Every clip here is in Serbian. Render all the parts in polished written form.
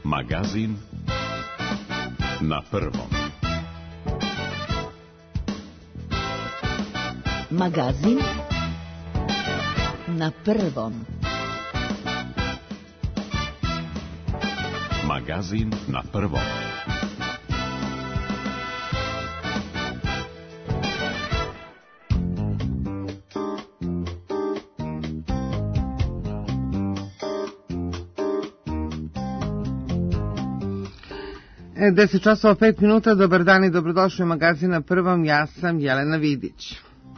Magazin na prvom. Magazin na prvom. Magazin na prvom. Deset časova 5 minuta, dobar dan i dobrodošli u Magazin na prvom, ja sam Jelena Vidić.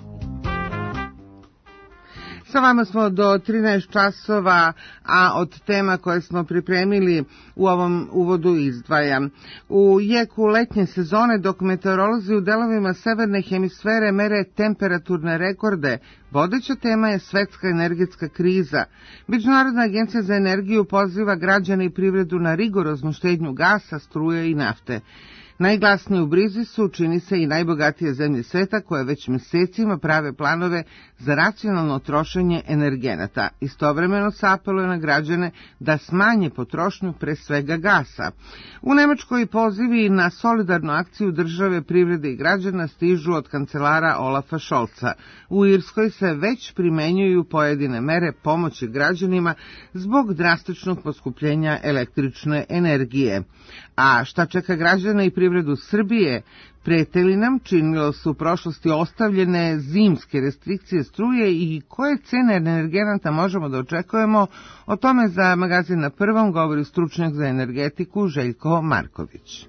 Sa vama smo do 13 časova, a od tema koje smo pripremili u ovom uvodu izdvajam. U jeku letnje sezone dok meteorolozi u delovima severne hemisfere mere temperaturne rekorde, vodeća tema je svetska energetska kriza. Međunarodna agencija za energiju poziva građane i privredu na rigoroznu štednju gasa, struje i nafte. Najglasnije u brizi su, čini se, i najbogatije zemlje sveta koje već mesecima prave planove za racionalno trošenje energenata. Istovremeno se apeluje na građane da smanje potrošnju pre svega gasa. U Nemačkoj pozivi na solidarnu akciju države, privrede i građana stižu od kancelara Olafa Scholza. U Irskoj se već primenjuju pojedine mere pomoći građanima zbog drastičnog poskupljenja električne energije. A šta čeka građana i privredu Srbije? Prete li nam, činilo su u prošlosti ostavljene zimske restrikcije struje i koje cene energenata možemo da očekujemo? O tome za Magazin na prvom govori stručnjak za energetiku Željko Marković.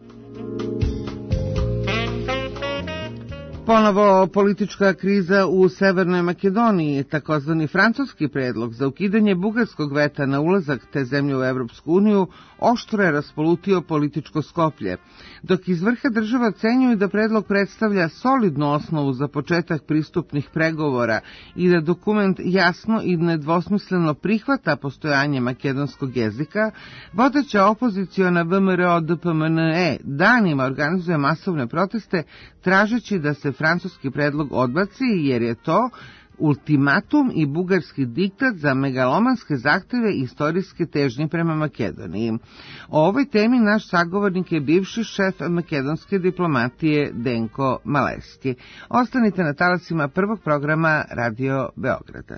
Ponovo politička kriza u Severnoj Makedoniji, takozvani francuski predlog za ukidanje bugarskog veta na ulazak te zemlje u Evropsku uniju oštro je raspolutio političko Skoplje, dok iz vrha država ocenjuju da predlog predstavlja solidnu osnovu za početak pristupnih pregovora i da dokument jasno i nedvosmisleno prihvata postojanje makedonskog jezika, vodeća opoziciona VMRO DPMNE danima organizuje masovne proteste tražeći da se francuski predlog odbaci jer je to ultimatum i bugarski diktat za megalomanske zahteve i istorijske težnje prema Makedoniji. O ovoj temi naš sagovornik je bivši šef makedonske diplomatije Denko Maleski. Ostanite na talasima prvog programa Radio Beograda.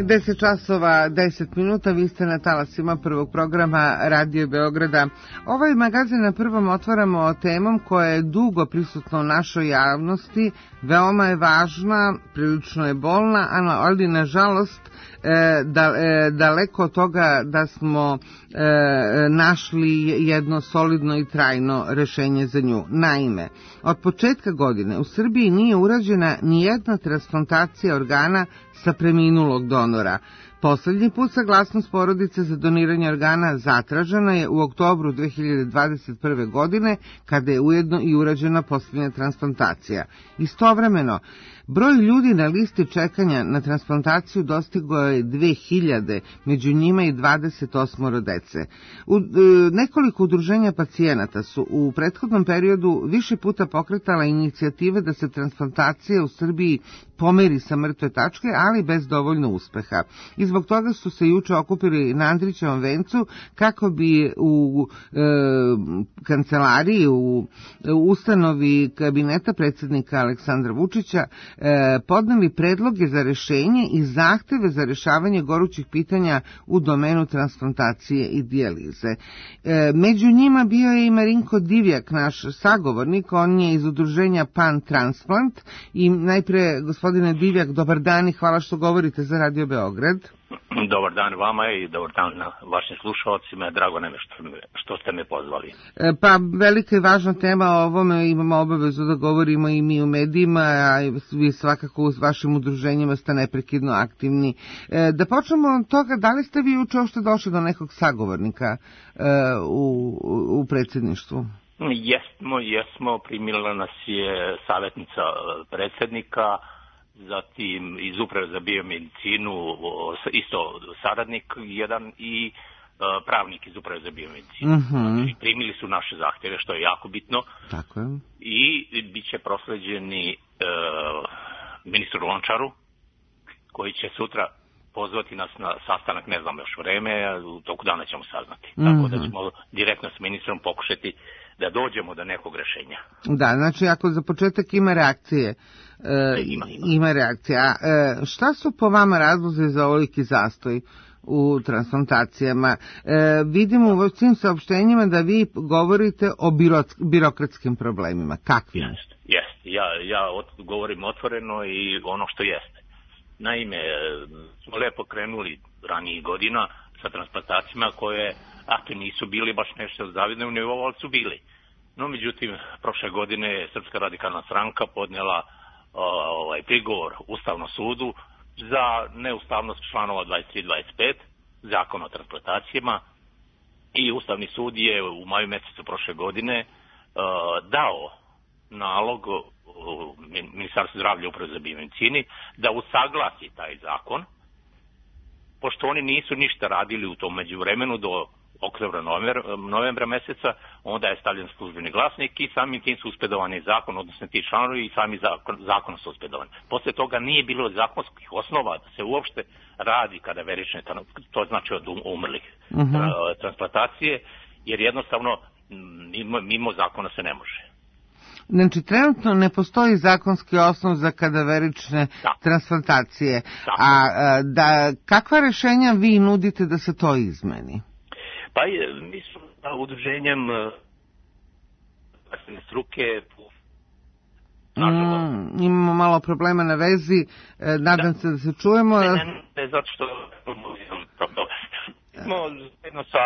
10 časova 10 minuta, vi ste na talasima prvog programa Radio Beograda. Ovaj magazin na prvom otvaramo temom koja je dugo prisutna u našoj javnosti, veoma je važna, prilično je bolna, ali nažalost daleko od toga da smo našli jedno solidno i trajno rešenje za nju. Naime, od početka godine u Srbiji nije urađena ni jedna transplantacija organa sa preminulog donora. Poslednji put saglasnost porodice za doniranje organa zatražena je u oktobru 2021. godine, kada je ujedno i urađena posljednja transplantacija. Istovremeno, broj ljudi na listi čekanja na transplantaciju dostigao je 2000, među njima i 28 dece. Nekoliko udruženja pacijenata su u prethodnom periodu više puta pokretala inicijative da se transplantacija u Srbiji pomeri sa mrtve tačke, ali bez dovoljno uspeha. I zbog toga su se juče okupili na Andrićevom vencu kako bi u kancelariji, u ustanovi kabineta predsjednika Aleksandra Vučića podneli predloge za rešenje i zahteve za rešavanje gorućih pitanja u domenu transplantacije i dijalize. Među njima bio je i Marinko Divjak, naš sagovornik, on je iz udruženja Pan Transplant. I najpre, gospodine Divjak, dobar dan i hvala što govorite za Radio Beograd. Dobar dan vama i dobar dan na vašim slušalcima. Drago nam je što ste me pozvali. Pa velika i važna tema o ovome, imamo obavezu da govorimo i mi u medijima, a vi svakako uz vašim udruženjima ste neprekidno aktivni. Da počnemo od toga, da li ste vi uče uopšte došli do nekog sagovornika u predsjedništvu? Jesmo, primila nas je savjetnica predsjednika, zatim iz Uprave za biomedicinu isto saradnik jedan i pravnik iz Uprave za biomedicinu. Znači, primili su naše zahtjeve, što je jako bitno. Tako je. I bit će prosleđeni ministru Lončaru, koji će sutra pozvati nas na sastanak, ne znam još vreme, u toku dana ćemo saznati. Tako da ćemo direktno s ministrom pokušati da dođemo do nekog rešenja. Da, znači ako za početak ima reakcije, ima reakcija. Šta su po vama razlozi za ovoliki zastoj u transplantacijama? Vidimo u svim saopštenjima da vi govorite o birokratskim problemima. Kakvi? Jeste. Ja govorim otvoreno i ono što jeste. Naime, smo lepo krenuli ranijih godina sa transplantacijama koje, ako nisu bili baš nešto zavidno u nivou, ali su bili. No, međutim, prošle godine je Srpska radikalna stranka podnijela prigovor Ustavnom sudu za neustavnost članova 23-25 zakona o transplantacijama i Ustavni sud je u maju mjesecu prošle godine dao nalog Ministarstvu zdravlja, Uprave za biomedicini, da usaglasi taj zakon, pošto oni nisu ništa radili u tom međuvremenu do oktobra, novembra mjeseca, onda je stavljen službeni glasnik i samim tim su uspedovani zakon, odnosno ti članovi i sami zakon su uspedovani. Poslije toga nije bilo zakonskih osnova da se uopšte radi kadaverične, to znači od umrlih transplantacije, jer jednostavno mimo zakona se ne može. Znači, trenutno ne postoji zakonski osnov za kadaverične transplantacije. A kakva rešenja vi nudite da se to izmeni? Pa mi smo udruženjem struke. Imamo malo problema na vezi, nadam se da se čujemo. Ne, zato što smo jedno sa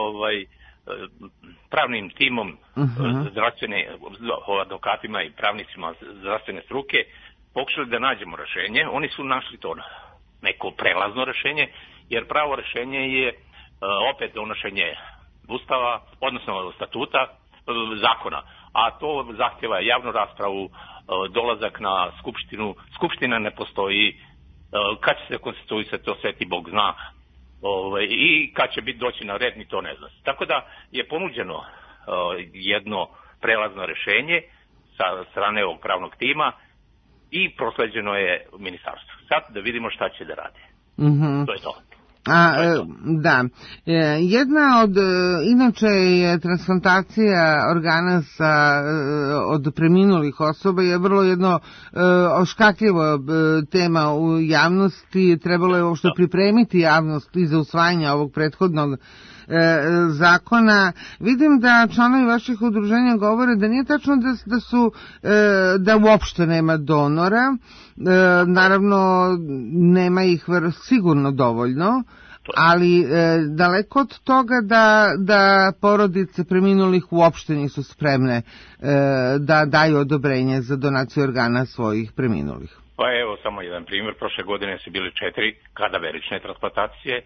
pravnim timom zdravstvene, advokatima i pravnicima zdravstvene struke pokušali da nađemo rešenje. Oni su našli to neko prelazno rešenje, jer pravo rešenje je opet donošenje Ustava, odnosno statuta, zakona, a to zahtjeva javnu raspravu, dolazak na skupštinu. Skupština ne postoji, kad će se konstituisati, to sveti Bog zna, i kad će biti doći na red, ni to ne zna. Tako da je ponuđeno jedno prelazno rešenje sa strane ovog pravnog tima i prosleđeno je ministarstvu. Sad da vidimo šta će da rade. To je to. Da. Jedna od, inače je transplantacija organa od preminulih osoba je vrlo jedno oškakljivo tema u javnosti. Trebalo je uopšte pripremiti javnost i za usvajanje ovog prethodnog zakona. Vidim da članovi vaših udruženja govore da nije tačno da uopšte nema donora. Naravno, nema ih sigurno dovoljno, ali daleko od toga da porodice preminulih uopšte nisu spremne da daju odobrenje za donaciju organa svojih preminulih. Pa evo samo jedan primjer, prošle godine su bili 4 kadaverične transplantacije,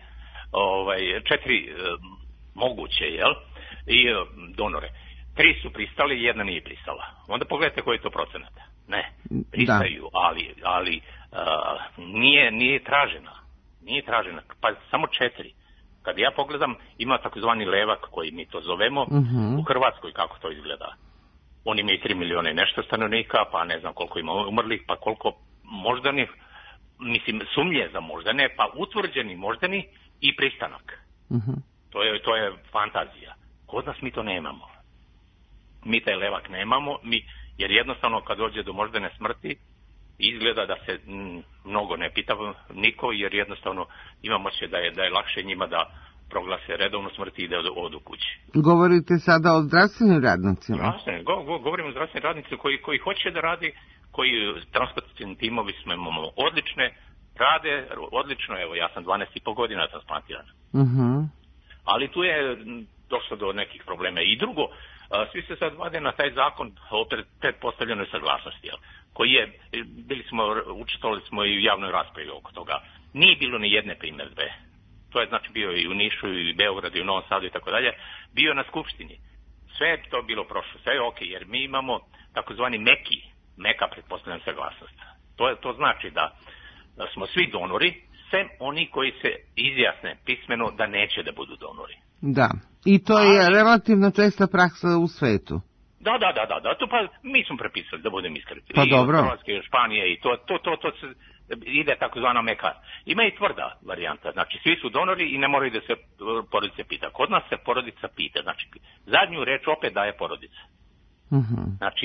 4 moguće, jel? I donore. 3 su pristali, 1 nije pristala. Onda pogledajte koji je to procenat. Ne, pristaju, ali nije tražena. Nije tražena, pa samo 4. Kad ja pogledam, ima takozvani levak koji mi to zovemo, u Hrvatskoj kako to izgleda. On ima i 3 milijuna i nešto stanovnika, pa ne znam koliko ima umrlih, pa koliko moždanih, mislim sumnje za moždane, pa utvrđeni moždani i pristanak. To je fantazija. Kod nas mi to nemamo. Mi taj levak nemamo, jer jednostavno kad dođe do moždane smrti, izgleda da se mnogo ne pita niko, jer jednostavno imamo se da je lakše njima da proglase redovnu smrt i da odu kući. Govorite sada o zdravstvenim radnicima? Govorimo o zdravstvenim radnicima koji hoće da radi, koji transplantacijni timovi smo imamo odlične, rade odlično, evo ja sam 12,5 godina transplantiran. Ali tu je došlo do nekih problema. I drugo, svi se sad vade na taj zakon o pretpostavljenoj saglasnosti, koji je, učestvovali smo i u javnoj raspravi oko toga. Nije bilo ni jedne primjedbe. To je znači bio i u Nišu, i u Beogradu, i u Novom Sadu i tako dalje. Bio na skupštini. Sve je to bilo prošlo, sve je ok, jer mi imamo takozvani meka pretpostavljena saglasnost. To znači da smo svi donori, sem oni koji se izjasne pismeno da neće da budu donori. Da, i to je relativno česta praksa u svetu. Da, to pa mi smo prepisali, da budem iskren. Pa dobro. I Hrvatske, i Španije, i to ide takozvana meka. Ima i tvrda varijanta, znači svi su donori i ne moraju da se porodice pita. Kod nas se porodica pita, znači zadnju reč opet daje porodica. Znači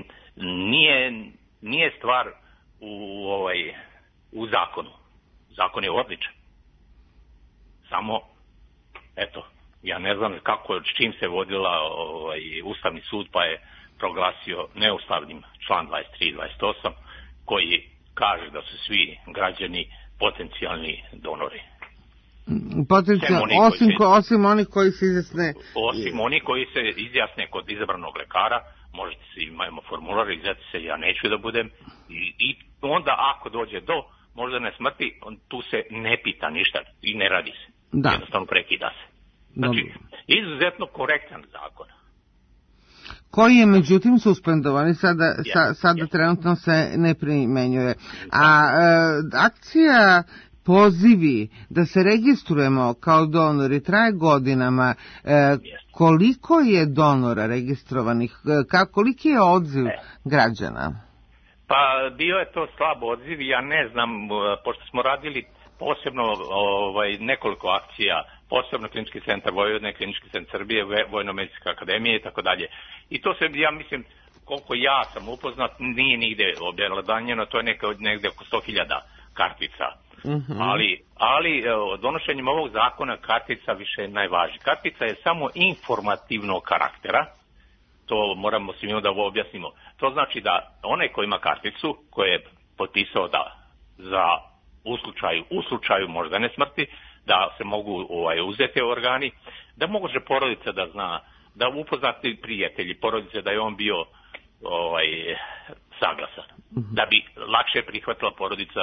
nije stvar u zakonu. Zakon je odličan. Samo, eto, ja ne znam kako, s čim se vodila Ustavni sud, pa je proglasio neustavnim član 23 i 28, koji kaže da su svi građani potencijalni donori. Osim onih koji se izjasne. Osim onih koji se izjasne kod izabranog lekara, možete se, imamo formular, izjasnite se, ja neću da budem, i onda ako dođe do moždane smrti, tu se ne pita ništa i ne radi se. Da. Jednostavno prekida se. Znači, izuzetno korektan zakon. Koji je međutim suspendovan i sada trenutno se ne primenjuje. A akcija pozivi da se registrujemo kao donori traje godinama. Koliko je donora registrovanih? Koliki je odziv građana? Pa bio je to slab odziv, ja ne znam, pošto smo radili posebno nekoliko akcija, posebno Klinički centar Vojvodine, Klinički centar Srbije, Vojno-medicinska akademija i tako dalje. I to se, ja mislim, koliko ja sam upoznat, nije nigde objelodanjeno, to je negde oko 100.000 kartica. Ali donošenjem ovog zakona kartica više ne važi. Kartica je samo informativnog karaktera, to moramo svima da objasnimo. To znači da onaj ko ima karticu, koji je potpisao da u slučaju moždane smrti, da se mogu uzeti organi, da može porodica da zna, da upoznati prijatelji porodice da je on bio saglasan, da bi lakše prihvatila porodica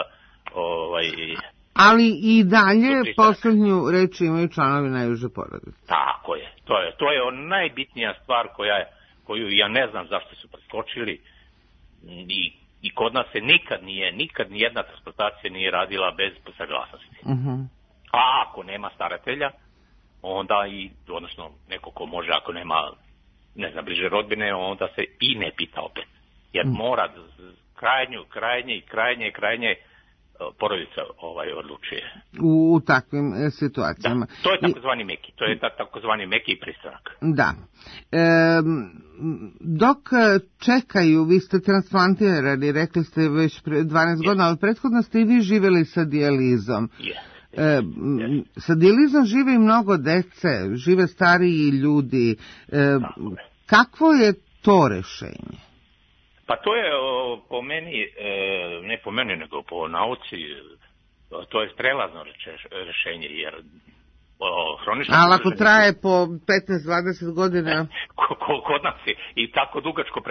ali i dalje posljednju reč imaju članovi najuže porodice. Tako je. To je najbitnija stvar koju ja ne znam zašto su preskočili, i kod nas se nikad nijedna transplantacija nije radila bez saglasnosti. A ako nema staratelja, onda odnosno neko ko može, ako nema, ne znam, bliže rodbine, onda se i ne pita opet. Jer mora krajnje porodica odlučuje. U takvim situacijama. Da, to je takozvani meki, to je takozvani meki pristanak. Da. Dok čekaju, vi ste transplantirani, rekli ste već 12 godina, ali prethodno ste i vi živjeli sa dijalizom. Sa dijalizom žive i mnogo dece, žive stariji ljudi. Kakvo je to rešenje? Pa to je po meni, ne po meni nego po nauci, to je prelazno rešenje, jer hronično... Ali ako traje po 15-20 godina... Kod nas je i tako dugačko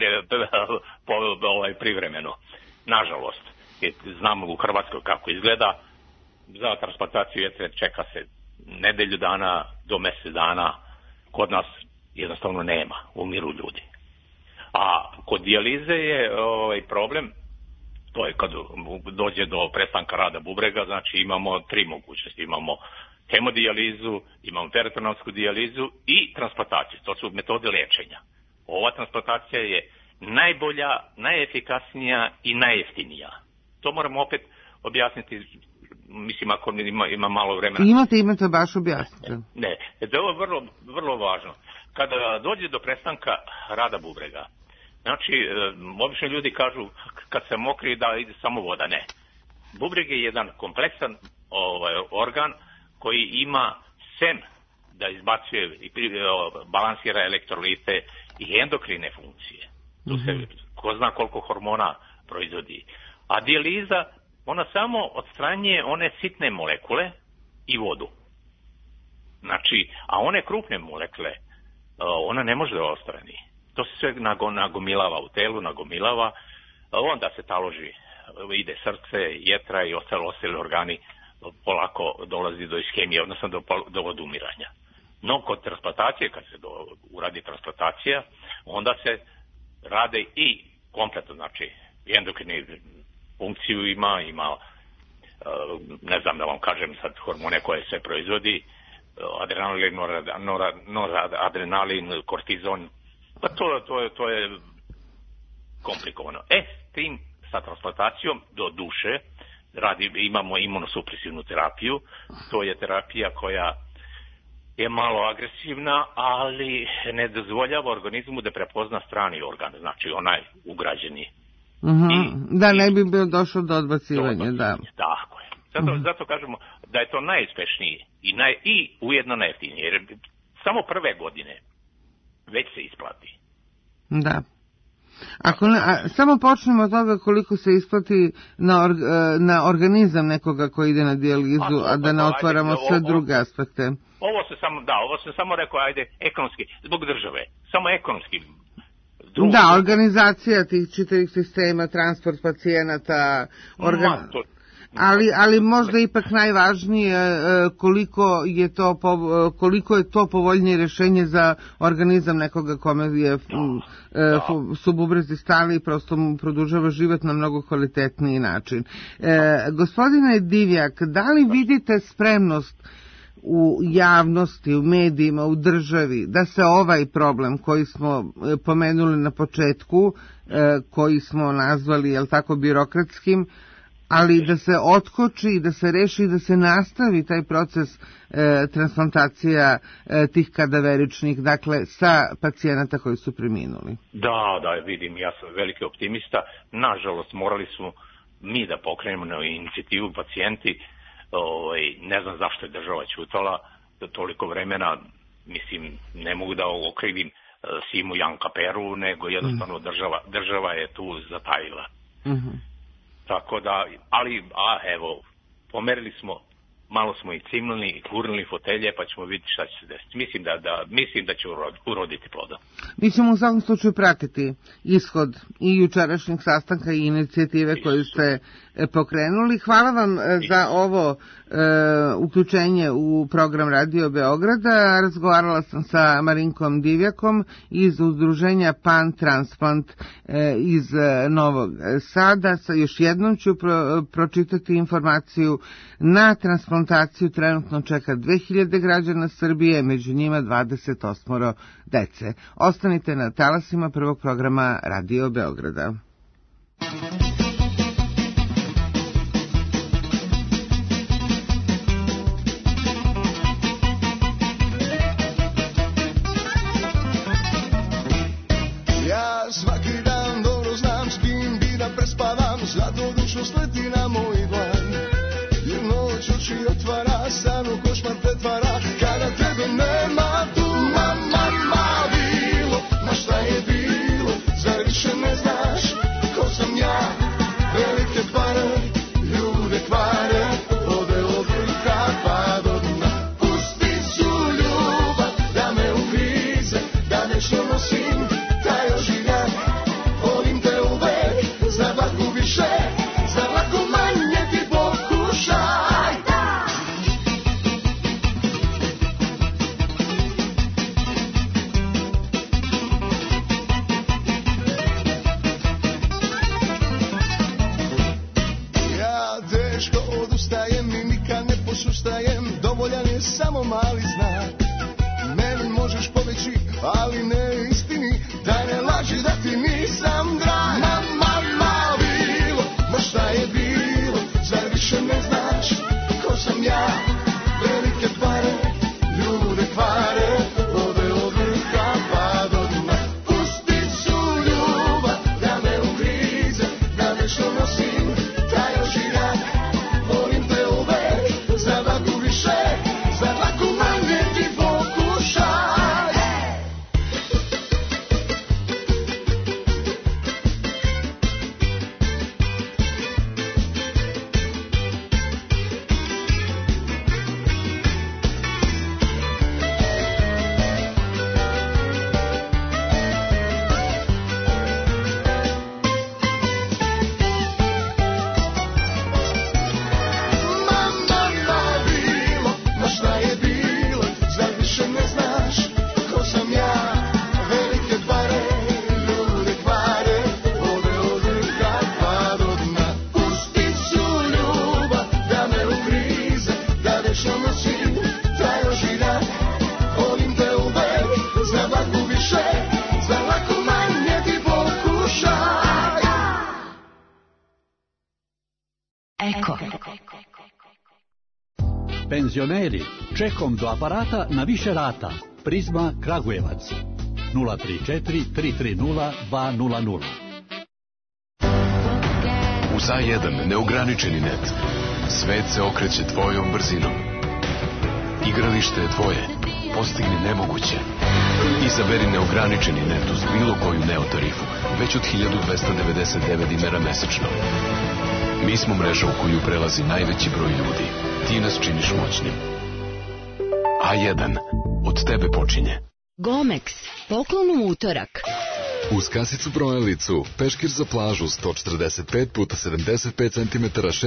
privremeno, nažalost. Znamo u Hrvatskoj kako izgleda, za transplantaciju jetre čeka se nedelju dana do mjesec dana, kod nas jednostavno nema, umiru ljudi. A kod dijalize je problem, to je kad dođe do prestanka rada bubrega, znači imamo 3 mogućnosti. Imamo hemodijalizu, imamo peritonealsku dijalizu i transplantaciju. To su metode liječenja. Ova transplantacija je najbolja, najefikasnija i najjeftinija. To moramo opet objasniti, mislim ako ima malo vremena. Imate baš objasniti. Ne, to je vrlo, vrlo važno. Kada dođe do prestanka rada bubrega, znači, obično ljudi kažu kad se mokri da ide samo voda, ne. Bubreg je jedan kompleksan organ koji ima sem da izbacuje i balansira elektrolite i endokrine funkcije. Tu se ko zna koliko hormona proizvodi. A dijaliza, ona samo odstranjuje one sitne molekule i vodu. Znači, a one krupne molekule, ona ne može da odstrani. To se sve nagomilava u telu, onda se taloži, ide srce, jetra i ostali organi, polako dolazi do ishemije, odnosno do odumiranja. No, kod transplantacije, kad se uradi transplantacija, onda se rade i kompletno, znači, endokrini funkciju ima, ne znam da vam kažem sad hormone koje se proizvodi, adrenalin, noradrenalin, kortizon, pa to je komplikovano. S tim sa transplantacijom do duše imamo imunosupresivnu terapiju. To je terapija koja je malo agresivna, ali ne dozvoljava organizmu da prepozna strani organ, znači onaj ugrađeni. Da ne bi bio došao do odbacivanja, da. Tako je. Zato kažemo da je to najuspešniji i ujedno najjeftiniji, jer samo prve godine već se isplati. Da. Samo počnemo od toga koliko se isplati na organizam nekoga koji ide na dijalizu, a da ne otvaramo sve druge aspekte. Ovo se samo rekao, ekonomski, zbog države, samo ekonomski. Da, organizacija tih čitavih sistema, transport pacijenata, ali možda ipak najvažnije koliko je to povoljnije rješenje za organizam nekoga kome su bubrezi stali i prosto mu produžava život na mnogo kvalitetniji način. Gospodine Divjak, da li vidite spremnost u javnosti, u medijima, u državi, da se ovaj problem koji smo pomenuli na početku, koji smo nazvali, jel tako, birokratskim, ali da se otkoči, da se reši, da se nastavi taj proces transplantacija tih kadaveričnih, dakle, sa pacijenata koji su preminuli. Da, vidim, ja sam veliki optimista. Nažalost, morali smo mi da pokrenemo na inicijativu pacijenti. Ne znam zašto je država ćutala toliko vremena, mislim, ne mogu da okrivim Simu Jankaperu, nego jednostavno država je tu zatajila. Tako da, ali, evo, pomerili smo, malo smo i cimnuli i gurnuli fotelje, pa ćemo vidjeti šta će se desiti. Mislim da će uroditi plodom. Mi ćemo u svakom slučaju pratiti ishod i jučerašnjeg sastanka i inicijative koju ste pokrenuli. Hvala vam za ovo uključenje u program Radio Beograda. Razgovarala sam sa Marinkom Divjakom iz udruženja Pan Transplant iz Novog Sada. Još jednom ću pročitati informaciju. Na transplantaciju trenutno čeka 2000 građana Srbije, među njima 28 dece. Ostanite na talasima prvog programa Radio Beograda. je samo mali znak. Meni možeš pobeći, ali ne istini, da ne laži da ti nisam drag. Mama, bilo, ma šta je bilo, zar više ne znaš ko sam ja? Velike pare, ljude kvare, ode od vrha pa do dna. Pusti su ljubav da me ugrize, da nešto nosim taj ožiljak. Volim te uvek, za vaku više, za vaku manje ti pokušaj. Penzioneri, čekom do aparata na više rata. Prizma Kragujevac 034 330 200. Uz A1 neograničeni net. Svet se okreće tvojom brzinom. Igralište je tvoje. Postigni nemoguće. Izaberi neograničeni net uz bilo koju Neo tarifu, već od 1299 dinara mesečno. Mi smo mreža u koju prelazi najveći broj ljudi. Ti nas činiš moćnim. A1. Od tebe počinje. Gomex. Poklon u utorak. Uz kasicu brojalicu, peškir za plažu 145 puta 75 cm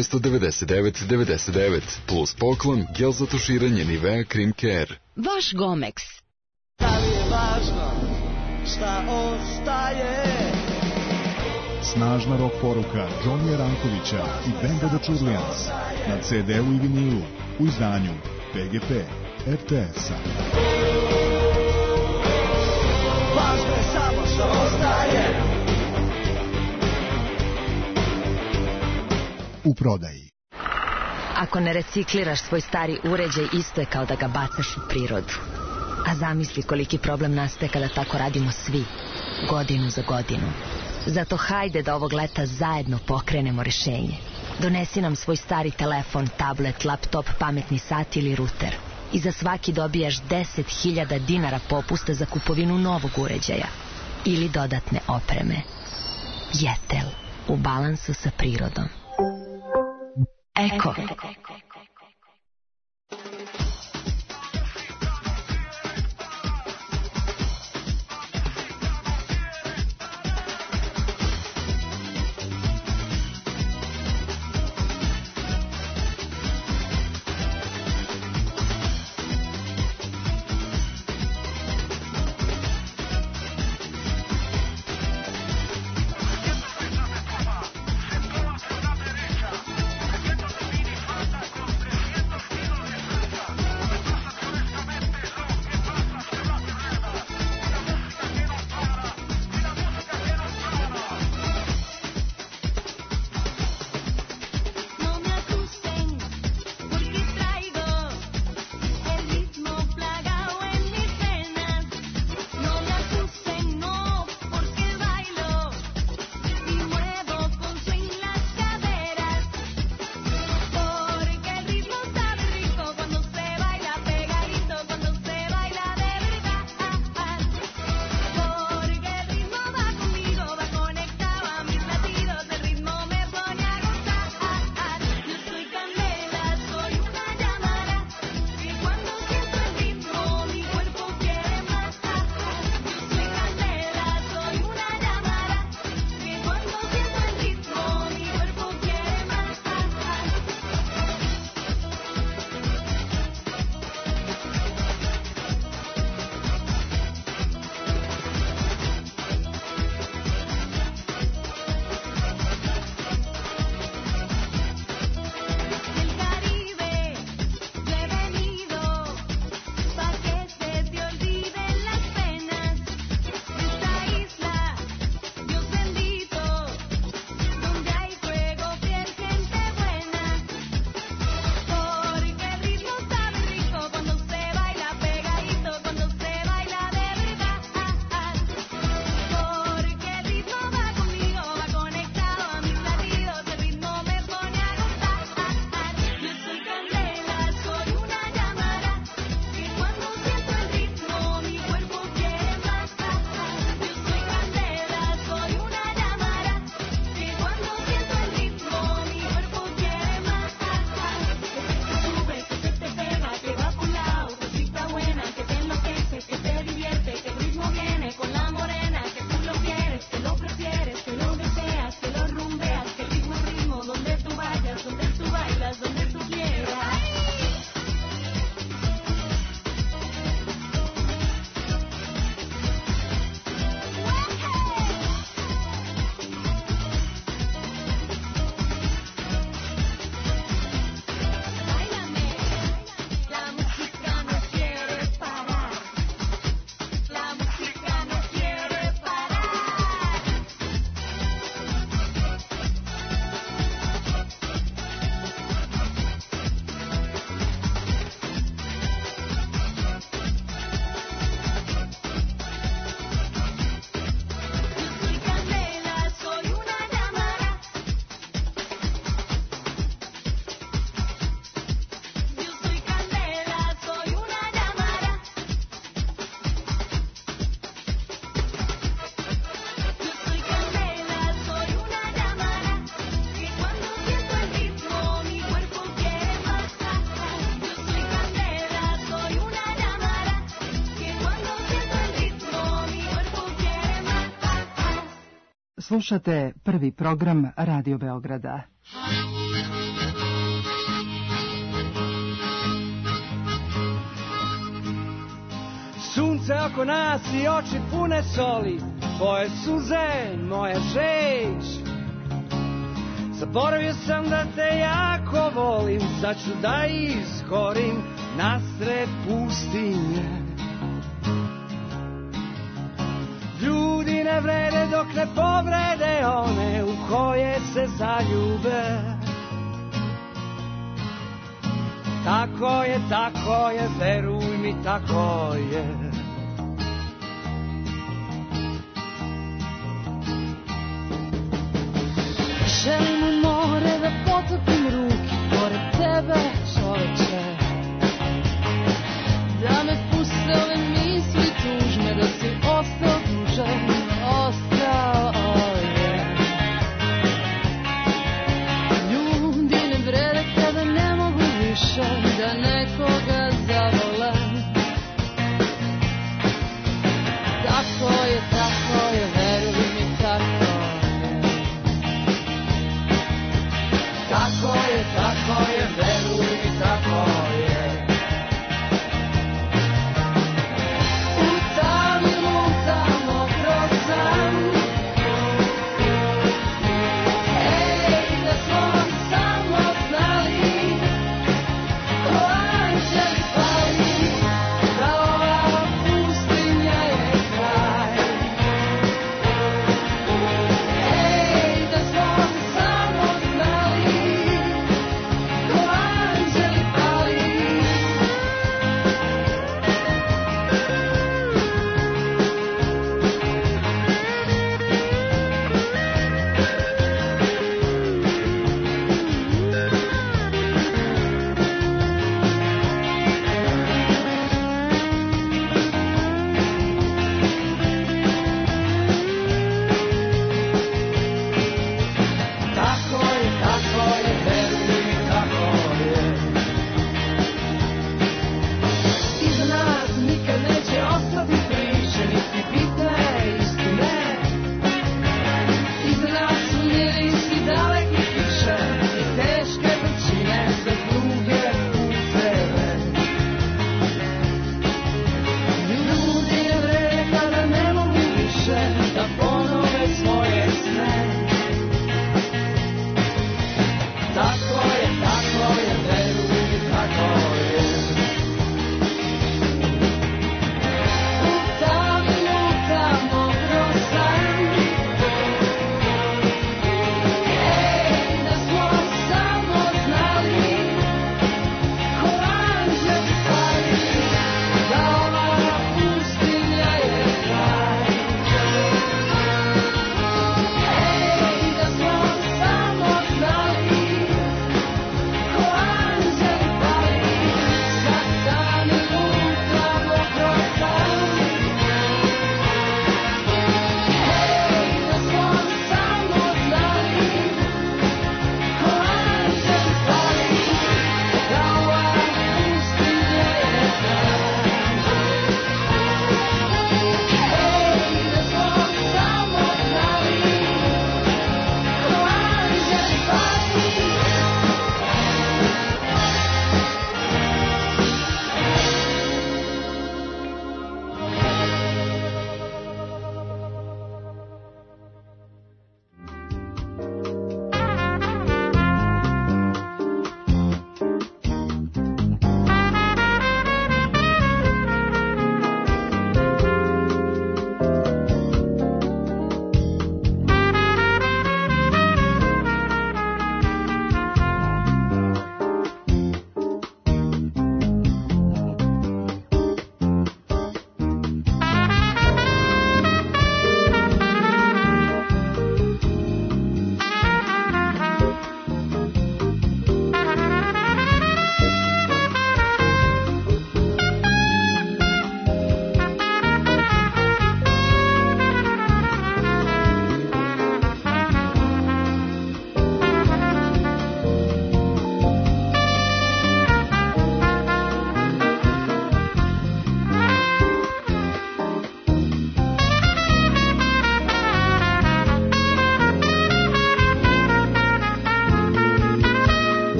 699,99 plus poklon, gel za tuširanje Nivea Cream Care. Vaš Gomex. Da li je važno šta ostaje? Snažna rock poruka Johnny Rankovića i benda The Churlians na CD-u i vinilu u izdanju PGP RTS-a. Važno je samo što ostaje. U prodaji. Ako ne recikliraš svoj stari uređaj, isto je kao da ga bacaš u prirodu. A zamisli koliki problem nastaje kada tako radimo svi, godinu za godinu. Zato hajde da ovog leta zajedno pokrenemo rešenje. Donesi nam svoj stari telefon, tablet, laptop, pametni sat ili ruter. I za svaki dobijaš 10.000 dinara popusta za kupovinu novog uređaja. Ili dodatne opreme. Jetel. U balansu sa prirodom. Eko. Slušate prvi program Radio Beograda. Sunce oko nas i oči pune soli, tvoje suze, moja žeć. Zaboravio sam da te jako volim, sad ću da iskorim nasred pustinje. Ljudi ne vrede dok ne povrede one u koje se zaljube. Tako je, veruj mi, tako je. Želim u more da potopim ruke pored tebe, čoveče. Da me puste ove misli tužne, da si ostao duže, ostao je. Ljudi ne vrede kada ne mogu više da nekoga zavole.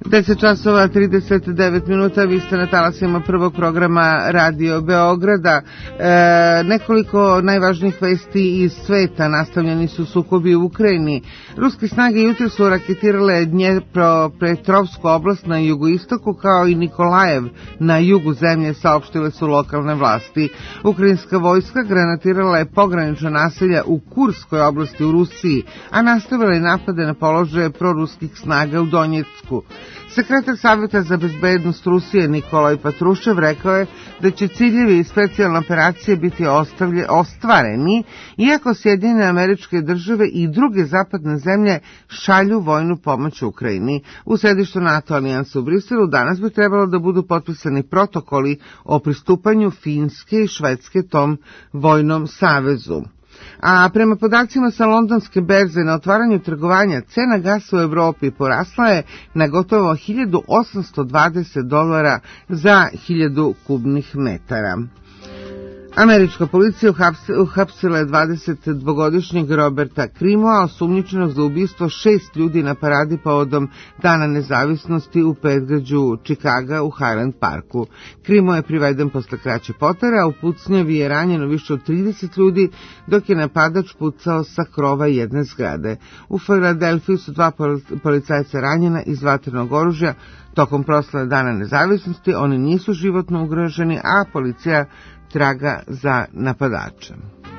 10 časova 39 minuta, vi ste na talasima prvog programa Radio Beograda. Nekoliko najvažnijih vesti iz sveta. Nastavljeni su sukobi u Ukrajini. Ruske snage jutro su raketirale Dnjepropetrovsku oblast na jugoistoku kao i Nikolajev na jugu zemlje, saopštile su lokalne vlasti. Ukrajinska vojska granatirala je pogranična naselja u Kurskoj oblasti u Rusiji, a nastavila je napade na položaje proruskih snaga u Donjecku. Sekretar Savjeta za bezbednost Rusije Nikolaj Patrušev rekao je da će ciljevi specijalne operacije biti ostvareni, iako Sjedinjene Američke Države i druge zapadne zemlje šalju vojnu pomoć Ukrajini. U sedištu NATO alijanse u Briselu danas bi trebalo da budu potpisani protokoli o pristupanju Finske i Švedske tom vojnom savezu. A prema podacima sa londonske berze na otvaranju trgovanja, cena gasa u Evropi porasla je na gotovo $1.820 za 1000 kubnih metara. Američka policija uhapsila je 22-godišnjeg Roberta Crimoa, osumnjičenog za ubistvo 6 ljudi na paradi povodom Dana nezavisnosti u predgrađu Čikaga u Highland Parku. Crimo je priveden posle kraće potere, a u pucnjavi je ranjeno više od 30 ljudi, dok je napadač pucao sa krova jedne zgrade. U Filadelfiji su 2 policajca ranjena iz vatrenog oružja. Tokom proslave Dana nezavisnosti oni nisu životno ugroženi, a policija traga za napadačem.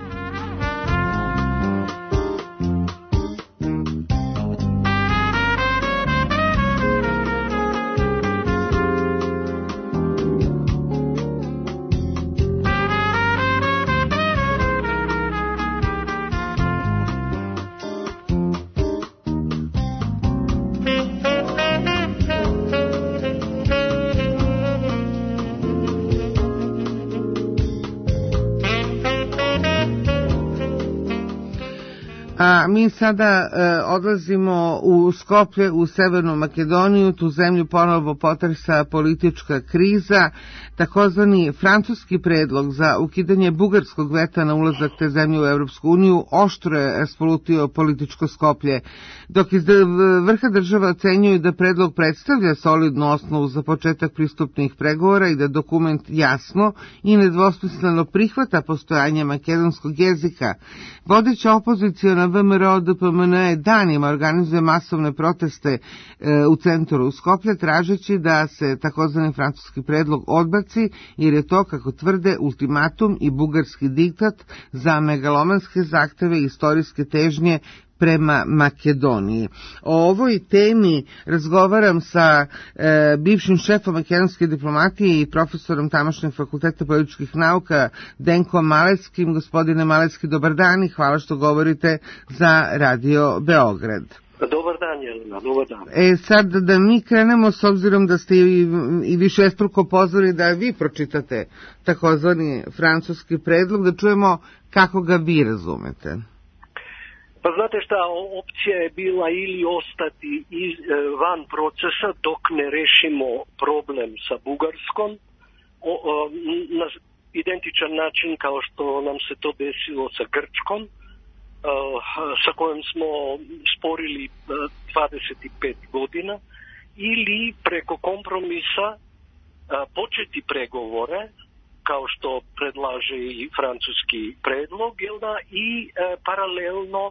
A mi sada odlazimo u Skoplje, u Severnu Makedoniju. Tu zemlju ponovo potresa politička kriza. Takozvani francuski predlog za ukidanje bugarskog veta na ulazak te zemlje u Europsku uniju oštro je raspolutio političko Skoplje. Dok iz vrha država ocenjuju da predlog predstavlja solidnu osnovu za početak pristupnih pregovora i da dokument jasno i nedvosmisleno prihvata postojanje makedonskog jezika, vodeća opoziciona VMRO DPMN danima organizuje masovne proteste u centru Skoplja, tražeći da se takozvani francuski predlog odbaci, jer je to, kako tvrde, ultimatum i bugarski diktat za megalomanske zahteve i istorijske težnje prema Makedoniji. O ovoj temi razgovaram sa bivšim šefom makedonske diplomatije i profesorom tamošnjeg fakulteta političkih nauka Denkom Maleckim. Gospodine Malecki, dobar dan i hvala što govorite za Radio Beograd. Dobar dan, Jelena, dobar dan. Sad da mi krenemo, s obzirom da ste i višestruko pozvali da vi pročitate takozvani francuski predlog, da čujemo kako ga vi razumete. Pa znate šta, opcija je bila ili ostati van procesa dok ne rešimo problem sa Bugarskom na identičan način kao što nam se to desilo sa Grčkom, sa kojom smo sporili 25 godina, ili preko kompromisa početi pregovore, kao što predlaže i francuski predlog, i paralelno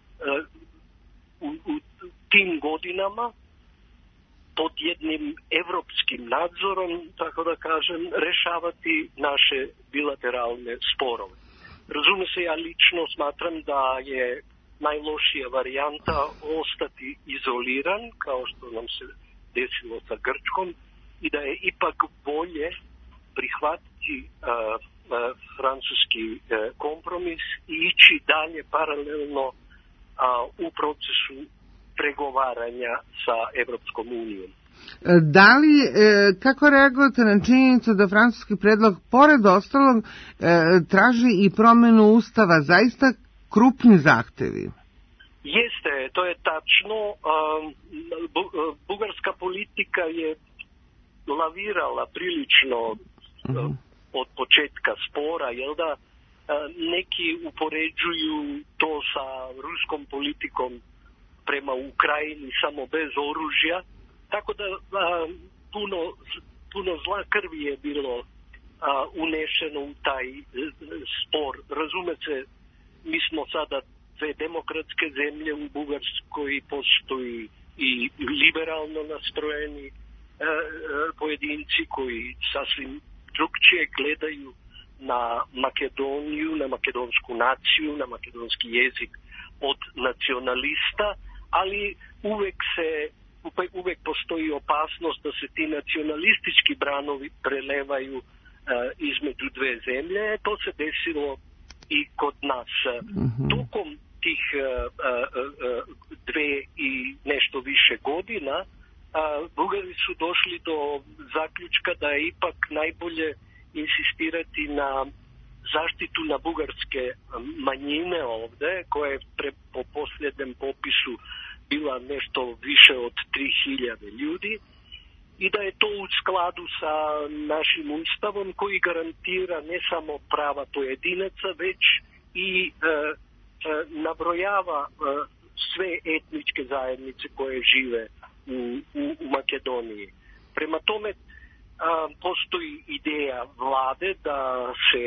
u tim godinama pod jednim evropskim nadzorom, tako da kažem, rešavati naše bilateralne sporove. Razume se, ja lično smatram da je najlošija varijanta ostati izoliran, kao što nam se desilo sa Grčkom, i da je ipak bolje prihvatiti francuski kompromis i ići dalje paralelno u procesu pregovaranja sa Evropskom unijom. Da li, kako reagujete na činjenicu da francuski predlog, pored ostalog, traži i promenu ustava, zaista krupni zahtevi? Jeste, to je tačno. Bugarska politika je lavirala prilično od početka spora, jel da? Neki upoređuju to sa ruskom politikom prema Ukrajini samo bez oružja, Tako da puno zla krvi je bilo unešeno u taj spor. Razume se, mi smo sada dve demokratske zemlje, u Bugarskoj postoji i liberalno nastrojeni pojedinci koji sasvim drugčije gledaju na Makedoniju, na makedonsku naciju, na makedonski jezik od nacionalista, ali uvek postoji opasnost da se ti nacionalistički branovi prelevaju između dve zemlje. To se desilo i kod nas. Tokom tih dve i nešto više godina Bugari su došli do zaključka da je ipak najbolje insistirati na zaštitu na bugarske manjine ovde, koja je po posljednjem popisu bila nešto više od 3000 ljudi, i da je to u skladu sa našim ustavom koji garantira ne samo prava pojedinaca, već i nabrojava sve etničke zajednice koje žive u Makedoniji. Prema tome, postoji ideja vlade da se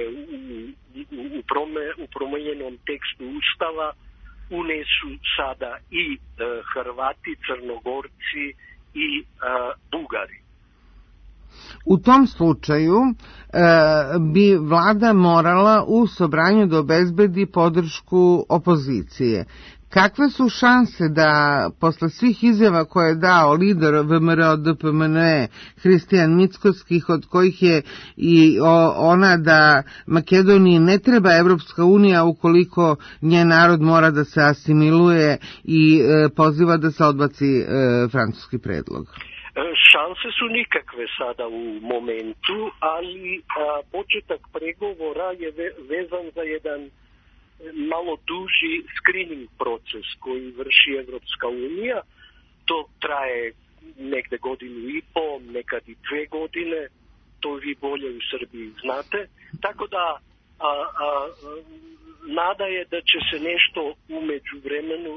u promijenjenom tekstu ustava unesu sada i Hrvati, Crnogorci i Bugari. U tom slučaju bi vlada morala u sobranju da obezbedi podršku opozicije. Kakve su šanse da posle svih izjava koje je dao lider VMRO DPMNE Hristijan Mickoskih, od kojih je i ona da Makedoniji ne treba Evropska unija ukoliko njen narod mora da se asimiluje i poziva da se odbaci francuski predlog? Šanse su nikakve sada u momentu, ali početak pregovora je vezan za jedan malo duži screening proces koji vrši Evropska unija. To traje negde 1.5 godinu, nekad i 2 godine, to vi bolje u Srbiji znate. Tako da nada je da će se nešto u međuvremenu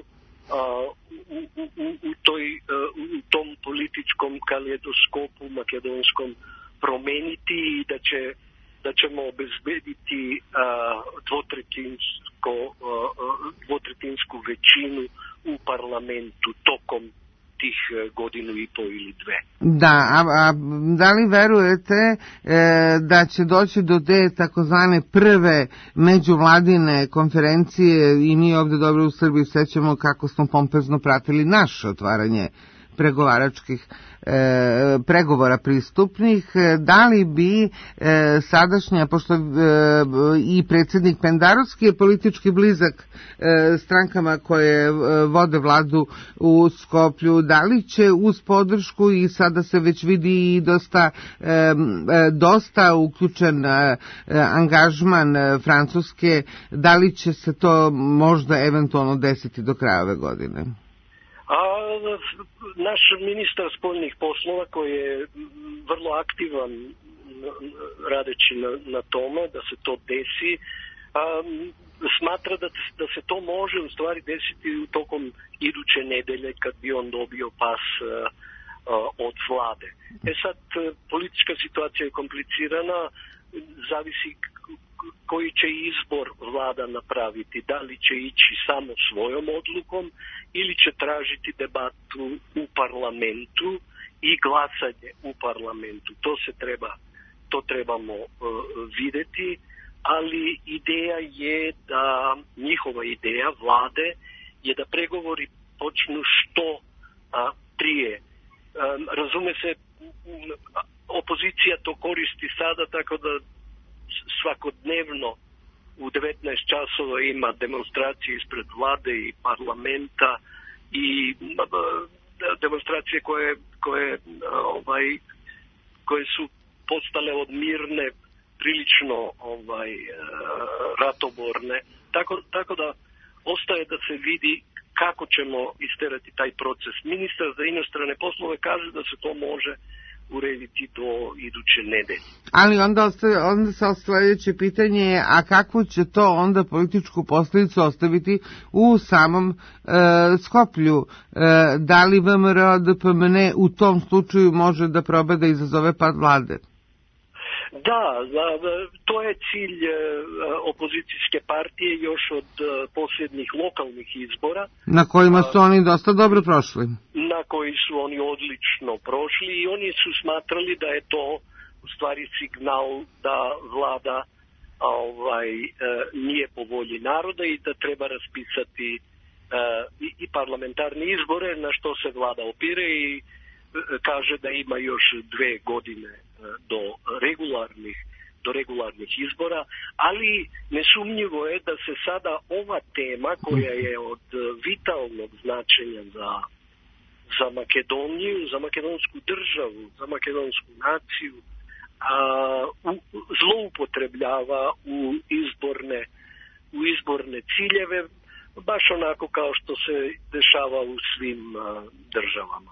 u tom političkom kaleidoskopu makedonskom promeniti i da ćemo obezbediti dvotrećinsku većinu u parlamentu tokom tih 1.5 godinu ili 2. Da, a da li verujete da će doći do te takozvane prve međuvladine konferencije, i mi ovde dobro u Srbiji sećamo kako smo pompezno pratili naše otvaranje pregovaračkih pregovora pristupnih, da li bi sadašnja, pošto i predsjednik Pendarovski je politički blizak strankama koje vode vladu u Skoplju, da li će uz podršku, i sada se već vidi i dosta uključen angažman Francuske, da li će se to možda eventualno desiti do kraja ove godine? Naš ministar spoljnih poslova, koji je vrlo aktivan radeći na tome da se to desi, smatra da se to može u stvari desiti tokom iduće nedelje kad bi on dobio pas od vlade. Sad, politička situacija je komplicirana, zavisi koji će izbor vlada napraviti, da li će ići samo svojom odlukom ili će tražiti debatu u parlamentu i glasanje u parlamentu. To trebamo videti, ali ideja je da, njihova ideja vlade je da pregovori počnu što prije. Razume se, opozicija to koristi sada, tako da svakodnevno u 19 časova ima demonstracije ispred vlade i parlamenta i demonstracije koje su postale od mirne prilično ratoborne. Tako da ostaje da se vidi kako ćemo isterati taj proces. Ministar za inostrane poslove kaže da se to može urediti do iduće nedelje. Ali onda se sljedeće pitanje je, a kakvu će to onda političku posljedicu ostaviti u samom Skoplju? Da li VMRO DPMN u tom slučaju može da proba da izazove pad vlade? Da, to je cilj opozicijske partije još od posljednjih lokalnih izbora. Na kojima su oni dosta dobro prošli. Na koji su oni odlično prošli i oni su smatrali da je to u stvari signal da vlada nije po volji naroda i da treba raspisati i parlamentarne izbore, na što se vlada opire i kaže da ima još 2 godine do regularnih izbora, ali nesumnjivo je da se sada ova tema koja je od vitalnog značenja za Makedoniju, za makedonsku državu, za makedonsku naciju, zloupotrebljava u izborne ciljeve, baš onako kao što se dešava u svim državama.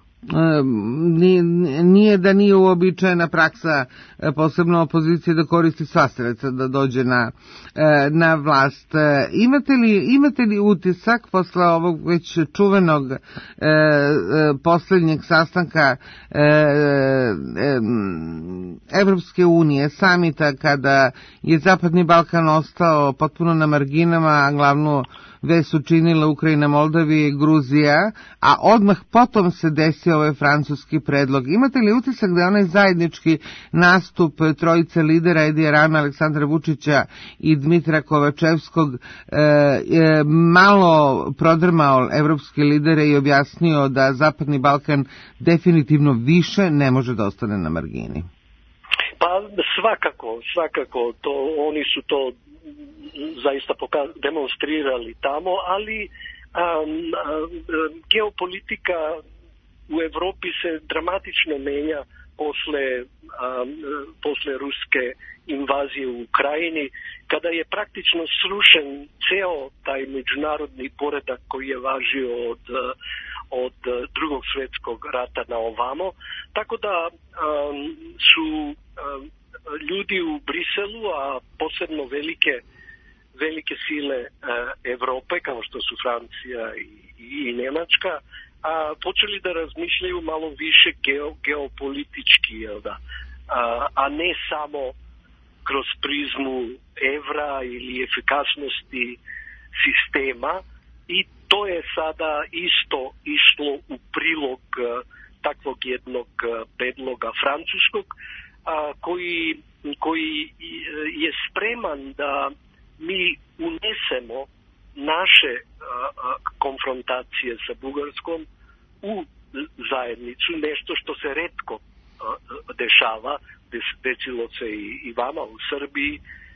Nije uobičajena praksa, posebno opozicije, da koristi sva sredstva da dođe na vlast. Imate li utisak posle ovog već čuvenog posljednjeg sastanka Evropske unije, samita, kada je Zapadni Balkan ostao potpuno na marginama, a glavnu vest su činile Ukrajina, Moldavija i Gruzija, a odmah potom se desio ovaj francuski predlog. Imate li utisak da je onaj zajednički nastup trojice lidera Edija Rama, Aleksandra Vučića i Dmitra Kovačevskog malo prodrmao evropske lidere i objasnio da Zapadni Balkan definitivno više ne može da ostane na margini? Pa svakako, oni su to zaista demonstrirali tamo, ali geopolitika u Evropi se dramatično menja posle ruske invazije u Ukrajini, kada je praktično srušen ceo taj međunarodni poredak koji je važio od Drugog svjetskog rata na ovamo, tako da su ljudi u Briselu, a posebno velike sile Evrope, kao što su Francija i Njemačka, počeli da razmišljaju malo više geopolitički, a ne samo kroz prizmu evra ili efikasnosti sistema, i to je sada isto išlo u prilog takvog jednog predloga francuskog, koji je spreman da mi unesemo naše konfrontacije sa Bugarskom u zajednicu, nešto što se retko dešava, desilo se i vama u Srbiji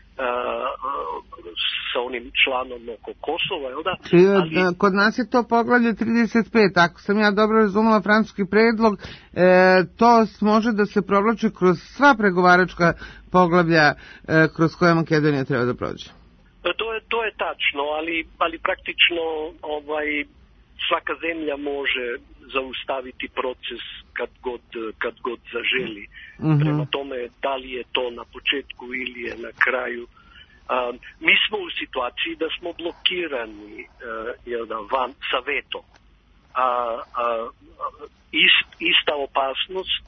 sa onim članom oko Kosova, jel da? Kod nas je to poglavlje 35, ako sam ja dobro razumela francuski predlog, to može da se provlači kroz sva pregovaračka poglavlja kroz koje Makedonija treba da prođe. To je tačno, ali praktično svaka zemlja može zaustaviti proces kad god zaželi. Prema tome, da li je to na početku ili je na kraju. Mi smo u situaciji da smo blokirani sa vetom. Ista opasnost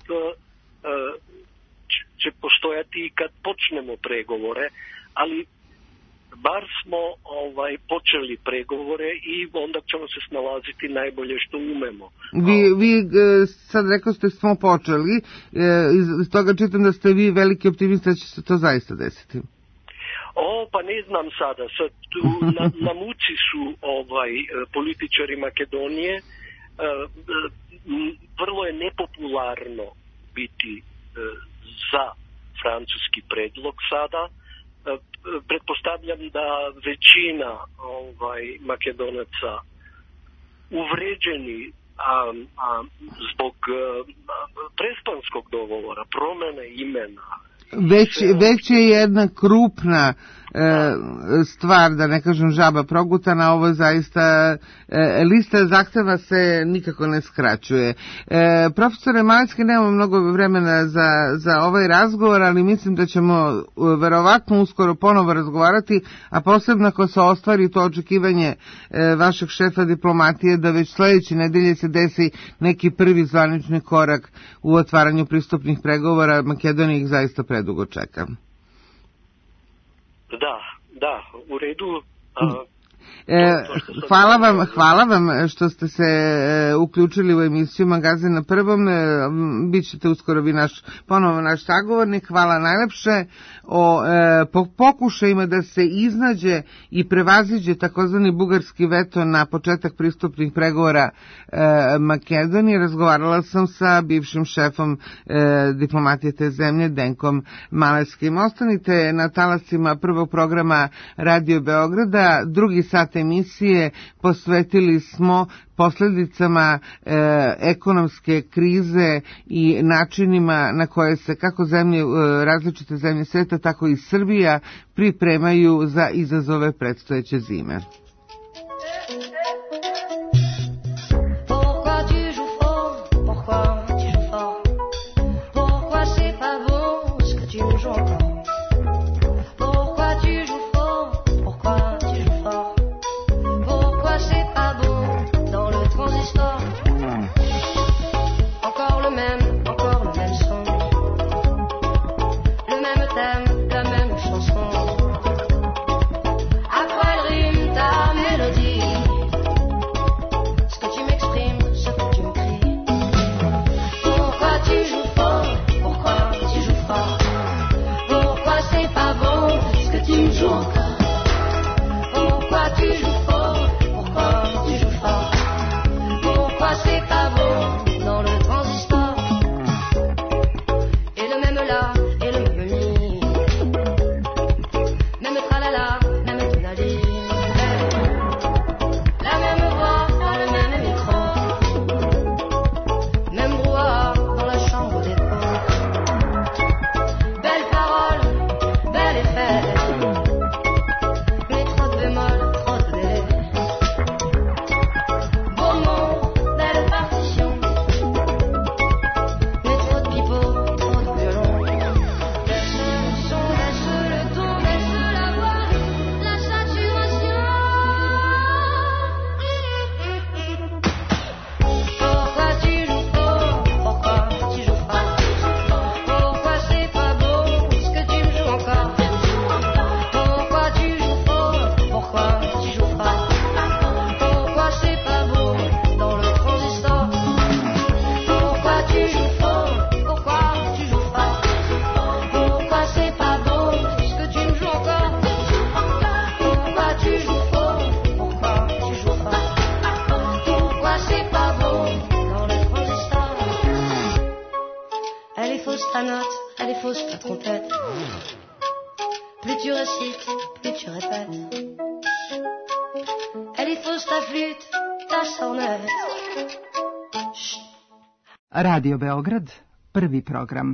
će postojati i kad počnemo pregovore, ali bar smo počeli pregovore i onda ćemo se snalaziti najbolje što umemo. Vi sad rekao ste smo počeli, iz toga čitam da ste vi veliki optimista da će se to zaista desiti. Pa ne znam sada. Na muci su političari Makedonije. Vrlo je nepopularno biti za francuski predlog sada. Pretpostavljam da većina Makedonaca uvređeni zbog prespanskog dogovora, promjene imena. Već je jedna krupna stvar, da ne kažem žaba progutana, ovo je zaista lista zahteva se nikako ne skraćuje. Profesore Malecki, nemamo mnogo vremena za ovaj razgovor, ali mislim da ćemo verovatno uskoro ponovo razgovarati, a posebno ako se ostvari to očekivanje vašeg šefa diplomatije da već sledeće nedelje se desi neki prvi zvanični korak u otvaranju pristupnih pregovora. Makedonija ih zaista predugo čeka. Da, u redu. Hvala vam što ste se uključili u emisiju Magazin na prvom. Bićete uskoro vi ponovo naš sagovornik. Hvala najlepše o pokušajima da se iznađe i prevaziđe takozvani bugarski veto na početak pristupnih pregovora Makedonije. Razgovarala sam sa bivšim šefom diplomatije te zemlje, Denkom Maleskim. Ostanite na talasima prvog programa Radio Beograda. Drugi sat emisije posvetili smo posljedicama ekonomske krize i načinima na koje se kako zemlje, različite zemlje sveta, tako i Srbija pripremaju za izazove predstojeće zime. Radio Beograd, prvi program.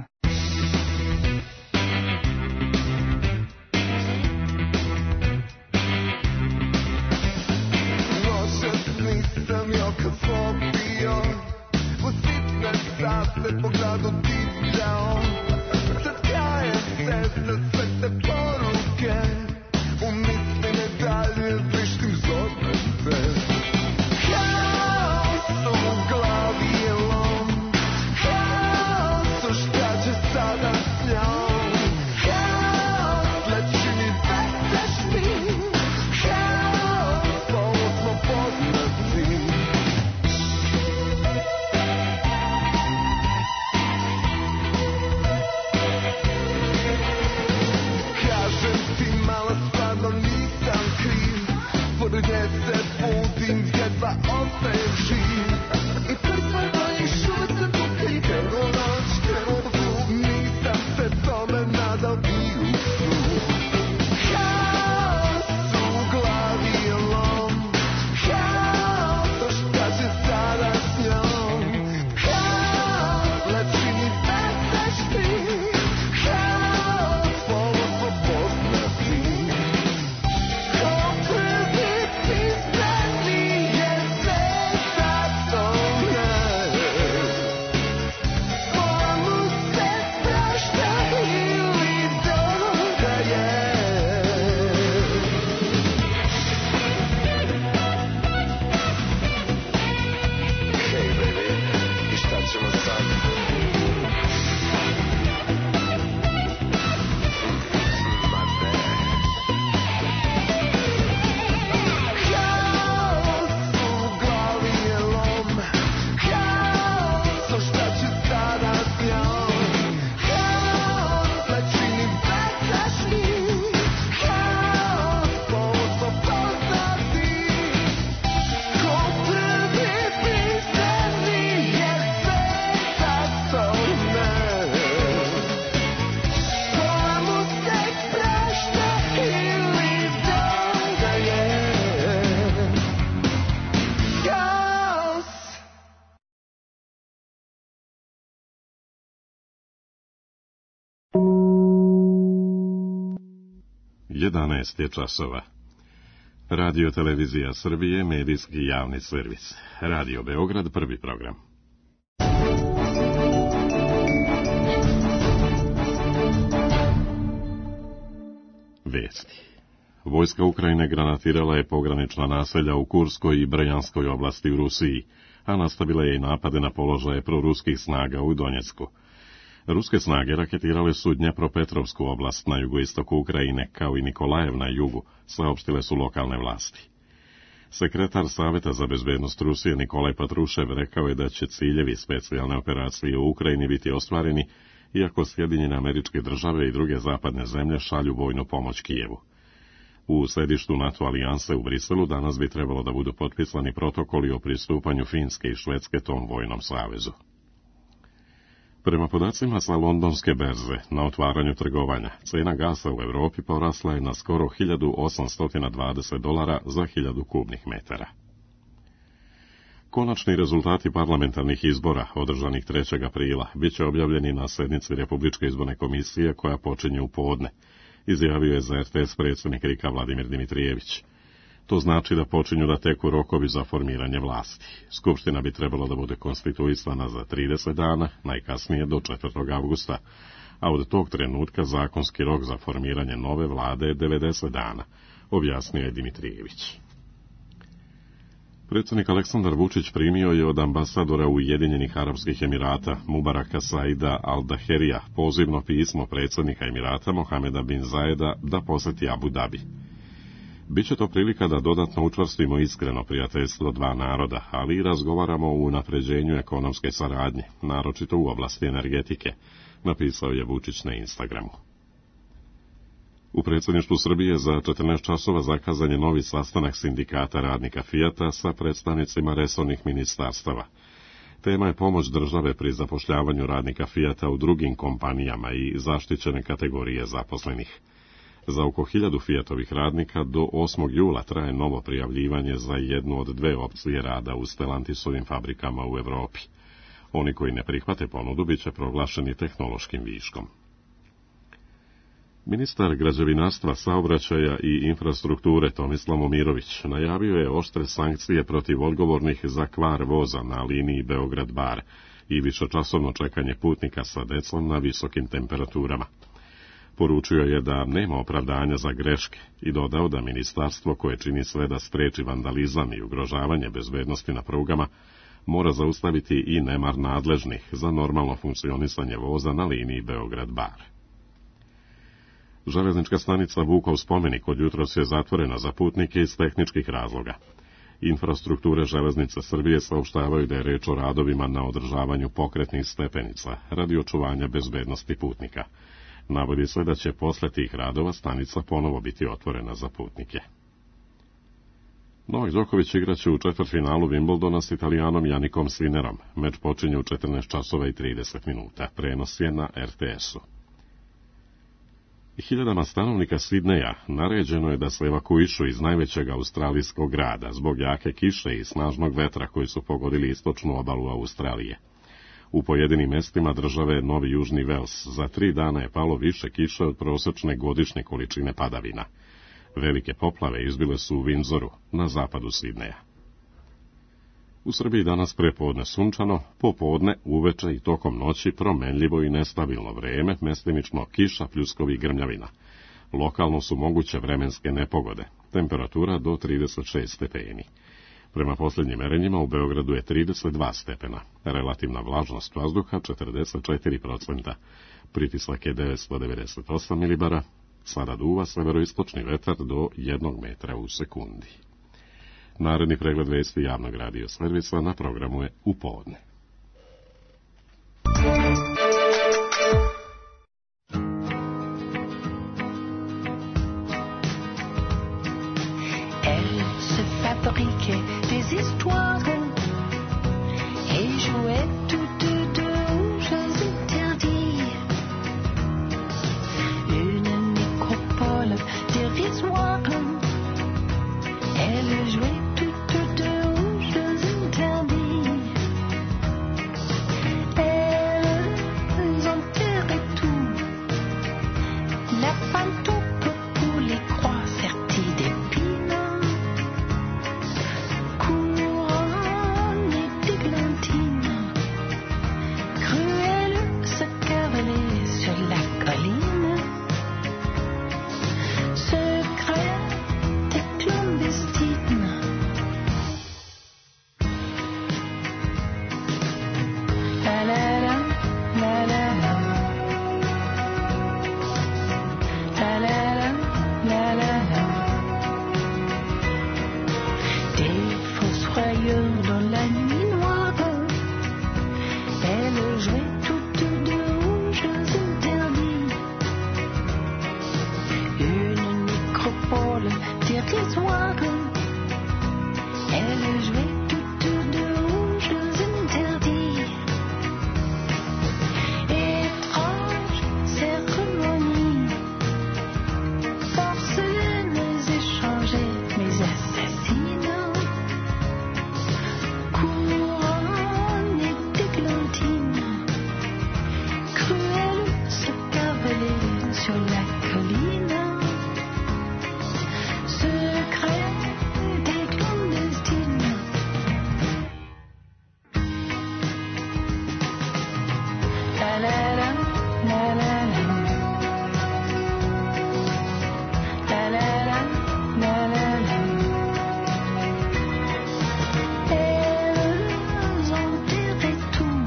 Nisam joj kad popio, u sitne sate pogledu divljao. Sad kraje se za sve te poruke, u misli ne dalje vrištim zorne sve. Haos u glavi je lom, haos šta će sada s njom. Haos leći mi vetešni, haos polo smo poznati. 11 je časova. Radio Televizija Srbije, medijski javni servis. Radio Beograd, prvi program. Vesti. Vojska Ukrajine granatirala je pogranična naselja u Kurskoj i Brjanskoj oblasti u Rusiji, a nastavila je i napade na položaje proruskih snaga u Donjecku. Ruske snage raketirale su Dnjepropetrovsku oblast na jugoistoku Ukrajine, kao i Nikolajev na jugu, saopštile su lokalne vlasti. Sekretar Saveta za bezbednost Rusije Nikolaj Patrušev rekao je da će ciljevi specijalne operacije u Ukrajini biti ostvareni, iako Sjedinjene Američke Države i druge zapadne zemlje šalju vojnu pomoć Kijevu. U središtu NATO alijanse u Briselu danas bi trebalo da budu potpisani protokoli o pristupanju Finske i Švedske tom vojnom savezu. Prema podacima sa londonske berze, na otvaranju trgovanja, cena gasa u Evropi porasla je na skoro $1.820 za 1000 kubnih metara. Konačni rezultati parlamentarnih izbora, održanih 3. aprila, bit će objavljeni na sednici Republičke izborne komisije koja počinje u podne, izjavio je za RTS predsjednik RIK-a Vladimir Dimitrijević. To znači da počinju da teku rokovi za formiranje vlasti. Skupština bi trebalo da bude konstituisana za 30 dana, najkasnije do 4. avgusta, a od tog trenutka zakonski rok za formiranje nove vlade je 90 dana, objasnio je Dimitrijević. Predsjednik Aleksandar Vučić primio je od ambasadora Ujedinjenih Arapskih Emirata Mubaraka Saida Al-Daherija pozivno pismo predsjednika Emirata Mohameda bin Zajeda da posjeti Abu Dhabi. Biće to prilika da dodatno učvrstimo iskreno prijateljstvo dva naroda, ali i razgovaramo o unapređenju ekonomske saradnje, naročito u oblasti energetike, napisao je Vučić na Instagramu. U predsjedništvu Srbije za 14 časova zakazan je novi sastanak sindikata radnika Fijata sa predstavnicima resornih ministarstava. Tema je pomoć države pri zapošljavanju radnika Fijata u drugim kompanijama i zaštićene kategorije zaposlenih. Za oko 1000 Fijatovih radnika do 8. jula traje novo prijavljivanje za jednu od 2 opcije rada u Stellantisovim fabrikama u Evropi. Oni koji ne prihvate ponudu bit će proglašeni tehnološkim viškom. Ministar građevinarstva, saobraćaja i infrastrukture Tomislav Momirović najavio je oštre sankcije protiv odgovornih za kvar voza na liniji Beograd-Bar i višečasovno čekanje putnika sa decom na visokim temperaturama. Poručio je da nema opravdanja za greške i dodao da ministarstvo, koje čini sve da spreči vandalizam i ugrožavanje bezbednosti na prugama, mora zaustaviti i nemar nadležnih za normalno funkcionisanje voza na liniji Beograd-Bar. Železnička stanica Vukov spomenik od jutros je zatvorena za putnike iz tehničkih razloga. Infrastrukture Železnice Srbije saopštavaju da je reč o radovima na održavanju pokretnih stepenica radi očuvanja bezbednosti putnika. Navodi se da će posle tih radova stanica ponovo biti otvorena za putnike. Novak Đoković igraće u četvrtfinalu Wimbledona s Italijanom Janikom Sinerom. Meč počinje u 14 časova i 30 minuta. Prenos je na RTS-u. Hiljadama stanovnika Sidneja naređeno je da se evakuišu iz najvećeg australijskog grada zbog jake kiše i snažnog vetra koji su pogodili istočnu obalu Australije. U pojedinim mestima države Novi Južni Vels za 3 dana je palo više kiše od prosječne godišnje količine padavina. Velike poplave izbile su u Windsoru, na zapadu Sidneja. U Srbiji danas prepodne sunčano, popodne, uveče i tokom noći promenljivo i nestabilno vreme, mestimično kiša, pljuskovi i grmljavina. Lokalno su moguće vremenske nepogode, temperatura do 36 stepeni. Prema posljednjim merenjima u Beogradu je 32 stepena, relativna vlažnost vazduha 44%, pritisak je 998 milibara, sada duva severoistočni vetar do 1 metra u sekundi. Naredni pregled vesti javnog radio servisa na programu je u podne. Elle se fabriquait des histoires et jouait toutes deux jeux interdits. Une nécropole dérisoire. Elle jouait toutes deux jeux interdits. sur la colline. Secret des clandestines. La la la, la la la. La la la, la la la. Elles enterraient tout.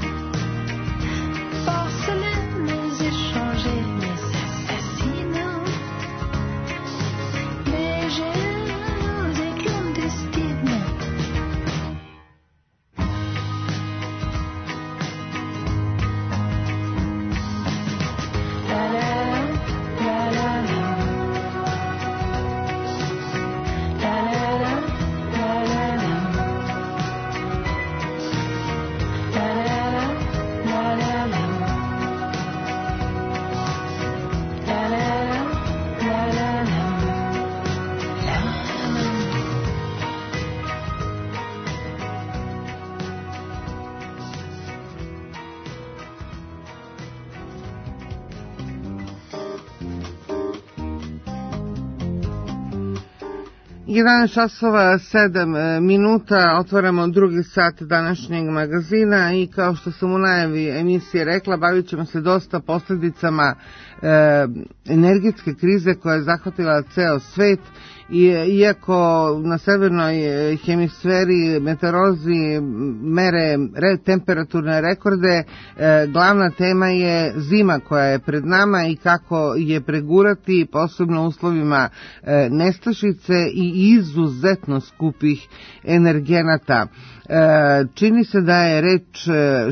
Porcelaine échangées, les assassines. Légères et clandestines. La la la, la la la. La la la, la la la. La la la, la la la. La la la, la la la. Jedan časova 7 minuta, otvaramo drugi sat današnjeg magazina i kao što sam u najavi emisije rekla, bavit ćemo se dosta posljedicama energetske krize koja je zahvatila ceo svet. Iako na severnoj hemisferi meteorolozi mere temperaturne rekorde, glavna tema je zima koja je pred nama i kako je pregurati, posebno u uslovima nestašice i izuzetno skupih energenata. Čini se da je reč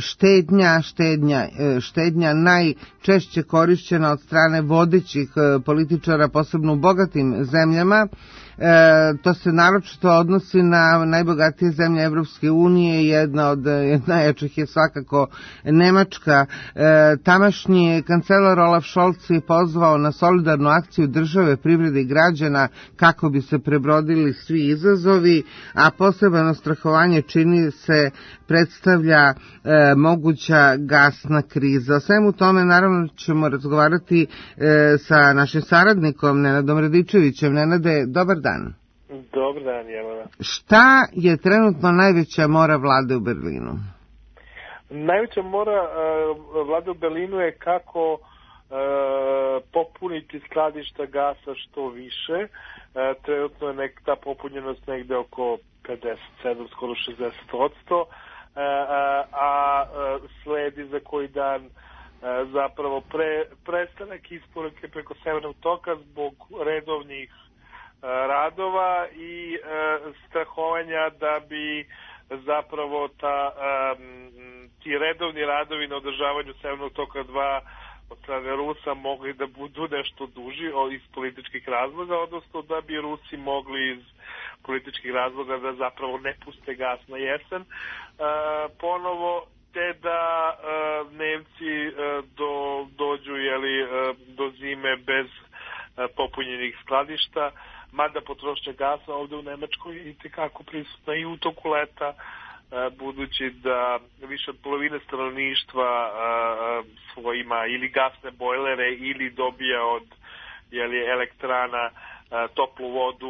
štednja najčešće korišćena od strane vodećih političara, posebno u bogatim zemljama. To se naročito odnosi na najbogatije zemlje Evropske unije, jedna od najjačih je svakako Nemačka. Tamašnji kancelar Olaf Scholz je pozvao na solidarnu akciju države, privrede i građana kako bi se prebrodili svi izazovi, a posebno strahovanje čini se predstavlja moguća gasna kriza. O svemu tome naravno ćemo razgovarati sa našim saradnikom Nenadom Radičevićem. Nenade, dobar dan. Dobar dan, Jelena. Šta je trenutno najveća mora vlade u Berlinu? Najveća mora vlade u Berlinu je kako popuniti skladišta gasa što više. Trenutno je ta popunjenost negde oko 57, skoro 60%, a sledi za koji dan zapravo prestanak isporuke preko Severnog toka zbog redovnih radova i strahovanja da bi zapravo ti redovni radovi na održavanju Severnog toka 2 od strane Rusa mogli da budu nešto duži iz političkih razloga, odnosno da bi Rusi mogli iz političkih razloga da zapravo ne puste gas na jesen. Ponovo, te da Nemci dođu do zime bez popunjenih skladišta, mada potrošnja gasa ovde u Nemačkoj je itekako prisutna i u toku leta, budući da više od polovine stanovništva ima ili gasne bojlere ili dobija od elektrana toplu vodu,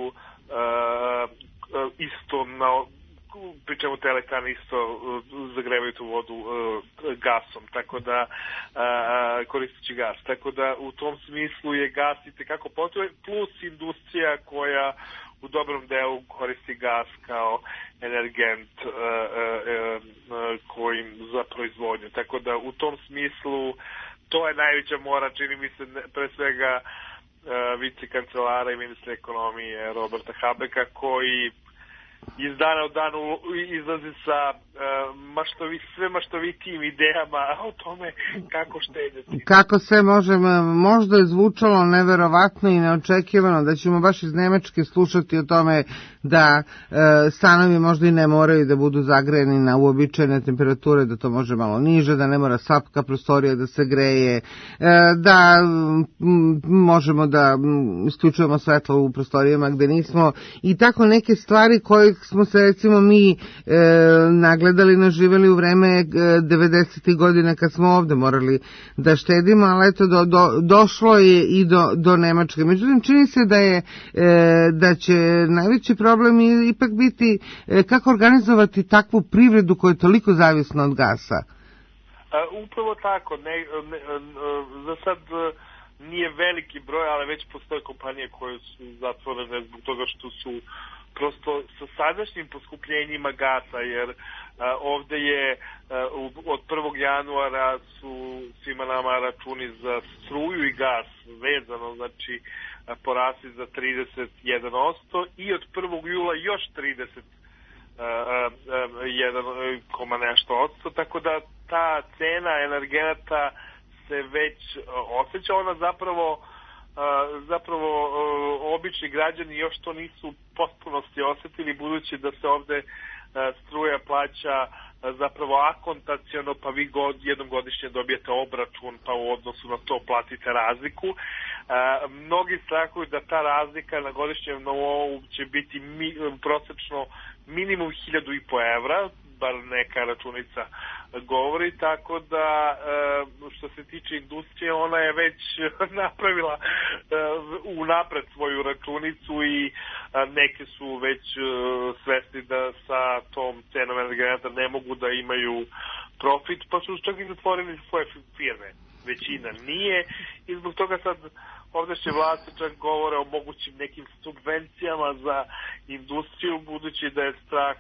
isto pričemu te elektrane isto zagrevaju tu vodu gasom, tako da koristeći gas. Tako da u tom smislu je gas itekako potreban, plus industrija koja u dobrom delu koristi gas kao energent kojim za proizvodnju. Tako da u tom smislu to je najveća mora, čini mi se, pre svega vice kancelara i ministra ekonomije Roberta Habecka, koji iz dana u danu izlazi sa sve maštovitijim idejama o tome kako štedjeti. Kako sve možda je zvučalo neverovatno i neočekivano da ćemo baš iz Nemačke slušati o tome da stanovi možda i ne moraju da budu zagrejeni na uobičajene temperature, da to može malo niže, da ne mora svaka prostorija da se greje, da možemo da isključujemo svetlo u prostorijama gde nismo i tako neke stvari koje smo se recimo mi na sagledali, naživjeli u vreme 90. godina kad smo ovde morali da štedimo, ali eto došlo je i do Nemačke. Međutim, čini se da će najveći problem ipak biti kako organizovati takvu privredu koja je toliko zavisna od gasa. Upravo tako. Za sad nije veliki broj, ali već postoje kompanije koje su zatvorene zbog toga što su prosto sa sadašnjim poskupljenjima gasa, jer ovde je od 1. januara su svima nama računi za struju i gas vezano, znači porasli za 31% i od 1. jula još 31 nešto odsto, tako da ta cena energenata se već osjeća. Ona zapravo obični građani još to nisu potpunosti osjetili, budući da se ovde struja plaća zapravo akontaciono, pa vi jednom godišnje dobijete obračun, pa u odnosu na to platite razliku. Mnogi strahuju da ta razlika na godišnjem nivou će biti prosečno minimum 1.500 evra, bar neka računica govori, tako da što se tiče industrije, ona je već napravila unapred svoju računicu i neke su već svesni da sa tom cenom energenata ne mogu da imaju profit, pa su čak i zatvorili svoje firme. Većina nije i zbog toga sad ovdešnje vlasti čak govore o mogućim nekim subvencijama za industriju, budući da je strah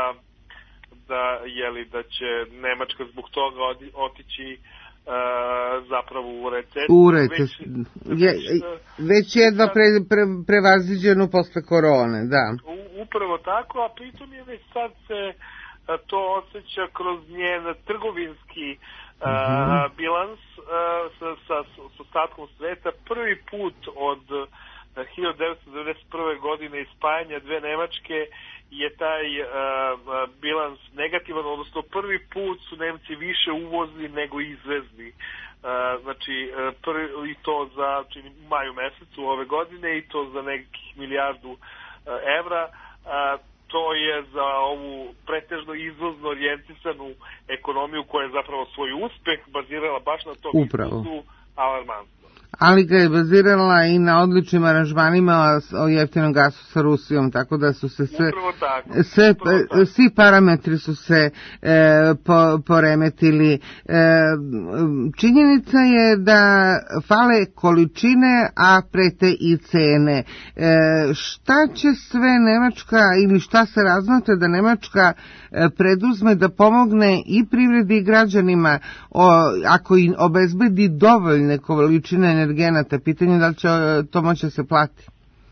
da će Nemačka zbog toga otići zapravo u recesiju. Već jedva prevaziđenu posle korone, da. Upravo tako, a pritom je već sad se to osjeća kroz njen trgovinski bilans sa ostatkom sveta. Prvi put od 1991. godine i spajanja dve Nemačke je taj bilans negativan, odnosno prvi put su Nemci više uvozili nego izvezli. Znači, i to za maju mesecu ove godine i to za nekih milijardu evra. To je za ovu pretežno izvozno orijentisanu ekonomiju koja je zapravo svoj uspeh bazirala baš na tom izvozu alarmantno. Ali ga je bazirala i na odličnim aranžmanima o jeftinom gasu sa Rusijom, tako da su se svi parametri su se poremetili. Činjenica je da fale količine, a prete i cene. Šta će sve Nemačka ili šta se razmatra da Nemačka preduzme da pomogne i privredi i građanima ako im obezbedi dovoljne količine energenata? Pitanje da li će to moći se plati?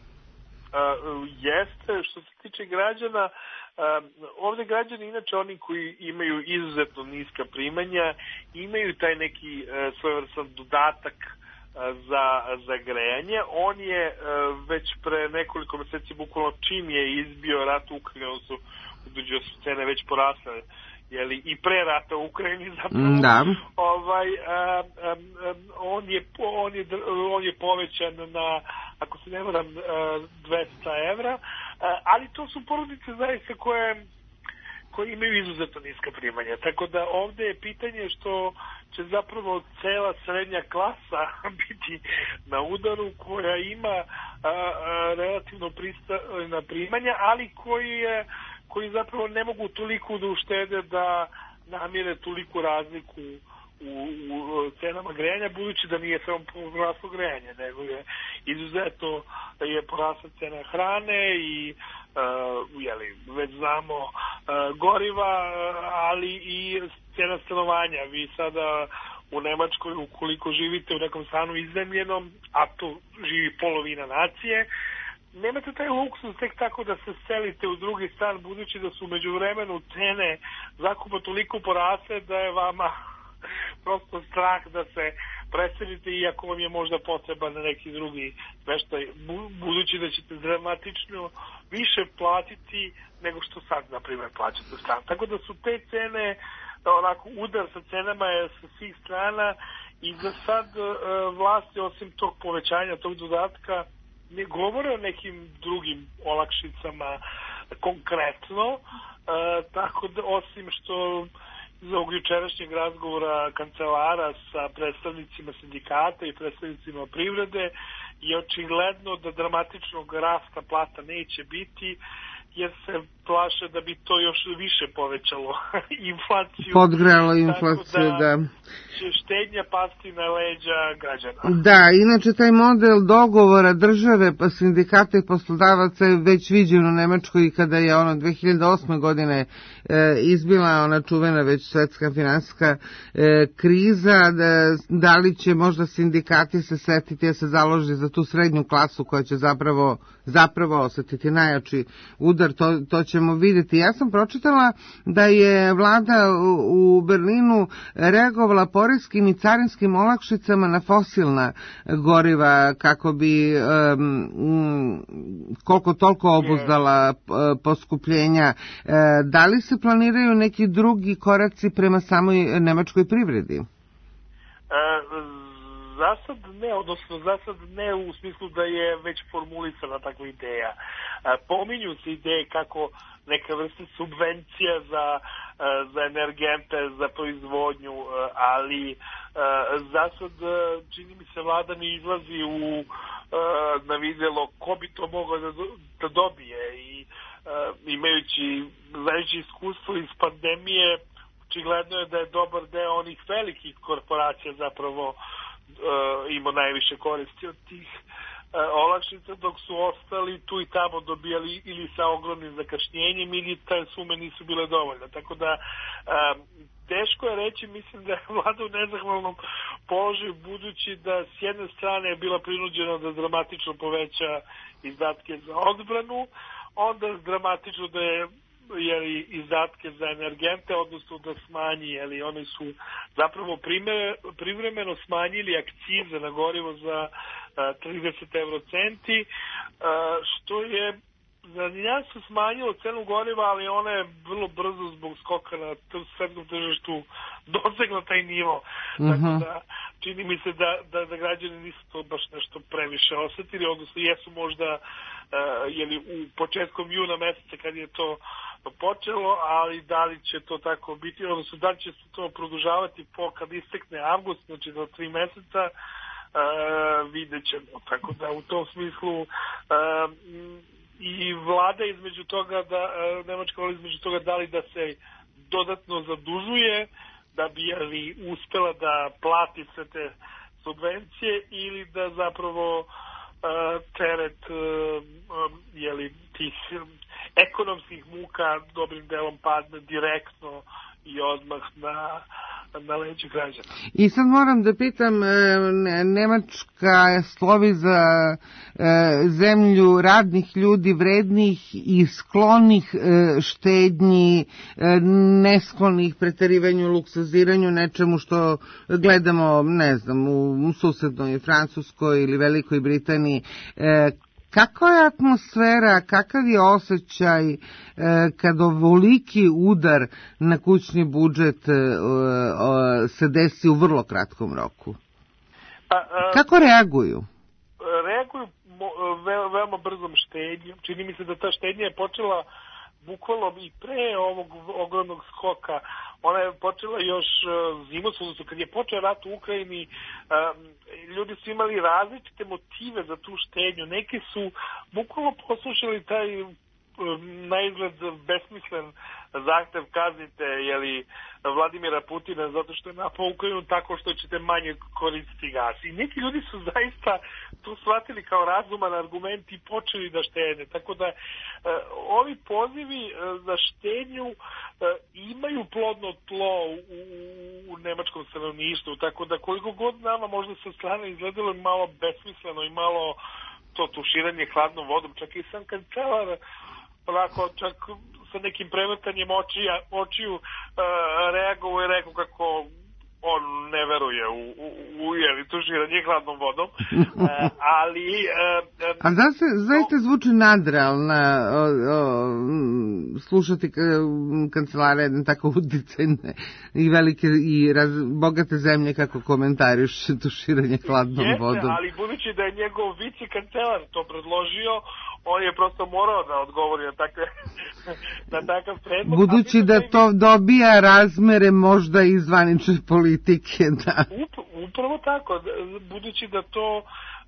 Jeste, što se tiče građana, ovde građani, inače oni koji imaju izuzetno niska primanja, imaju taj neki svojevrstan dodatak za grejanje. On je već pre nekoliko meseci, bukvalno čim je izbio rat u Ukrajini, su cene već porasle, i pre rata u Ukrajini zapravo, on je povećan na, ako se ne varam, 200 evra, ali to su porodice zaista koje imaju izuzetno niska primanja, tako da ovde je pitanje što će zapravo cela srednja klasa biti na udaru, koja ima relativno pristojna primanja, ali koji zapravo ne mogu toliko da uštede da namire toliku razliku u cenama grejanja, budući da nije samo poraslo grejanje, nego je izuzetno porasla cena hrane i već znamo goriva, ali i cena stanovanja. Vi sada u Nemačkoj, ukoliko živite u nekom stanu iznajmljenom, a to živi polovina nacije, nemate taj luksus tek tako da se selite u drugi stan, budući da su međuvremenu cene zakupa toliko porasle da je vama prosto strah da se preselite, iako vam je možda potreban neki drugi smeštaj, budući da ćete dramatično više platiti nego što sad, na primjer, plaćate stan. Tako da su te cene, onako, udar sa cenama je sa svih strana i za sad vlasti, osim tog povećanja, tog dodatka, ne govore o nekim drugim olakšicama konkretno, tako da osim što iz ovog jučerašnjeg razgovora kancelara sa predstavnicima sindikata i predstavnicima privrede je očigledno da dramatičnog rasta plata neće biti, jer se plaše da bi to još više povećalo inflaciju. Podgrelo inflaciju, da. Će štednja pasti na leđa građana. Da, inače taj model dogovora države, pa sindikata i poslodavaca je već viđen u Nemačkoj i kada je 2008. godine izbila ona čuvena već svetska finansijska kriza, da li će možda sindikati se setiti da se založi za tu srednju klasu koja će zapravo osetiti najjači udar, to ćemo vidjeti. Ja sam pročitala da je vlada u Berlinu reagovala poreskim i carinskim olakšicama na fosilna goriva kako bi koliko toliko obuzdala poskupljenja. Da li se planiraju neki drugi koraci prema samoj nemačkoj privredi? Zasad ne u smislu da je već formulisana takva ideja. Pominju se ideje kako neka vrsta subvencija za energente, za proizvodnju, ali zasad čini mi se vlada ne izlazi na vidjelo ko bi to mogao da dobije i znajući iskustvo iz pandemije, očigledno je da je dobar deo onih velikih korporacija zapravo imao najviše koristi od tih olakšica, dok su ostali tu i tamo dobijali ili sa ogromnim zakašnjenjem ili te sume nisu bile dovoljne. Tako da teško je reći, mislim da je vlada u nezahvalnom položaju budući da s jedne strane je bila prinuđena da dramatično poveća izdatke za odbranu, onda dramatično da je izdatke za energente, odnosno da smanji, oni su zapravo privremeno smanjili akcize na gorivo za 30 eurocenti, što je za njega su smanjilo cenu goriva, ali ona je vrlo brzo zbog skoka na svetskom tržištu dosegla taj nivo. Tako da čini mi se da građani nisu to baš nešto previše osetili, odnosno jesu možda u početkom juna meseca kad je to počelo, ali da li će to tako biti, odnosno da li će se to produžavati kad istekne avgust, znači za 3 meseca, vidjet ćemo. Tako da u tom smislu i vlada između toga Nemačka vlada između toga da li da se dodatno zadužuje da bi uspela da plati sve te subvencije ili da zapravo teret tih ekonomskih muka dobrim delom padne direktno i odmah na leđe građana. I sad moram da pitam, Nemačka slovi za zemlju radnih ljudi, vrednih i sklonih štednji, nesklonih preterivanju, luksuziranju, nečemu što gledamo, ne znam, u susednoj Francuskoj ili Velikoj Britaniji. Kakva je atmosfera, kakav je osjećaj kad ovoliki udar na kućni budžet se desi u vrlo kratkom roku? Kako reaguju? Reaguju veoma brzom štednjom. Čini mi se da ta štednja je počela bukvalno i pre ovog ogromnog skoka. Ona je počela još zimus, odnosno kad je počeo rat u Ukrajini, ljudi su imali različite motive za tu štednju. Neki su bukvalno poslušali taj na izgled besmislen zahtev kaznite Vladimira Putina zato što je napao Ukrajinu tako što ćete manje koristiti gas. I neki ljudi su zaista to shvatili kao razuman argument i počeli da štede. Tako da ovi pozivi za štednju imaju plodno tlo u nemačkom stanovništvu. Tako da koliko god nama možda sa strane izgledalo malo besmisleno i malo to tuširanje hladnom vodom, čak i sam kancelar onako čak sa nekim prevrtanjem očiju reagovao i rekao kako on ne veruje u tuširanje hladnom vodom, ali A zaista zvuči nadrealna slušati kancelare jedne tako uticajne i velike i bogate zemlje kako komentariš tuširanje hladnom vodom. Ali budući da je njegov vici kancelar to predložio, on je prosto morao da odgovori na takav predlog. Budući da to dobija razmere možda i zvanične politike, da. Upravo tako, budući da to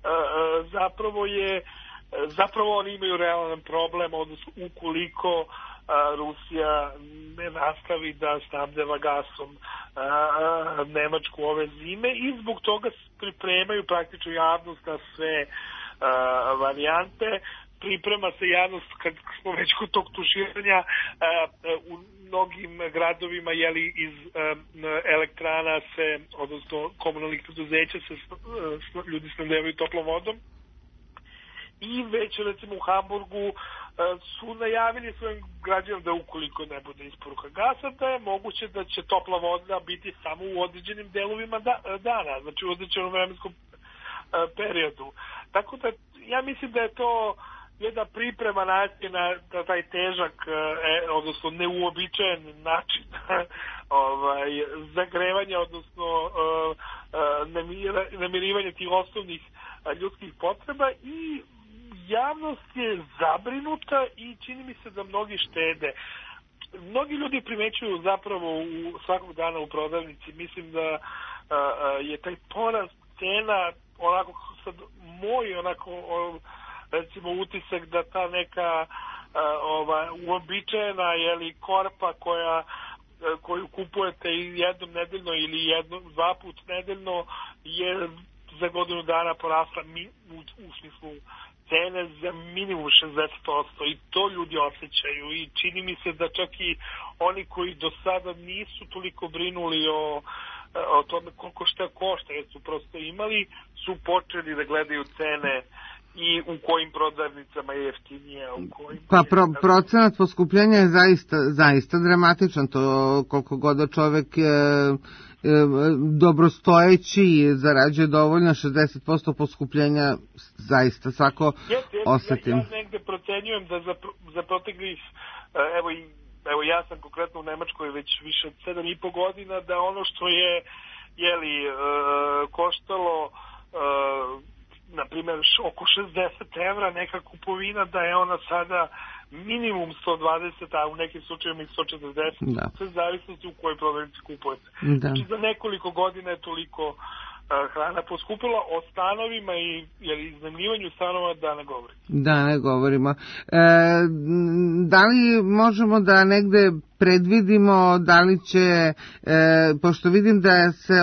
zapravo oni imaju realan problem, odnosno ukoliko Rusija ne nastavi da snabdeva gasom Nemačku ove zime i zbog toga pripremaju praktično javnost na sve varijante. Priprema se javnost, kad smo već kod tog tuširanja, u mnogim gradovima iz elektrana odnosno komunalnih preduzeća se ljudi snabdevaju toplom vodom. I već recimo u Hamburgu su najavili svojim građanima da ukoliko ne bude isporuka gasa, da je moguće da će topla voda biti samo u određenim delovima dana, znači u određenom vremenskom periodu. Tako da ja mislim da je to jedna priprema nacije na taj težak, odnosno neuobičajen način zagrevanja, odnosno namirivanja tih osnovnih ljudskih potreba i javnost je zabrinuta i čini mi se da mnogi štede. Mnogi ljudi primećuju zapravo svakog dana u prodavnici. Mislim da je taj porast cena onako sad moj recimo utisak da ta neka uobičajena korpa koju kupujete jednom nedeljno ili dva put nedeljno je za godinu dana porasla u smislu cene za minimum 60% i to ljudi osjećaju i čini mi se da čak i oni koji do sada nisu toliko brinuli o tome koliko šta košta, jer su prosto imali, su počeli da gledaju cene i u kojim prodavnicama je jeftinije, u kojim... Pa procenat poskupljenja je zaista dramatičan, to koliko god čovek dobrostojeći zarađuje dovoljno, 60% poskupljenja zaista svako osetim. Ja negde procenjujem da za proteklih, evo ja sam konkretno u Nemačkoj već više od 7,5 godina, da ono što je koštalo na primjer oko 60 evra neka kupovina, da je ona sada minimum 120, a u nekim slučajevima i 140, sve zavisnosti u kojoj prodavnici kupujete. Znači za nekoliko godina je toliko hrana poskupila. O stanovima i iznajmljivanju stanova da ne govorimo. Da ne govorimo. Da li možemo da negde predvidimo da li će, pošto vidim da se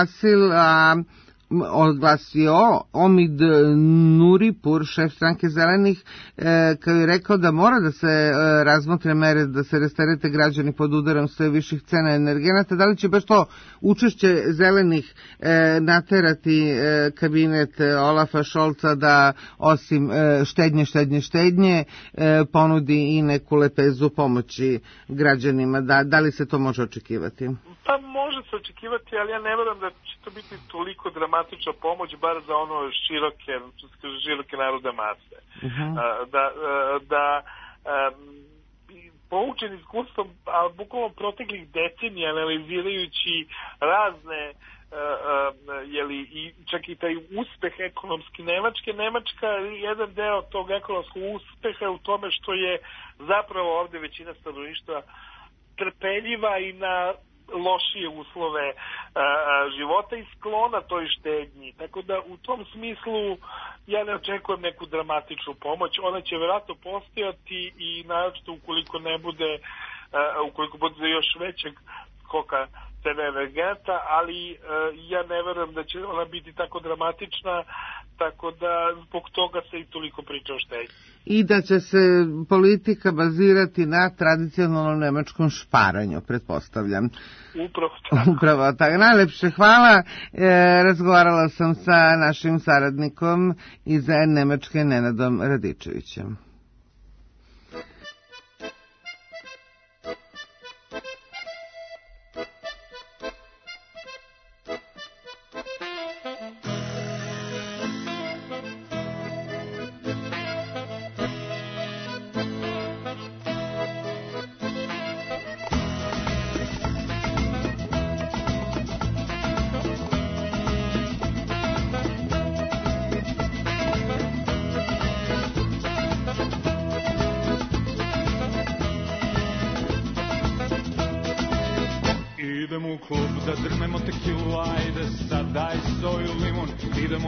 oglasio Omid Nuripur, šef stranke Zelenih, koji je rekao da mora da se razmotre mere da se rasterete građani pod udarom sve viših cena energenata. Da li će baš to učešće Zelenih naterati kabinet Olafa Šolca da osim štednje ponudi i neku lepezu pomoći građanima? Da li se to može očekivati? Pa može se očekivati, ali ja ne verujem da će to biti toliko dramatična pomoć, bar za ono široke narodne mase. Da poučen iskustvom, a bukvalno proteklih decenija analizirajući razne i čak i taj uspeh ekonomski Nemačka, jedan deo tog ekonomskog uspeha je u tome što je zapravo ovdje većina stanovništva trpeljiva i na lošije uslove života i sklona toj štednji. Tako da u tom smislu ja ne očekujem neku dramatičnu pomoć. Ona će vjerojatno postojati i naročito ukoliko bude još većeg skoka cene energenta, ali ja ne verujem da će ona biti tako dramatična, tako da zbog toga se i toliko priča o štednji. I da će se politika bazirati na tradicionalnom nemačkom šparanju, pretpostavljam. Upravo tako. Najlepše hvala. Razgovarala sam sa našim saradnikom iz Nemačke, Nenadom Radičevićem.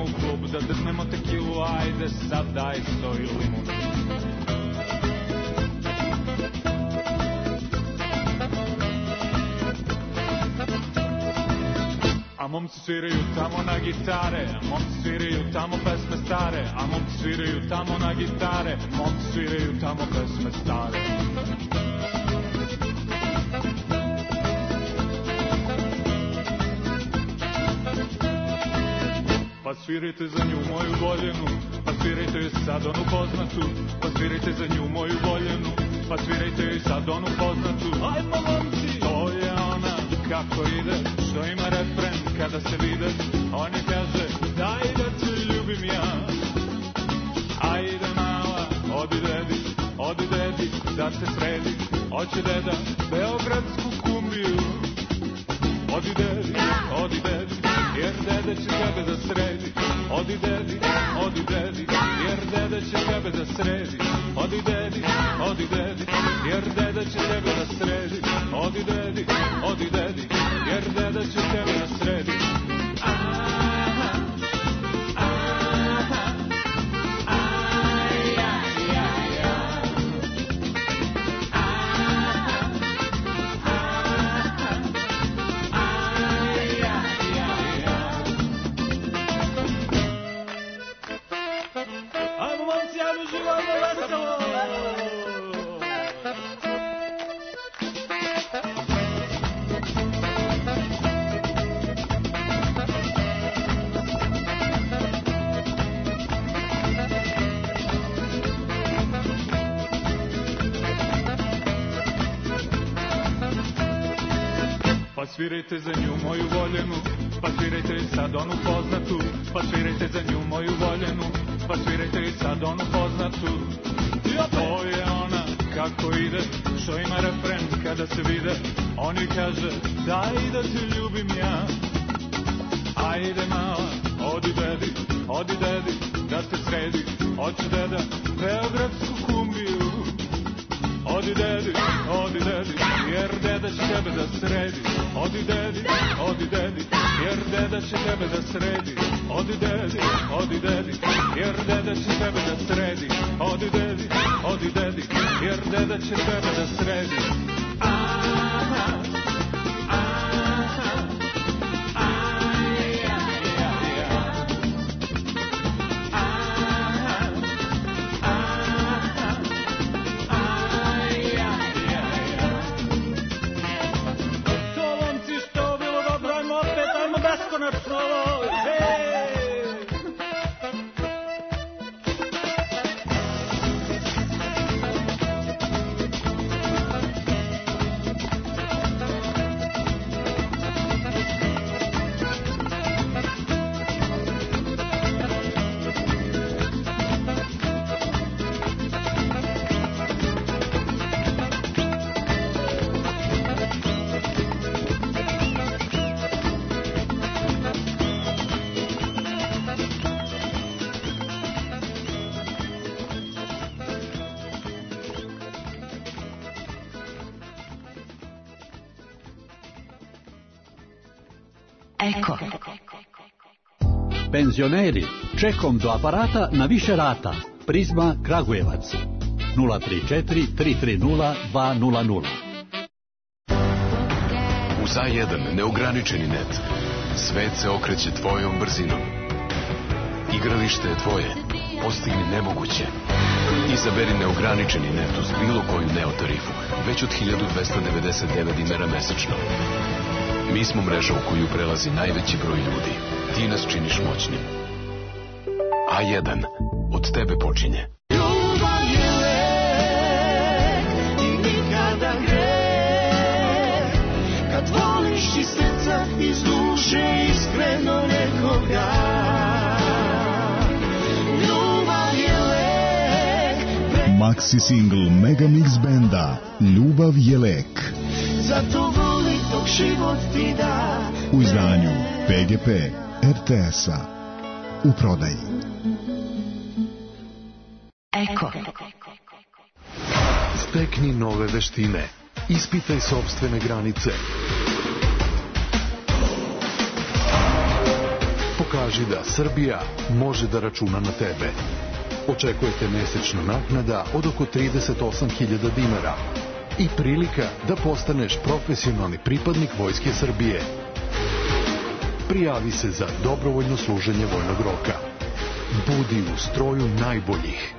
u klub, da drnemo tekilu, ajde sad daj soj limun. A momci sviraju tamo na gitare, momci sviraju tamo pesme stare, a momci sviraju tamo na gitare, momci sviraju tamo pesme stare. Pa svirajte za nju moju voljenu, pa svirajte sad onu poznatu, pa svirajte za nju moju voljenu, pa svirajte sad onu poznatu. Ajmo momci! To je ona, kako ide, što ima refren kada se vide, on je kaže, daj da te ljubim ja. Ajde mala, odi dedi, da te sredi, hoće deda beogradsku kumbiju. Odi dedi, jer dede će tebe da sredi. Odi dedi, jer dede će tebe da sredi. Odi dedi, jer dede će tebe da sredi. Odi dedi, jer dede će tebe da sredi. Pa svirajte za nju moju voljenu, pa svirajte sad onu poznatu, pa svirajte za nju moju voljenu, pa svirajte sad onu poznatu. To je ona, kako ide, što ima refren kada se vide, on joj kaže, daj da te ljubim ja. Ajde mala, odi dedi, da te sredi, hoće deda beogradsku kumbiju. Odi dedi, jer deda će tebe da sredi. Odi dedi, jer deda će tebe da sredi. Odi dedi, jer deda će tebe da sredi. Odi dedi, jer deda će tebe da sredi. Eko. Penzioneri, čekom do aparata na više rata. Prizma Kragujevac. 034 330 200. Uz A1 neograničeni net. Svet se okreće tvojom brzinom. Igralište je tvoje. Postigni nemoguće. Izaberi neograničeni net uz bilo koju neotarifu. Već od 1299 dinara mesečno. Mi smo mreža u koju prelazi najveći broj ljudi. Ti nas činiš moćnim. A1. Od tebe počinje. Ljubav je lek i nikada greh. Kad voliš iz srca, iz duše, iskreno nekoga. Ljubav je lek. Maxi single Megamix benda Ljubav je lek. Zato voli dok život ti da. U izdanju PGP RTS-a. U prodaji. Eko. Stekni nove veštine. Ispitaj sopstvene granice. Pokaži Pokaži da Srbija može da računa na tebe. Očekujete mesečna naknada od oko 38.000 dinara i prilika da postaneš profesionalni pripadnik Vojske Srbije. Prijavi se za dobrovoljno služenje vojnog roka. Budi u stroju najboljih.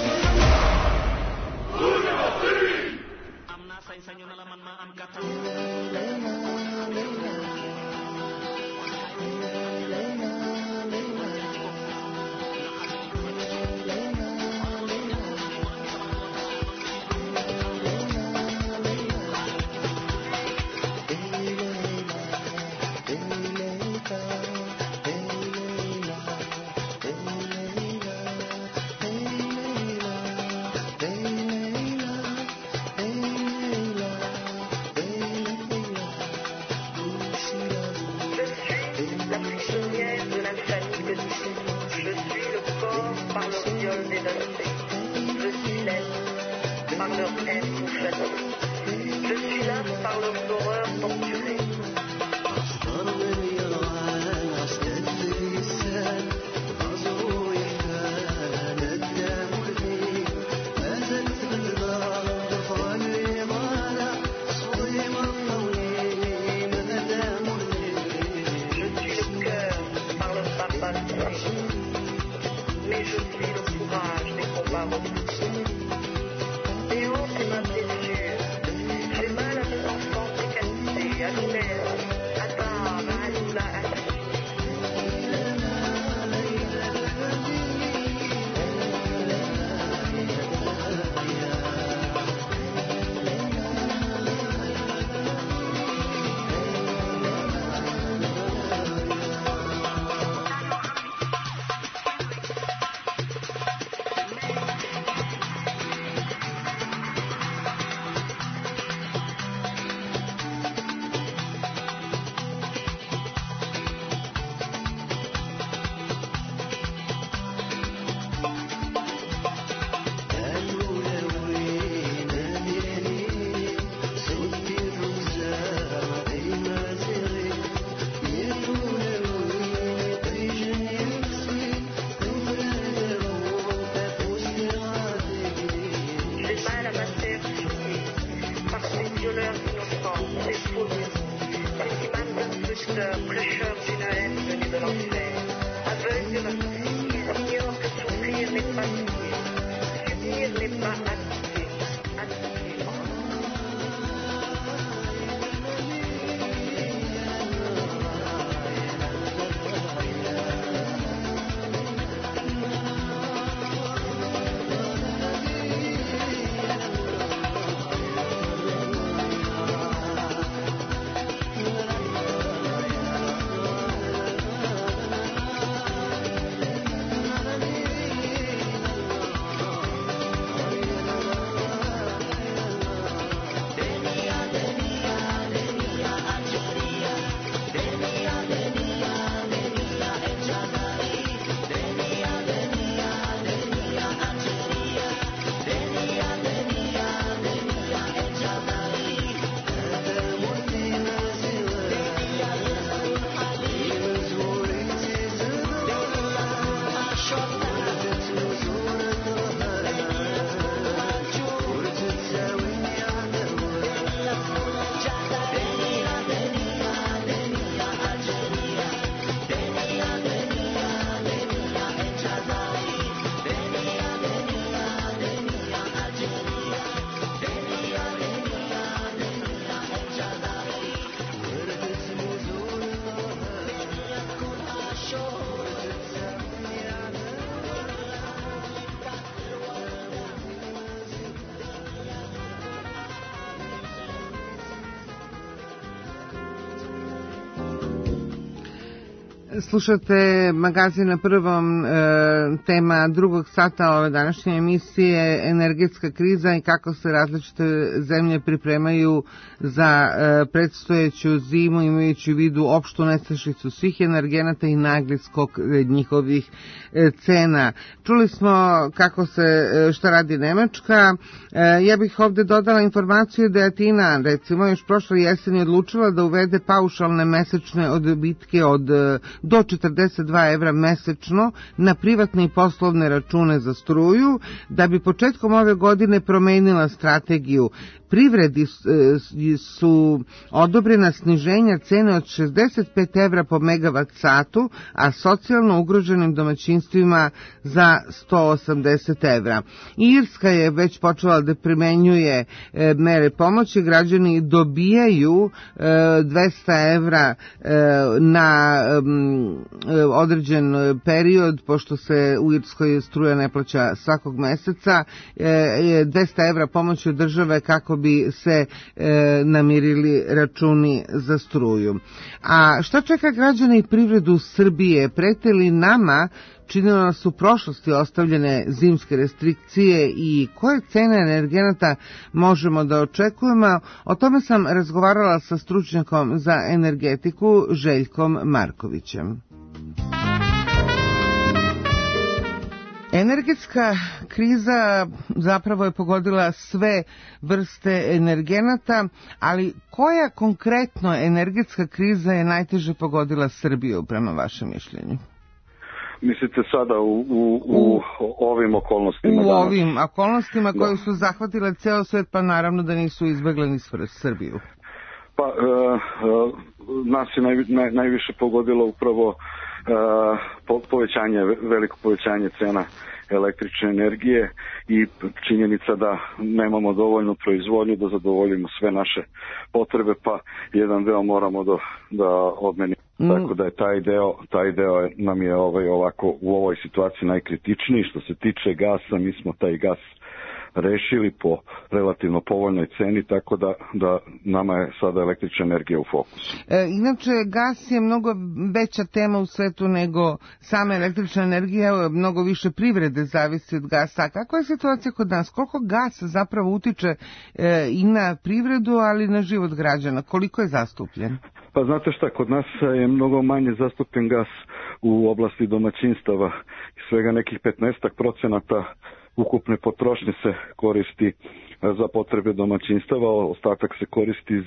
Slušate magazin na prvom, tema drugog sata ove današnje emisije, energetska kriza i kako se različite zemlje pripremaju za predstojeću zimu, imajući u vidu opštu nestašicu svih energenata i nagli skok njihovih cena. Čuli smo šta radi Nemačka. Ja bih ovde dodala informaciju da je Atina, recimo, još prošle jeseni odlučila da uvede paušalne mesečne odbitke od do 42 evra mesečno na privatne i poslovne račune za struju, da bi početkom ove godine promenila strategiju. Privredi su odobrena sniženja cene od 65 evra po megavat satu, a socijalno ugroženim domaćinstvima za 180 evra. Irska je već počela da primenjuje mere pomoći, građani dobijaju 200 evra na određen period, pošto se u Irskoj struja ne plaća svakog meseca, 200 evra pomoći od države kako bi se namirili računi za struju. A šta čeka građane i privredu Srbije? Prete li nama, činilo nas u prošlosti ostavljene zimske restrikcije i koje cene energenata možemo da očekujemo? O tome sam razgovarala sa stručnjakom za energetiku Željkom Markovićem. Energetska kriza zapravo je pogodila sve vrste energenata, ali koja konkretno energetska kriza je najteže pogodila Srbiju prema vašem mišljenju? Mislite sada u ovim okolnostima? U ovim okolnostima koje su zahvatile ceo svet, pa naravno da nisu izbegle ni Srbiju. Pa nas je najviše pogodilo upravo veliko povećanje cena električne energije i činjenica da nemamo dovoljnu proizvodnju da zadovoljimo sve naše potrebe, pa jedan deo moramo da odmenimo. Tako da je taj deo nam je ovako u ovoj situaciji najkritičniji. Što se tiče gasa, mi smo taj gas rešili po relativno povoljnoj ceni, tako da nama je sada električna energija u fokusu. Inače, gas je mnogo veća tema u svetu nego sama električna energija, mnogo više privrede zavisi od gasa. A kakva je situacija kod nas? Koliko gas zapravo utiče i na privredu, ali i na život građana? Koliko je zastupljen? Pa znate šta, kod nas je mnogo manje zastupljen gas u oblasti domaćinstava. Svega nekih 15% ukupne potrošnje se koristi za potrebe domaćinstava, ostatak se koristi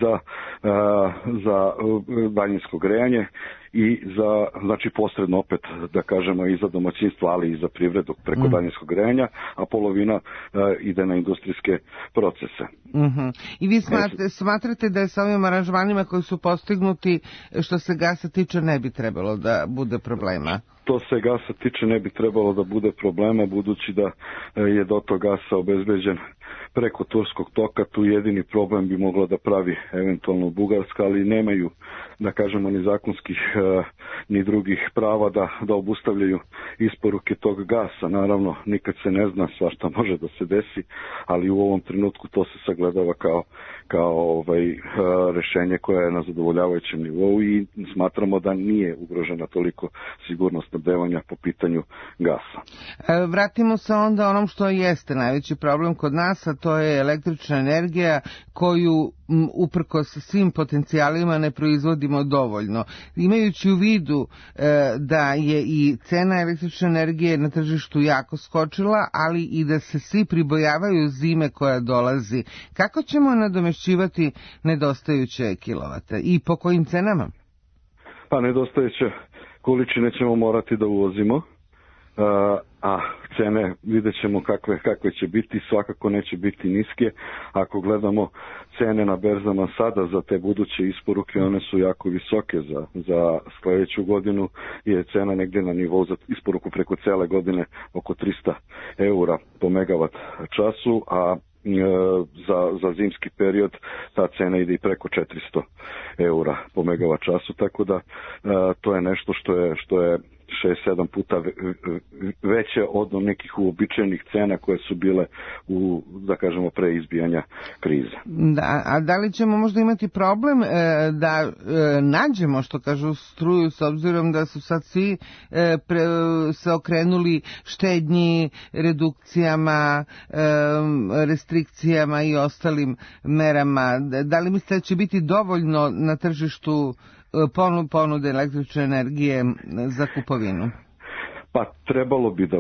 za daljinsko grejanje i znači posredno opet da kažemo i za domaćinstvo, ali i za privredu preko daljinskog grejanja, a polovina ide na industrijske procese. I vi smatrate da je sa ovim aranžmanima koji su postignuti što se gasa tiče ne bi trebalo da bude problema? To se gasa tiče ne bi trebalo da bude problema, budući da je dotok gasa obezbeđen preko Turskog toka. Tu jedini problem bi mogla da pravi eventualno Bugarska, ali nemaju, da kažemo, ni zakonskih ni drugih prava da obustavljaju isporuke tog gasa. Naravno, nikad se ne zna, svašta može da se desi, ali u ovom trenutku to se sagledava kao rešenje koje je na zadovoljavajućem nivou i smatramo da nije ugrožena toliko sigurnost snabdevanja po pitanju gasa. Vratimo se onda onom što jeste najveći problem kod nas, a to je električna energija koju uprkos svim potencijalima ne proizvodimo dovoljno. Imajući u vidu da je i cena električne energije na tržištu jako skočila, ali i da se svi pribojavaju zime koja dolazi, kako ćemo nadomešćivati nedostajuće kilovate i po kojim cenama? Pa nedostajuće količine ćemo morati da uvozimo, a cene vidjet ćemo kakve će biti, svakako neće biti niske. Ako gledamo cene na berzama sada za te buduće isporuke, one su jako visoke. Za sljedeću godinu je cena negdje na nivou za isporuku preko cele godine oko 300 eura po megavat času, a za zimski period ta cena ide i preko 400 eura po megavat času, tako da to je nešto što je 6-7 puta veće od nekih uobičajenih cena koje su bile da kažemo, pre izbijanja krize. Da, a da li ćemo možda imati problem da nađemo, što kažu, struju, s obzirom da su sad svi se okrenuli štednji, redukcijama, restrikcijama i ostalim merama? Da li mislite da će biti dovoljno na tržištu ponude električne energije za kupovinu? Pa trebalo bi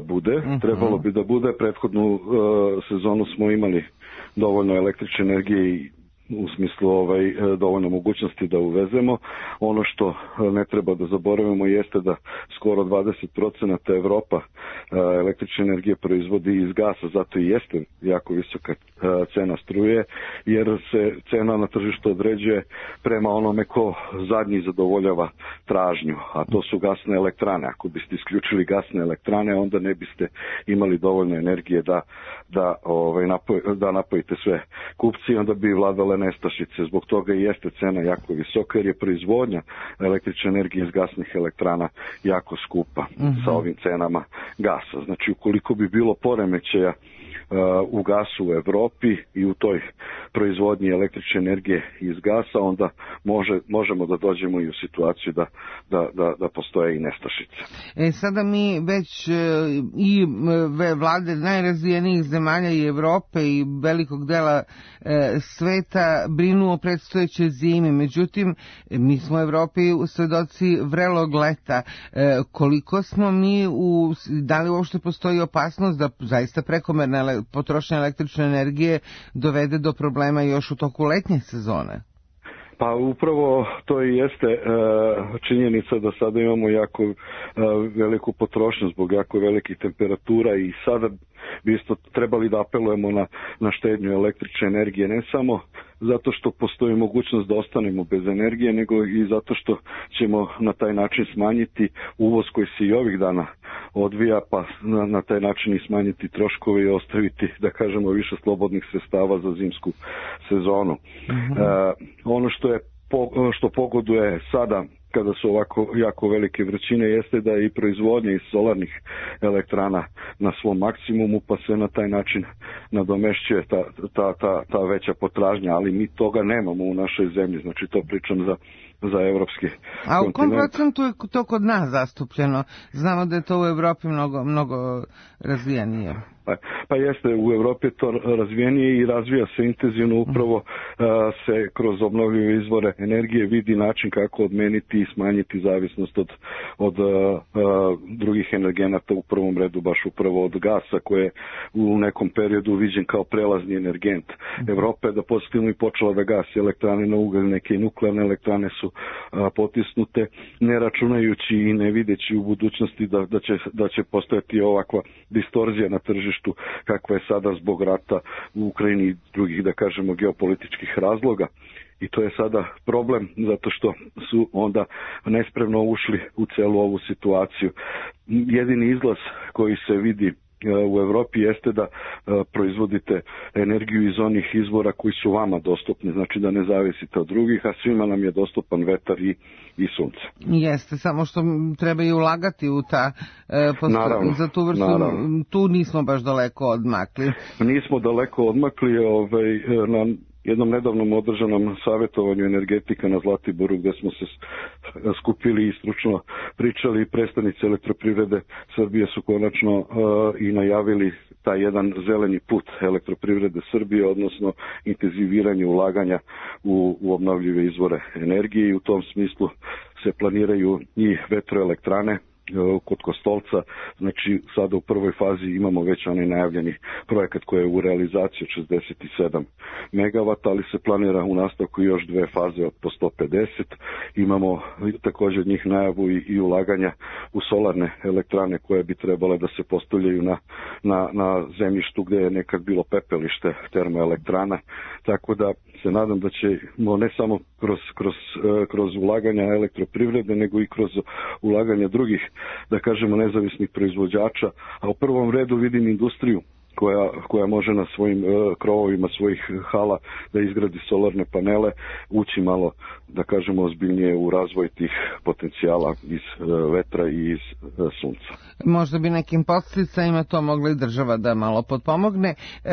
da bude. Prethodnu sezonu smo imali dovoljno električne energije i u smislu dovoljno mogućnosti da uvezemo. Ono što ne treba da zaboravimo jeste da skoro 20% Evropa električne energije proizvodi iz gasa, zato i jeste jako visoka cena struje, jer se cena na tržištu određuje prema onome ko zadnji zadovoljava tražnju, a to su gasne elektrane. Ako biste isključili gasne elektrane, onda ne biste imali dovoljno energije da napojite sve kupci, onda bi vladale nestašice. Zbog toga i jeste cena jako visoka, jer je proizvodnja električne energije iz gasnih elektrana jako skupa sa ovim cenama gasa. Znači, ukoliko bi bilo poremećaja u gasu u Evropi i u toj proizvodnji električne energije iz gasa, onda možemo da dođemo i u situaciju da postoje i nestašice. Sada mi već i vlade najrazvijenijih zemalja i Evrope i velikog dela sveta brinu o predstojećoj zimi. Međutim, mi smo u Evropi svedoci vrelog leta. Koliko smo mi, da li uopšte postoji opasnost da zaista prekomerna potrošnja električne energije dovede do problema još u toku letnje sezone? Pa upravo to i jeste činjenica da sada imamo jako veliku potrošnju zbog jako velikih temperatura i sada bi isto trebali da apelujemo na štednju električne energije, ne samo zato što postoji mogućnost da ostanemo bez energije, nego i zato što ćemo na taj način smanjiti uvoz koji se i ovih dana odvija, pa na taj način i smanjiti troškove i ostaviti, da kažemo, više slobodnih sredstava za zimsku sezonu. Ono što pogoduje sada kada su ovako jako velike vrućine jeste da je i proizvodnja iz solarnih elektrana na svom maksimumu, pa se na taj način nadomešćuje ta veća potražnja, ali mi toga nemamo u našoj zemlji, znači to pričam za evropski kontinent. A u kom procentu je to kod nas zastupljeno? Znamo da je to u Evropi mnogo razvijenije. Pa jeste, u Evropi je to razvijenije i razvija se intenzivno, upravo se kroz obnovljive izvore energije vidi način kako odmeniti i smanjiti zavisnost od drugih energenata, u prvom redu baš upravo od gasa, koje je u nekom periodu viđen kao prelazni energent. Evropa je da pozitivno i počela da gasi elektrane na ugalj, neke nuklearne elektrane su potisnute, ne računajući i ne videći u budućnosti da će postojati ovakva distorzija na tržištu kakva je sada zbog rata u Ukrajini i drugih, da kažemo, geopolitičkih razloga. I to je sada problem, zato što su onda nespremno ušli u celu ovu situaciju. Jedini izlaz koji se vidi u Evropi jeste da proizvodite energiju iz onih izvora koji su vama dostupni, znači da ne zavisite od drugih, a svima nam je dostupan vetar i sunce. Jeste, samo što treba i ulagati u naravno, za tu vrstu, tu nismo baš daleko odmakli. Nismo daleko odmakli, na jednom nedavnom održanom savjetovanju energetika na Zlatiboru, gde smo se skupili i stručno pričali, predstavnici Elektroprivrede Srbije su konačno i najavili taj jedan zeleni put Elektroprivrede Srbije, odnosno intenziviranje ulaganja u obnovljive izvore energije, i u tom smislu se planiraju i vetroelektrane kod Kostolca. Znači sada u prvoj fazi imamo već onaj najavljeni projekat koji je u realizaciji 67 megavata, ali se planira u nastavku još dve faze od po 150. Imamo također od njih najavu i ulaganja u solarne elektrane koje bi trebale da se postavljaju na zemljištu gdje je nekad bilo pepelište termoelektrana, tako da se nadam da ćemo ne samo kroz ulaganja Elektroprivrede, nego i kroz ulaganja drugih, da kažemo, nezavisnih proizvođača, a u prvom redu vidim industriju koja može na svojim krovovima svojih hala da izgradi solarne panele, ući malo, da kažemo, ozbiljnije u razvoj tih potencijala iz vetra i iz sunca. Možda bi nekim podsticajima to mogla i država da malo potpomogne.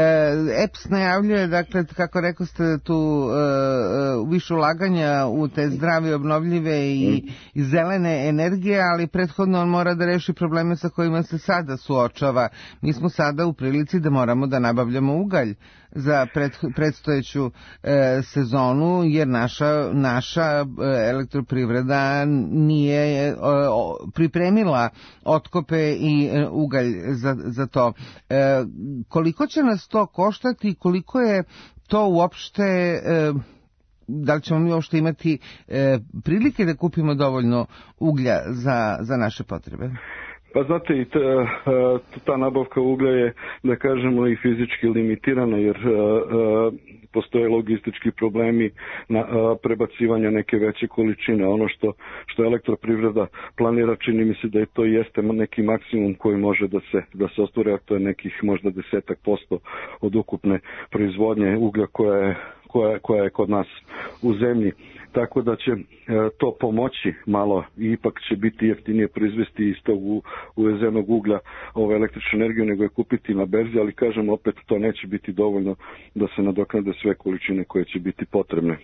EPS najavljuje, dakle, kako rekao ste, tu više ulaganja u te zdrave, obnovljive i zelene energije, ali prethodno on mora da reši probleme sa kojima se sada suočava. Mi smo sada u prilici da moramo da nabavljamo ugalj za predstojeću sezonu, jer naša elektroprivreda nije pripremila otkope i ugalj za to. Koliko će nas to koštati, koliko je to uopšte, da li ćemo mi uopšte imati prilike da kupimo dovoljno uglja za naše potrebe? Pa znate, i ta nabavka uglja je, da kažemo, i fizički limitirana, jer postoje logistički problemi prebacivanja neke veće količine. Ono što elektroprivreda planira, čini mi se da je to jeste neki maksimum koji može da se ostvari, a to je nekih možda 10% od ukupne proizvodnje uglja koja je kod nas u zemlji. Tako da će to pomoći malo i ipak će biti jeftinije proizvesti iz tog uvezenog uglja električnu energiju nego je kupiti na berzi, ali kažem opet to neće biti dovoljno da se nadoknade sve količine koje će biti potrebne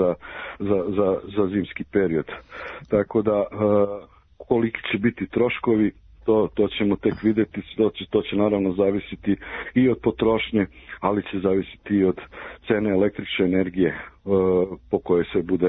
za zimski period. Tako da koliki će biti troškovi, to ćemo tek vidjeti, to će naravno zavisiti i od potrošnje, ali će zavisiti i od cene električne energije po kojoj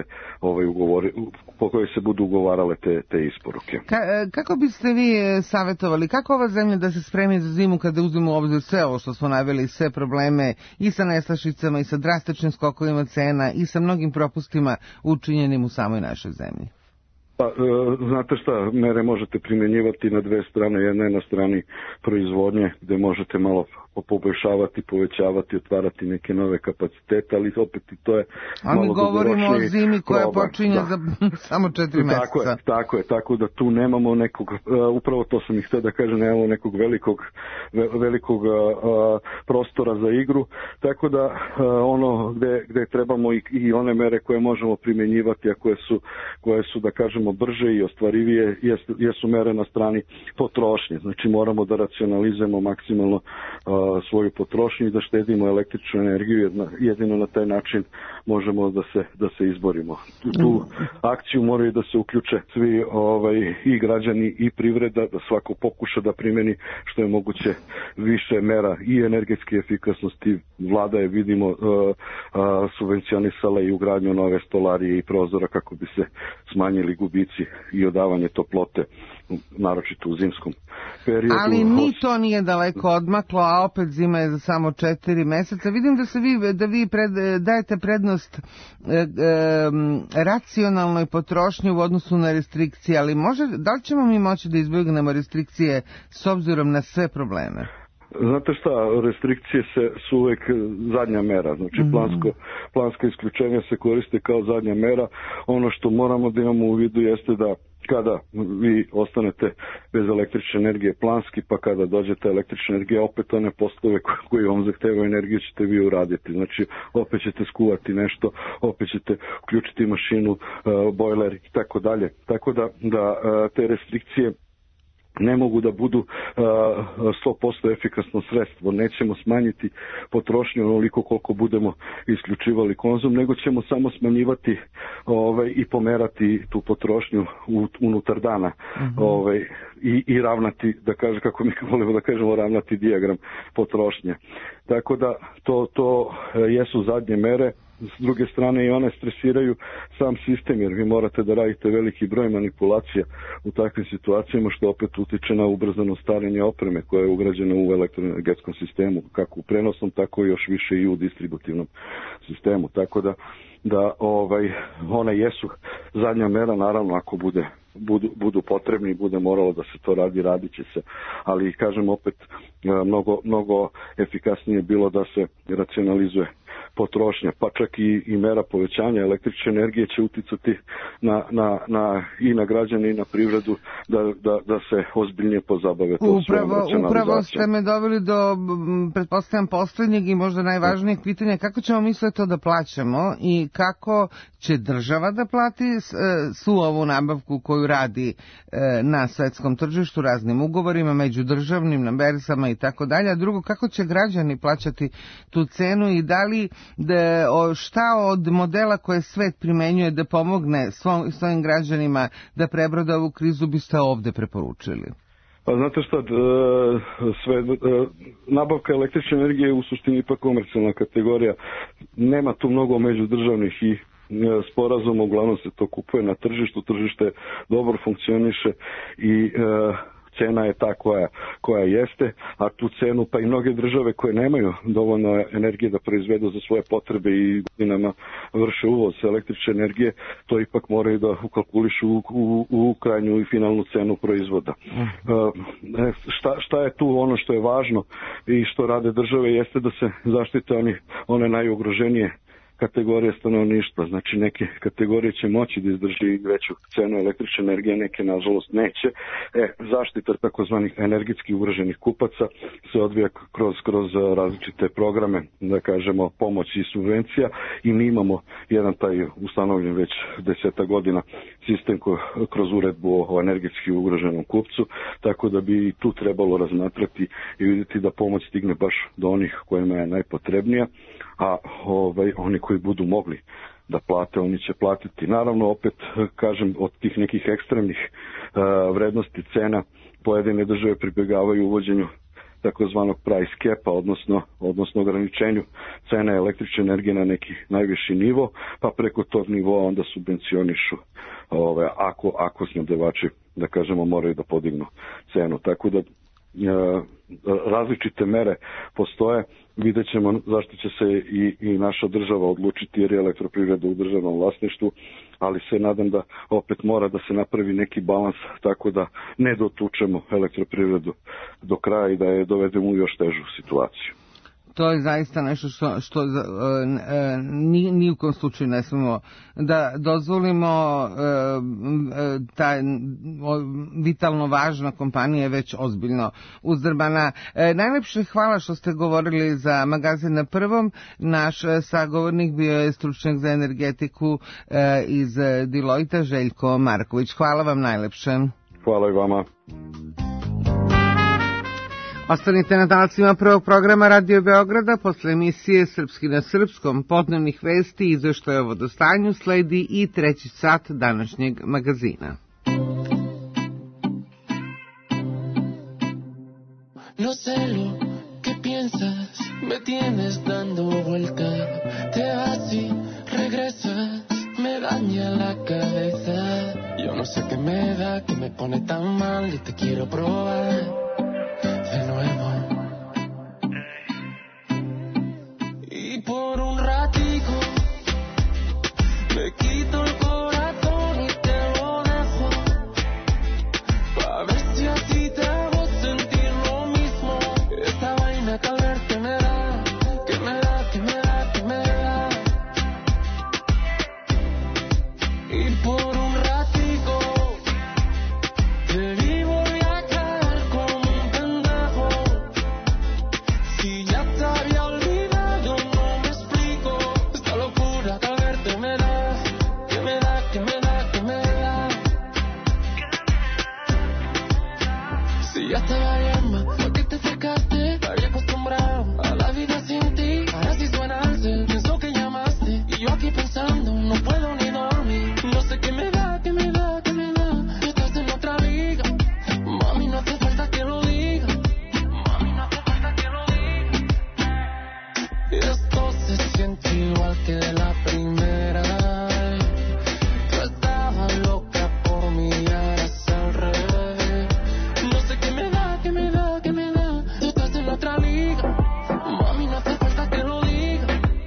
se budu ugovarale te isporuke. Kako biste vi savjetovali, kako ova zemlja da se spremi za zimu kada uzmemo u obzir sve ovo što smo naveli, sve probleme i sa nestašicama i sa drastičnim skokovima cena i sa mnogim propustima učinjenim u samoj našoj zemlji? Pa, znate šta, mere možete primjenjivati na dve strane. Jedna je na strani proizvodnje, gdje možete malo poboljšavati, povećavati, otvarati neke nove kapacitete, ali opet i to je malo dugoročniji. Ali govorimo o zimi koja počinje za samo 4 mjeseca. Tako da tu nemamo nekog, upravo to sam ih htio da kažem, nemamo nekog velikog prostora za igru, tako da ono gdje trebamo i one mere koje možemo primjenjivati, a koje su da kažemo brže i ostvarivije, jesu mere na strani potrošnje. Znači moramo da racionalizujemo maksimalno svoju potrošnju i da štedimo električnu energiju, jedino na taj način možemo da se izborimo. Tu akciju moraju da se uključe svi i građani i privreda, da svako pokuša da primjeni što je moguće više mera i energetske efikasnosti. Vlada je, vidimo, subvencionisala i ugradnju nove stolarije i prozora kako bi se smanjili gubici i odavanje toplote, naročito u zimskom periodu. Ali ni to nije daleko odmaklo, a opet zima je za samo 4 mjeseca. Vidim da vi dajete prednost racionalnoj potrošnji u odnosu na restrikcije, ali da li ćemo mi moći da izbjegnemo restrikcije s obzirom na sve probleme? Znate šta, restrikcije su uvijek zadnja mera, znači planska isključenja se koriste kao zadnja mera. Ono što moramo da imamo u vidu jeste da kada vi ostanete bez električne energije planski, pa kada dođete električna energija, opet one poslove koji vam zahtevaju energiju ćete vi uraditi. Znači, opet ćete skuvati nešto, opet ćete uključiti mašinu, bojler i tako dalje. Tako da te restrikcije ne mogu da budu 100% efikasno sredstvo. Nećemo smanjiti potrošnju onoliko koliko budemo isključivali konzum, nego ćemo samo smanjivati i pomerati tu potrošnju unutar dana i ravnati, da kažem, kako mi volimo da kažemo, ravnati dijagram potrošnje. Tako da to jesu zadnje mere. S druge strane i one stresiraju sam sistem, jer vi morate da radite veliki broj manipulacija u takvim situacijama, što opet utiče na ubrzano starenje opreme koja je ugrađena u elektroenergetskom sistemu, kako u prenosnom, tako i još više i u distributivnom sistemu. Tako da one jesu zadnja mera, naravno ako budu potrebni i bude moralo da se to radi, radit će se. Ali kažem opet, mnogo efikasnije bilo da se racionalizuje potrošnja, pa čak i mera povećanja električne energije će uticati i na građane i na privredu da se ozbiljnije pozabave to svojom racionalizacijom. Upravo ste me doveli do, pretpostavljam, posljednjeg i možda najvažnijeg pitanja, kako ćemo mi sve to da plaćamo i kako će država da plati svu ovu nabavku koju radi na svetskom tržištu, raznim ugovorima, međudržavnim, na berzama i tako dalje, a drugo, kako će građani plaćati tu cenu i da li šta od modela koje svet primenjuje da pomogne svojim građanima da prebrode ovu krizu biste ovdje preporučili? Pa znate šta, nabavka električne energije je u suštini ipak komercijalna kategorija. Nema tu mnogo međudržavnih i sporazuma, uglavnom se to kupuje na tržištu, tržište dobro funkcioniše i cena je ta koja jeste, a tu cenu pa i mnoge države koje nemaju dovoljno energije da proizvedu za svoje potrebe i godinama vrše uvoz električne energije, to ipak moraju da ukalkulišu u krajnju i finalnu cenu proizvoda. Šta je tu ono što je važno i što rade države jeste da se zaštite one najugroženije kategorije stanovništva. Znači neke kategorije će moći da izdrži veću cenu električne energije, neke nažalost neće. Zaštita takozvanih energetski ugroženih kupaca se odvija kroz različite programe, da kažemo pomoći i subvencija, i mi imamo jedan taj ustanovljen već 10 godina sistem kroz uredbu o energetski ugroženom kupcu, tako da bi i tu trebalo razmatrati i vidjeti da pomoć stigne baš do onih kojima je najpotrebnija, a oni koji budu mogli da plate, oni će platiti. Naravno, opet kažem, od tih nekih ekstremnih vrednosti cena pojedine države pribjegavaju uvođenju takozvanog price capa, odnosno ograničenju cene električne energije na neki najviši nivo, pa preko tog nivoa onda subvencionišu ako snabdevači, da kažemo, moraju da podignu cenu. Tako da različite mere postoje, vidjet ćemo zašto će se i naša država odlučiti, jer je elektroprivreda u državnom vlasništvu, ali se nadam da opet mora da se napravi neki balans tako da ne dotučemo elektroprivredu do kraja i da je dovedemo u još težu situaciju. To je zaista nešto što ni u kom slučaju ne smemo da dozvolimo. Ta vitalno važna kompanija je već ozbiljno uzdrbana. Najlepše hvala što ste govorili za magazin Na prvom. Naš sagovornik bio je stručnjak za energetiku iz Deloitte, Željko Marković. Hvala vam najlepše. Hvala i vama. Ostanite na talcima prvog programa Radio Beograda. Posle emisije Srpski na srpskom, podnevnih vesti i izveštaja o vodostanju sledi i treći sat današnjeg magazina. No sé lo que piensas, me tienes dando vuelta, te vas y regresas, me daña la cabeza. Yo no sé qué me da, que me pone tan mal y te quiero probar de nuevo. Y por un ratico me quito el corazón y te lo dejo, pa' ver si así te hago sentir lo mismo. Esta vaina que al verte me da, que me da, que me da, que me da. Y por un ratico te vi voy a caer como un pendejo. Si ya te había olvidado, no me explico. Esta locura que al verte me da, que me da, que me da, que me da. Si ya estaba bien, ma, ¿por qué te acercaste? Había acostumbrado a la vida sin ti. Ahora sí suena el cel, pienso que llamaste. Y yo aquí pensando, no puedo ni dormir. No sé qué me da, que me da, que me da. Tú estás en otra liga. Mami, no hace falta que lo diga. Mami, no hace falta que lo diga. Esto se siente igual que de la primera. Tú estabas loca por mí, ahora es al revés. No sé qué me da, que me da, que me da. Tú estás en otra liga. Mami, no hace falta que lo diga.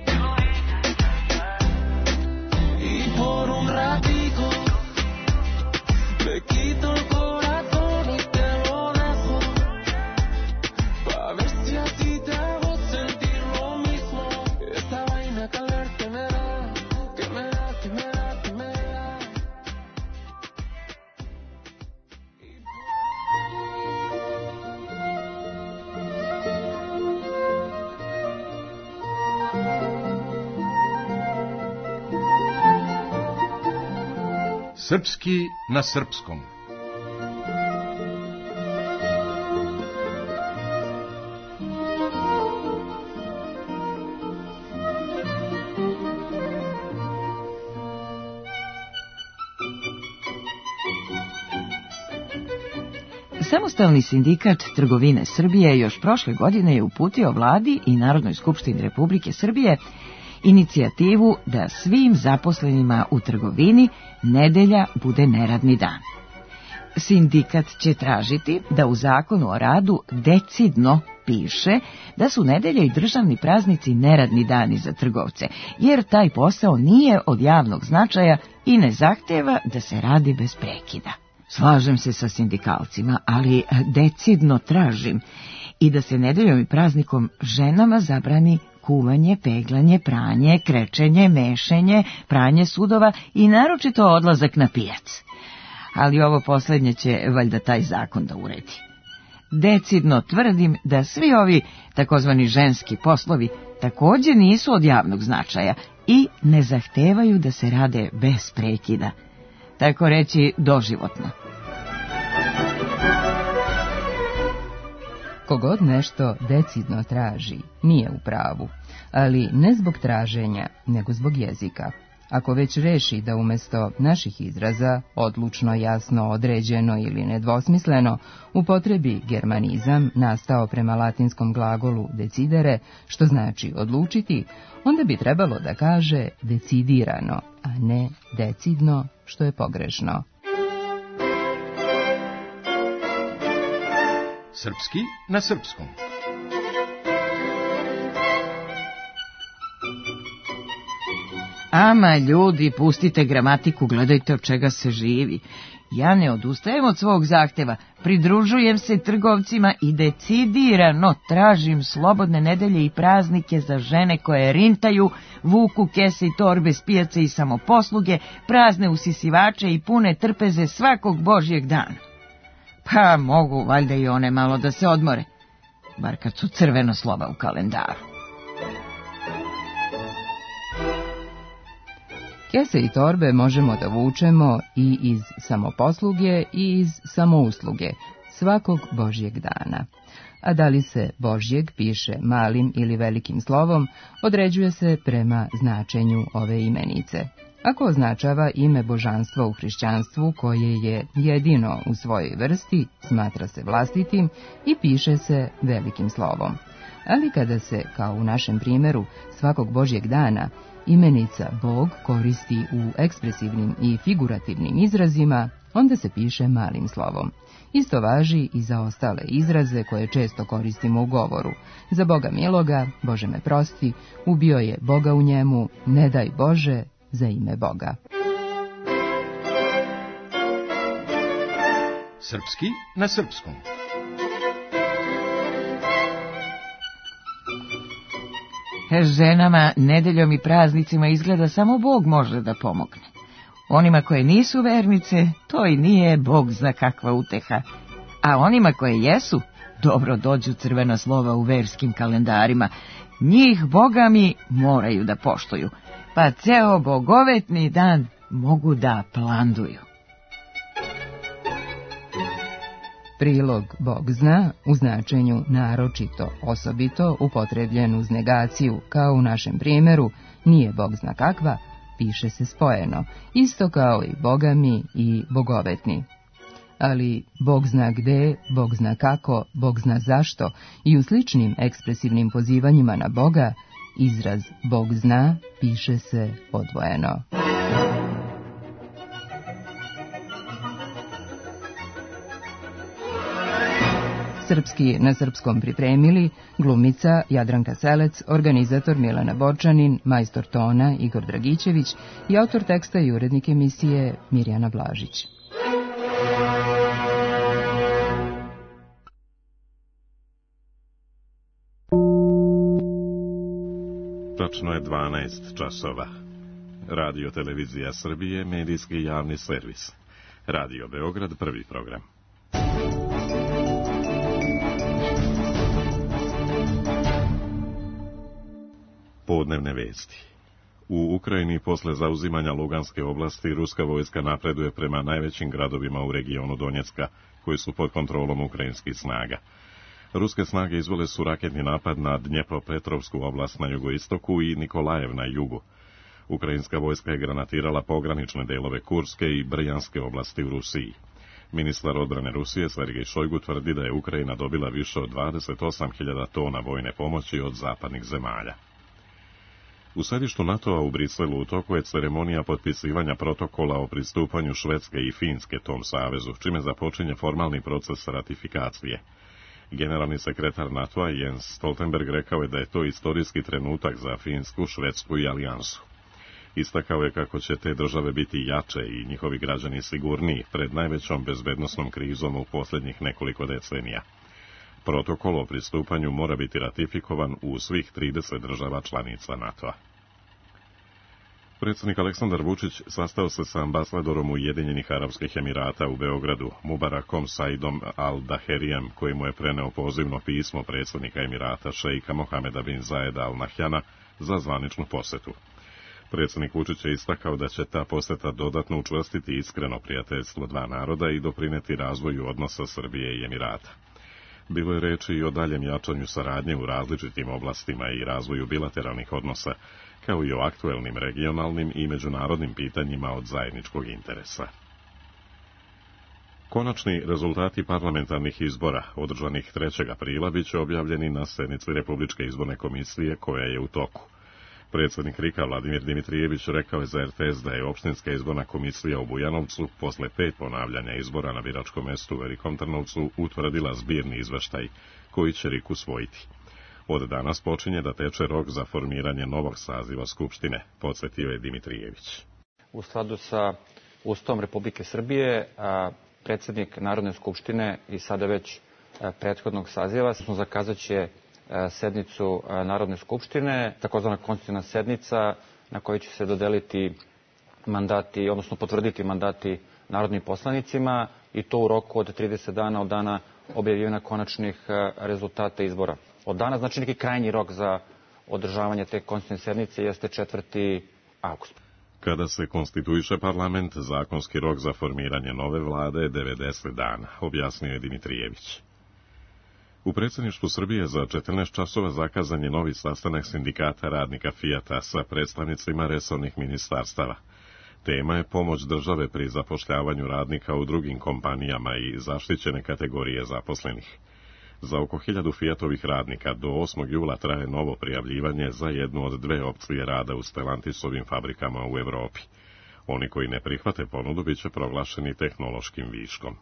Y por un ratico me quito el corazón y te lo dejo, pa' ver si así te hago sentir lo mismo. Esta vaina que al verte me da, que me da, que me da, que me da. Srpski na srpskom. Samostalni sindikat trgovine Srbije još prošle godine je uputio Vladi i Narodnoj skupštini Republike Srbije inicijativu da svim zaposlenima u trgovini nedelja bude neradni dan. Sindikat će tražiti da u zakonu o radu decidno piše da su nedelje i državni praznici neradni dani za trgovce, jer taj posao nije od javnog značaja i ne zahteva da se radi bez prekida. Slažem se sa sindikalcima, ali decidno tražim i da se nedeljom i praznikom ženama zabrani kuvanje, peglanje, pranje, krečenje, mešenje, pranje sudova i naročito odlazak na pijac. Ali ovo posljednje će valjda taj zakon da uredi. Decidno tvrdim da svi ovi takozvani ženski poslovi također nisu od javnog značaja i ne zahtevaju da se rade bez prekida. Tako reći doživotno. Kogod nešto decidno traži, nije u pravu, ali ne zbog traženja, nego zbog jezika. Ako već reši da umjesto naših izraza, odlučno, jasno, određeno ili nedvosmisleno, upotrebi germanizam nastao prema latinskom glagolu decidere, što znači odlučiti, onda bi trebalo da kaže decidirano, a ne decidno, što je pogrešno. Srpski na srpskom. Ama ljudi, pustite gramatiku, gledajte od čega se živi. Ja ne odustajem od svog zahteva, pridružujem se trgovcima i decidirano tražim slobodne nedelje i praznike za žene koje rintaju, vuku kese i torbe s pijace i samoposluge, prazne usisivače i pune trpeze svakog božjeg dana. Pa mogu valjda i one malo da se odmore, bar kad su crveno slova u kalendaru. Kese i torbe možemo da vučemo i iz samoposluge i iz samousluge, svakog božjeg dana. A da li se božjeg piše malim ili velikim slovom, određuje se prema značenju ove imenice. Ako označava ime božanstva u hrišćanstvu koje je jedino u svojoj vrsti, smatra se vlastitim i piše se velikim slovom. Ali kada se, kao u našem primjeru, svakog božjeg dana, imenica Bog koristi u ekspresivnim i figurativnim izrazima, onda se piše malim slovom. Isto važi i za ostale izraze koje često koristimo u govoru. Za Boga miloga, Bože me prosti, ubio je Boga u njemu, ne daj Bože, za ime Boga. Srpski na srpskom. Ženama nedeljom i praznicima izgleda samo Bog može da pomogne. Onima koje nisu vernice, to i nije Bog za kakva uteha. A onima koje jesu, dobro dođu crvena slova u verskim kalendarima. Njih, Boga mi, moraju da poštuju, pa ceo bogovetni dan mogu da planduju. Prilog Bog zna u značenju naročito, osobito, upotrebljen uz negaciju, kao u našem primjeru, nije Bog zna kakva, piše se spojeno, isto kao i Boga mi i bogovetni. Ali Bog zna gde, Bog zna kako, Bog zna zašto i u sličnim ekspresivnim pozivanjima na Boga, izraz Bog zna piše se odvojeno. Srpski na srpskom pripremili glumica Jadranka Selec, organizator Milana Borčanin, majstor tona Igor Dragićević i autor teksta i urednik emisije Mirjana Blažić. Tačno je 12 časova. Radio Televizija Srbije, medijski javni servis. Radio Beograd, prvi program. Podnevne vesti. U Ukrajini posle zauzimanja Luganske oblasti ruska vojska napreduje prema najvećim gradovima u regionu Donjecka, koji su pod kontrolom ukrajinskih snaga. Ruske snage izvele su raketni napad na Dnjepropetrovsku oblast na jugoistoku i Nikolajev na jugu. Ukrajinska vojska je granatirala pogranične delove Kurske i Brjanske oblasti u Rusiji. Ministar odbrane Rusije Sergej Šojgu tvrdi da je Ukrajina dobila više od 28.000 tona vojne pomoći od zapadnih zemalja. U središtu NATO-a u Briselu u toku je ceremonija potpisivanja protokola o pristupanju Švedske i Finske tom savezu, čime započinje formalni proces ratifikacije. Generalni sekretar NATO-a Jens Stoltenberg rekao je da je to istorijski trenutak za Finsku, Švedsku i alijansu. Istakao je kako će te države biti jače i njihovi građani sigurniji pred najvećom bezbednosnom krizom u posljednjih nekoliko decenija. Protokol o pristupanju mora biti ratifikovan u svih 30 država članica NATO-a. Predsjednik Aleksandar Vučić sastao se sa ambasadorom Ujedinjenih Arapskih Emirata u Beogradu, Mubarakom Saidom Al-Daherijem, koji mu je preneo pozivno pismo predsjednika Emirata šejka Mohameda bin Zajeda Al Nahyana za zvaničnu posetu. Predsjednik Vučić je istakao da će ta poseta dodatno učvrstiti iskreno prijateljstvo dva naroda i doprineti razvoju odnosa Srbije i Emirata. Bilo je reči i o daljem jačanju saradnje u različitim oblastima i razvoju bilateralnih odnosa, kao i o aktuelnim regionalnim i međunarodnim pitanjima od zajedničkog interesa. Konačni rezultati parlamentarnih izbora, održanih 3. aprila, bit će objavljeni na sednici Republičke izborne komisije koja je u toku. Predsjednik RIK-a Vladimir Dimitrijević rekao je za RTS da je opštinska izborna komisija u Bujanovcu posle 5 ponavljanja izbora na biračkom mestu u Velikom Trnovcu utvrdila zbirni izveštaj koji će RIK usvojiti. Od danas počinje da teče rok za formiranje novog saziva Skupštine, podsjetio je Dimitrijević. U skladu sa Ustavom Republike Srbije, predsjednik Narodne skupštine i sada već prethodnog saziva zakazat će sednicu Narodne skupštine, takozvana konstitutivna sednica na kojoj će se dodeliti mandati, odnosno potvrditi mandati narodnim poslanicima i to u roku od 30 dana od dana objavljivanja konačnih rezultata izbora. Od dana, znači neki krajnji rok za održavanje te konstitutivne sednice jeste 4. avgust. Kada se konstituiše parlament, zakonski rok za formiranje nove vlade je 90 dana, objasnio je Dimitrijević. U predsjedništvu Srbije za 14 časova zakazan je novi sastanak sindikata radnika Fijata sa predstavnicima resornih ministarstava. Tema je pomoć države pri zapošljavanju radnika u drugim kompanijama i zaštićene kategorije zaposlenih. Za oko 1000 Fijatovih radnika do 8. jula traje novo prijavljivanje za jednu od 2 opcije rada u Stellantisovim fabrikama u Evropi. Oni koji ne prihvate ponudu bit će proglašeni tehnološkim viškom.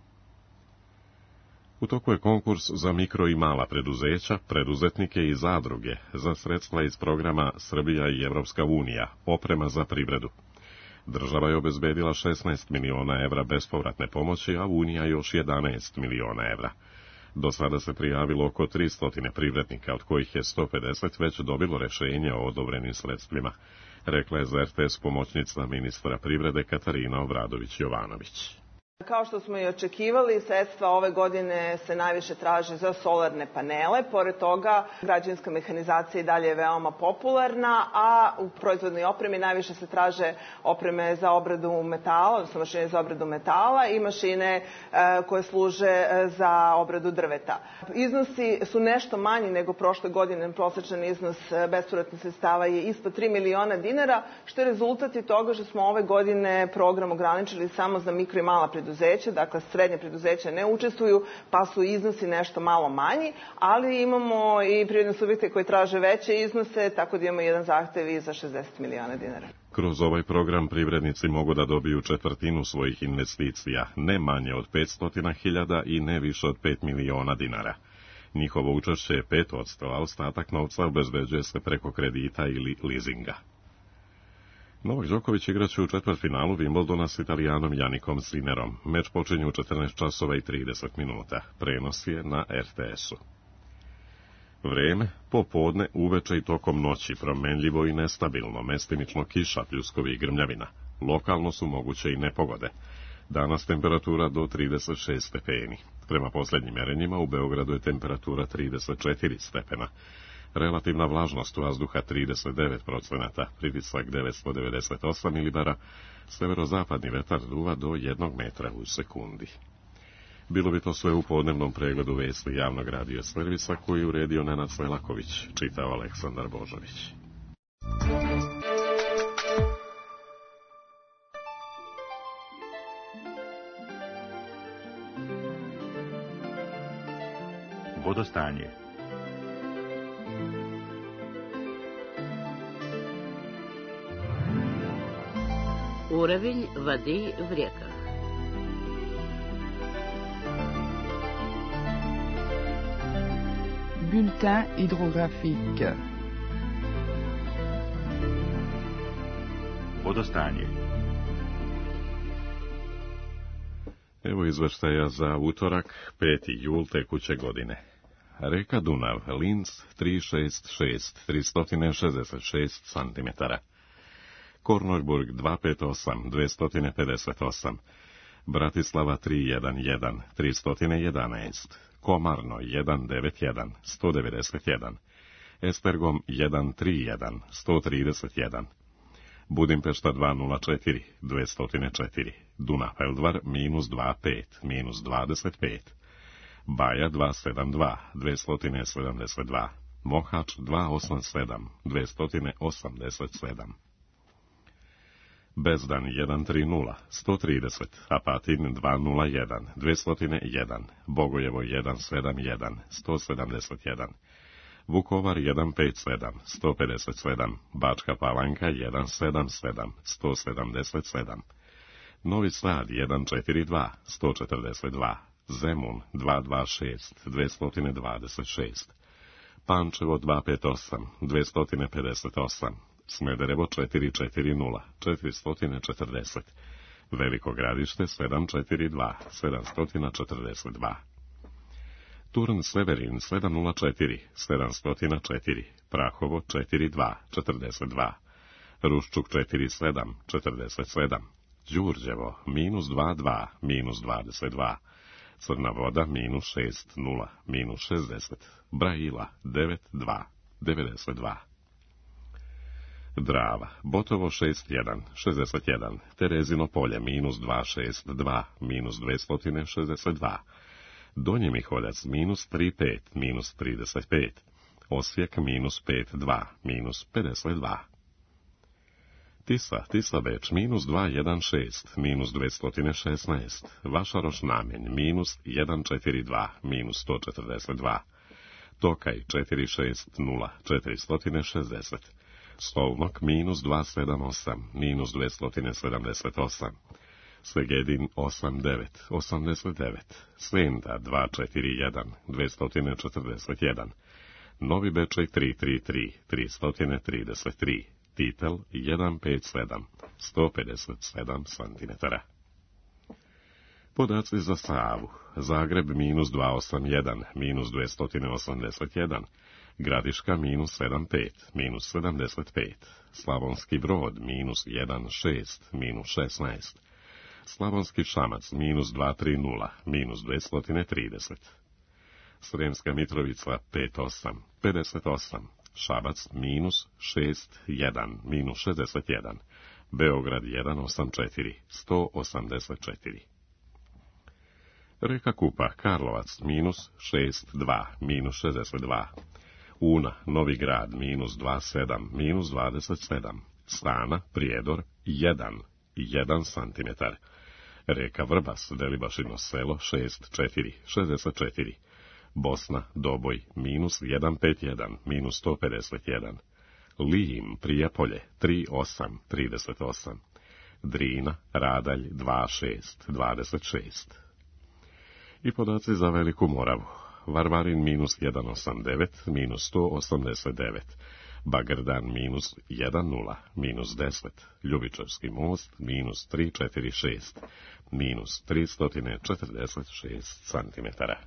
U toku je konkurs za mikro i mala preduzeća, preduzetnike i zadruge za sredstva iz programa Srbija i Evropska unija, oprema za privredu. Država je obezbedila 16 miliona evra bespovratne pomoći, a Unija još 11 miliona evra. Do sada se prijavilo oko 300 privrednika, od kojih je 150 već dobilo rešenje o odobrenim sredstvima, rekla je za RTS pomoćnica ministra privrede Katarina Obradović-Jovanović. Kao što smo i očekivali, sredstva ove godine se najviše traže za solarne panele. Pored toga, građevinska mehanizacija i dalje je veoma popularna, a u proizvodnoj opremi najviše se traže opreme za obradu metala, odnosno mašine za obradu metala i mašine koje služe za obradu drveta. Iznosi su nešto manji nego prošle godine. Prosječan iznos bespovratnih sredstava je ispod 3 miliona dinara, što je rezultat i toga što smo ove godine program ograničili samo za mikro i mala preduzeća, dakle srednje preduzeća ne učestvuju, pa su iznosi nešto malo manji, ali imamo i privredne subjekte koji traže veće iznose, tako da imamo jedan zahtev i za 60 miliona dinara. Kroz ovaj program privrednici mogu da dobiju četvrtinu svojih investicija, ne manje od 500.000 i ne više od 5 miliona dinara. Njihovo učešće je 5%, a ostatak novca obezbeđuje se preko kredita ili leasinga. Novak Đoković igraće u četvrtfinalu Wimbledona s Italijanom Janikom Sinnerom. Meč počinje u 14 časova i 30 minuta. Prenos je na RTS-u. Vreme, popodne, uveče i tokom noći, promenljivo i nestabilno, mestimično kiša, pljuskovi i grmljavina. Lokalno su moguće i nepogode. Danas temperatura do 36 stepeni. Prema posljednjim merenjima u Beogradu je temperatura 34 stepena. Relativna vlažnost vazduha 39%, pritisak 998 milibara, severozapadni vetar duva do 1 metra u sekundi. Bilo bi to sve u podnevnom pregledu vesti javnog radio servisa koji uredio Nenad Svelaković, čitao Aleksandar Božović. Vodostanje. Уровень воды в реках. Bulletin hydrographique. Vodostanje. Evo izveštaja za utorak, 5. jul tekuće godine. Reka Dunav, Linz 366, 366 cm. Kornojburg 258, 258. Bratislava 311, 311. Komarno 191, 191. Estergom 131, 131. Budimpešta 204, 204. Dunafeldvar -25, -25. Baja 272, 272. Mohač 287, 287. Bezdan 130, 130. Apatin 201, 201. Bogojevo 171, 171. Vukovar 157, 157. Bačka Palanka 177, 177. Novi Sad 142, 142. Zemun 226, 226. Pančevo 258, 258. Smederevo 440, 440. Veliko Gradište 742, 742. Turn Severin 704, 704. Prahovo 42, 42. Ruščuk 47, 47. Đurđevo -22, -22. Crna Voda -60, -60. Brajila 92, 92. Drava, Botovo 61, 61. Terezino polje -262, -262. Donji Miholjac -35, -35. Osijek -52, -52. Tisa Beč -216, -216. Vašaroš Namenj -142, -142. Tokaj 460, 460. Solnok -278, -278. Segedin 89, 89. Senta 241, 241. Novi Bečej 333, 333. Titel 157, 157 cm. Podaci za Savu. Zagreb -281, -281. Gradiška -75, -75. Slavonski Brod -16, -16. Slavonski Šamac -230, -230. Sremska Mitrovica 58, 58. Šabac -61, -61. Beograd 184, 184. Reka Kupa, Karlovac -62, -62. Una, Novi Grad -27, -27. Stana, Prijedor 1, 1 cm. Reka Vrbas, Delibašino selo 64, 64. Bosna, Doboj -151, -151. Lijim, Prijepolje 38, 38. Drina, Radalj 26, 26. I podaci za Veliku Moravu. Varvarin -189, -189. Bagrdan -10, -10. Ljubičevski most -346, -346 cm.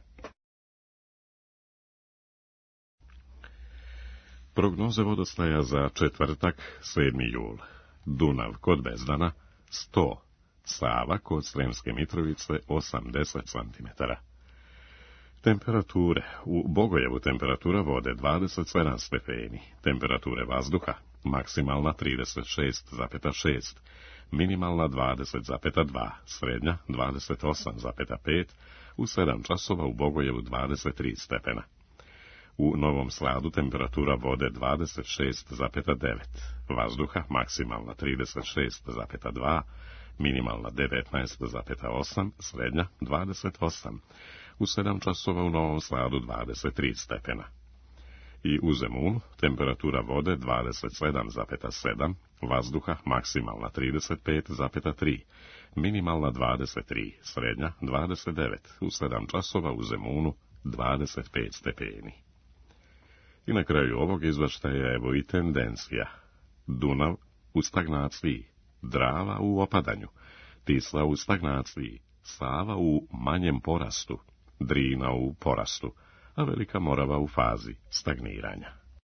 Prognoze vodostaja za četvrtak, 7. jul. Dunav kod Bezdana 100, Sava kod Sremske Mitrovice 80 cm. Temperature. U Bogojevu temperatura vode 27 stepeni, temperature vazduha maksimalna 36,6, minimalna 20,2, srednja 28,5, u 7 časova u Bogojevu 23 stepena. U Novom Sladu temperatura vode 26,9, vazduha maksimalna 36,2, minimalna 19,8, srednja 28. U 7 časova u Novom Sladu 23 stepena. I u Zemunu temperatura vode 27,7, vazduha maksimalna 35,3, minimalna 23, srednja 29, u 7 časova u Zemunu 25 stepeni. I na kraju ovog izveštaja evo i tendencija. Dunav u stagnaciji, Drava u opadanju, Tisla u stagnaciji, Sava u manjem porastu, Drina u porastu, a Velika Morava u fazi stagniranja.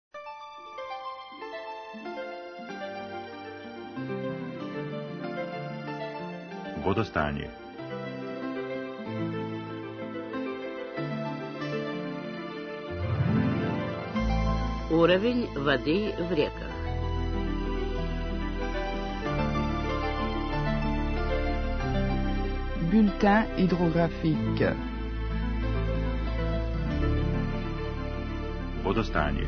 Vodostanje. Уровень воды в реках. Bulletin hydrographique. Vodostanje.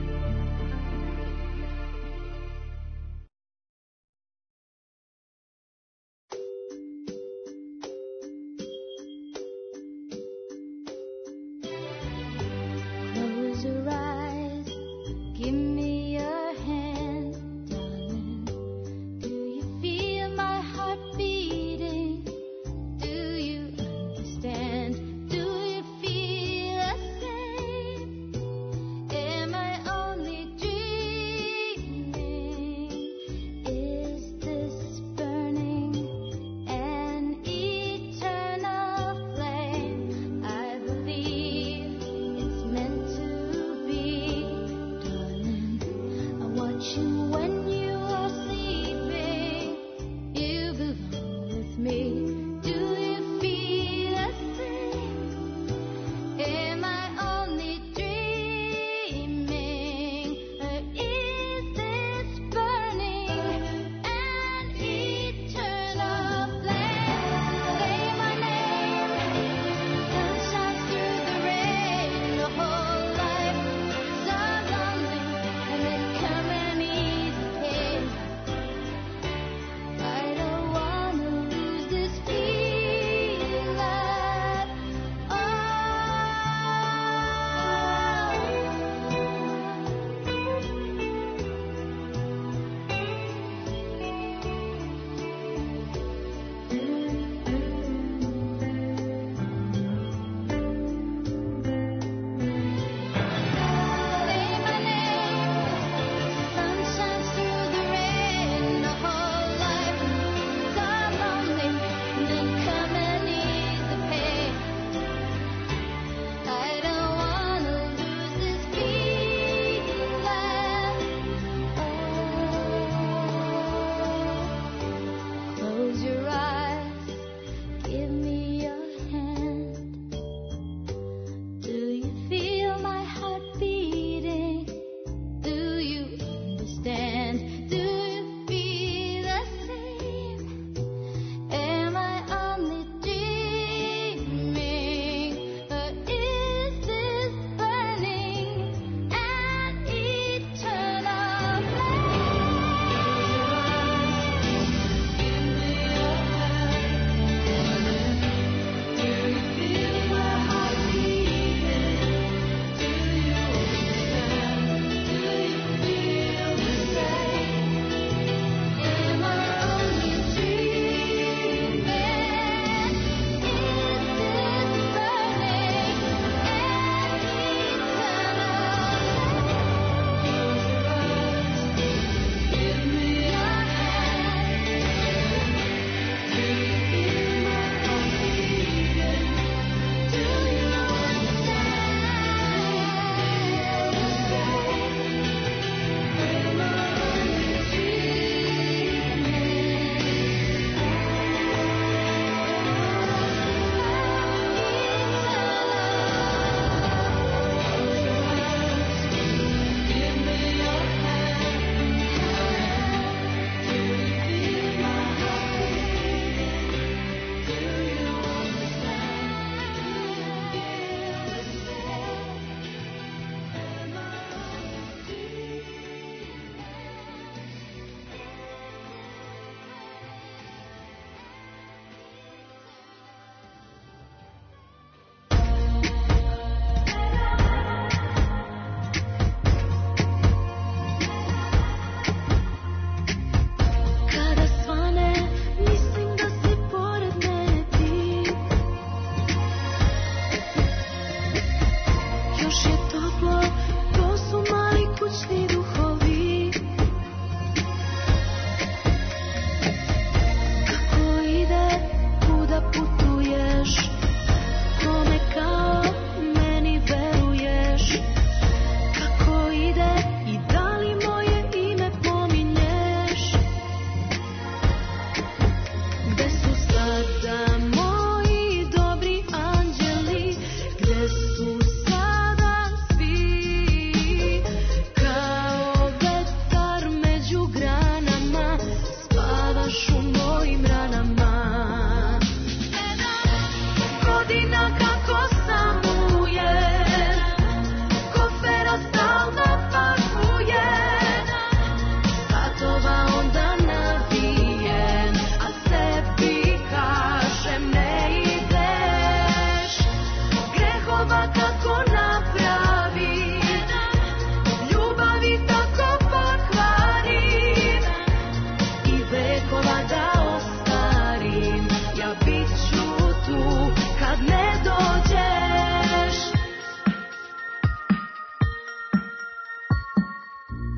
Am I only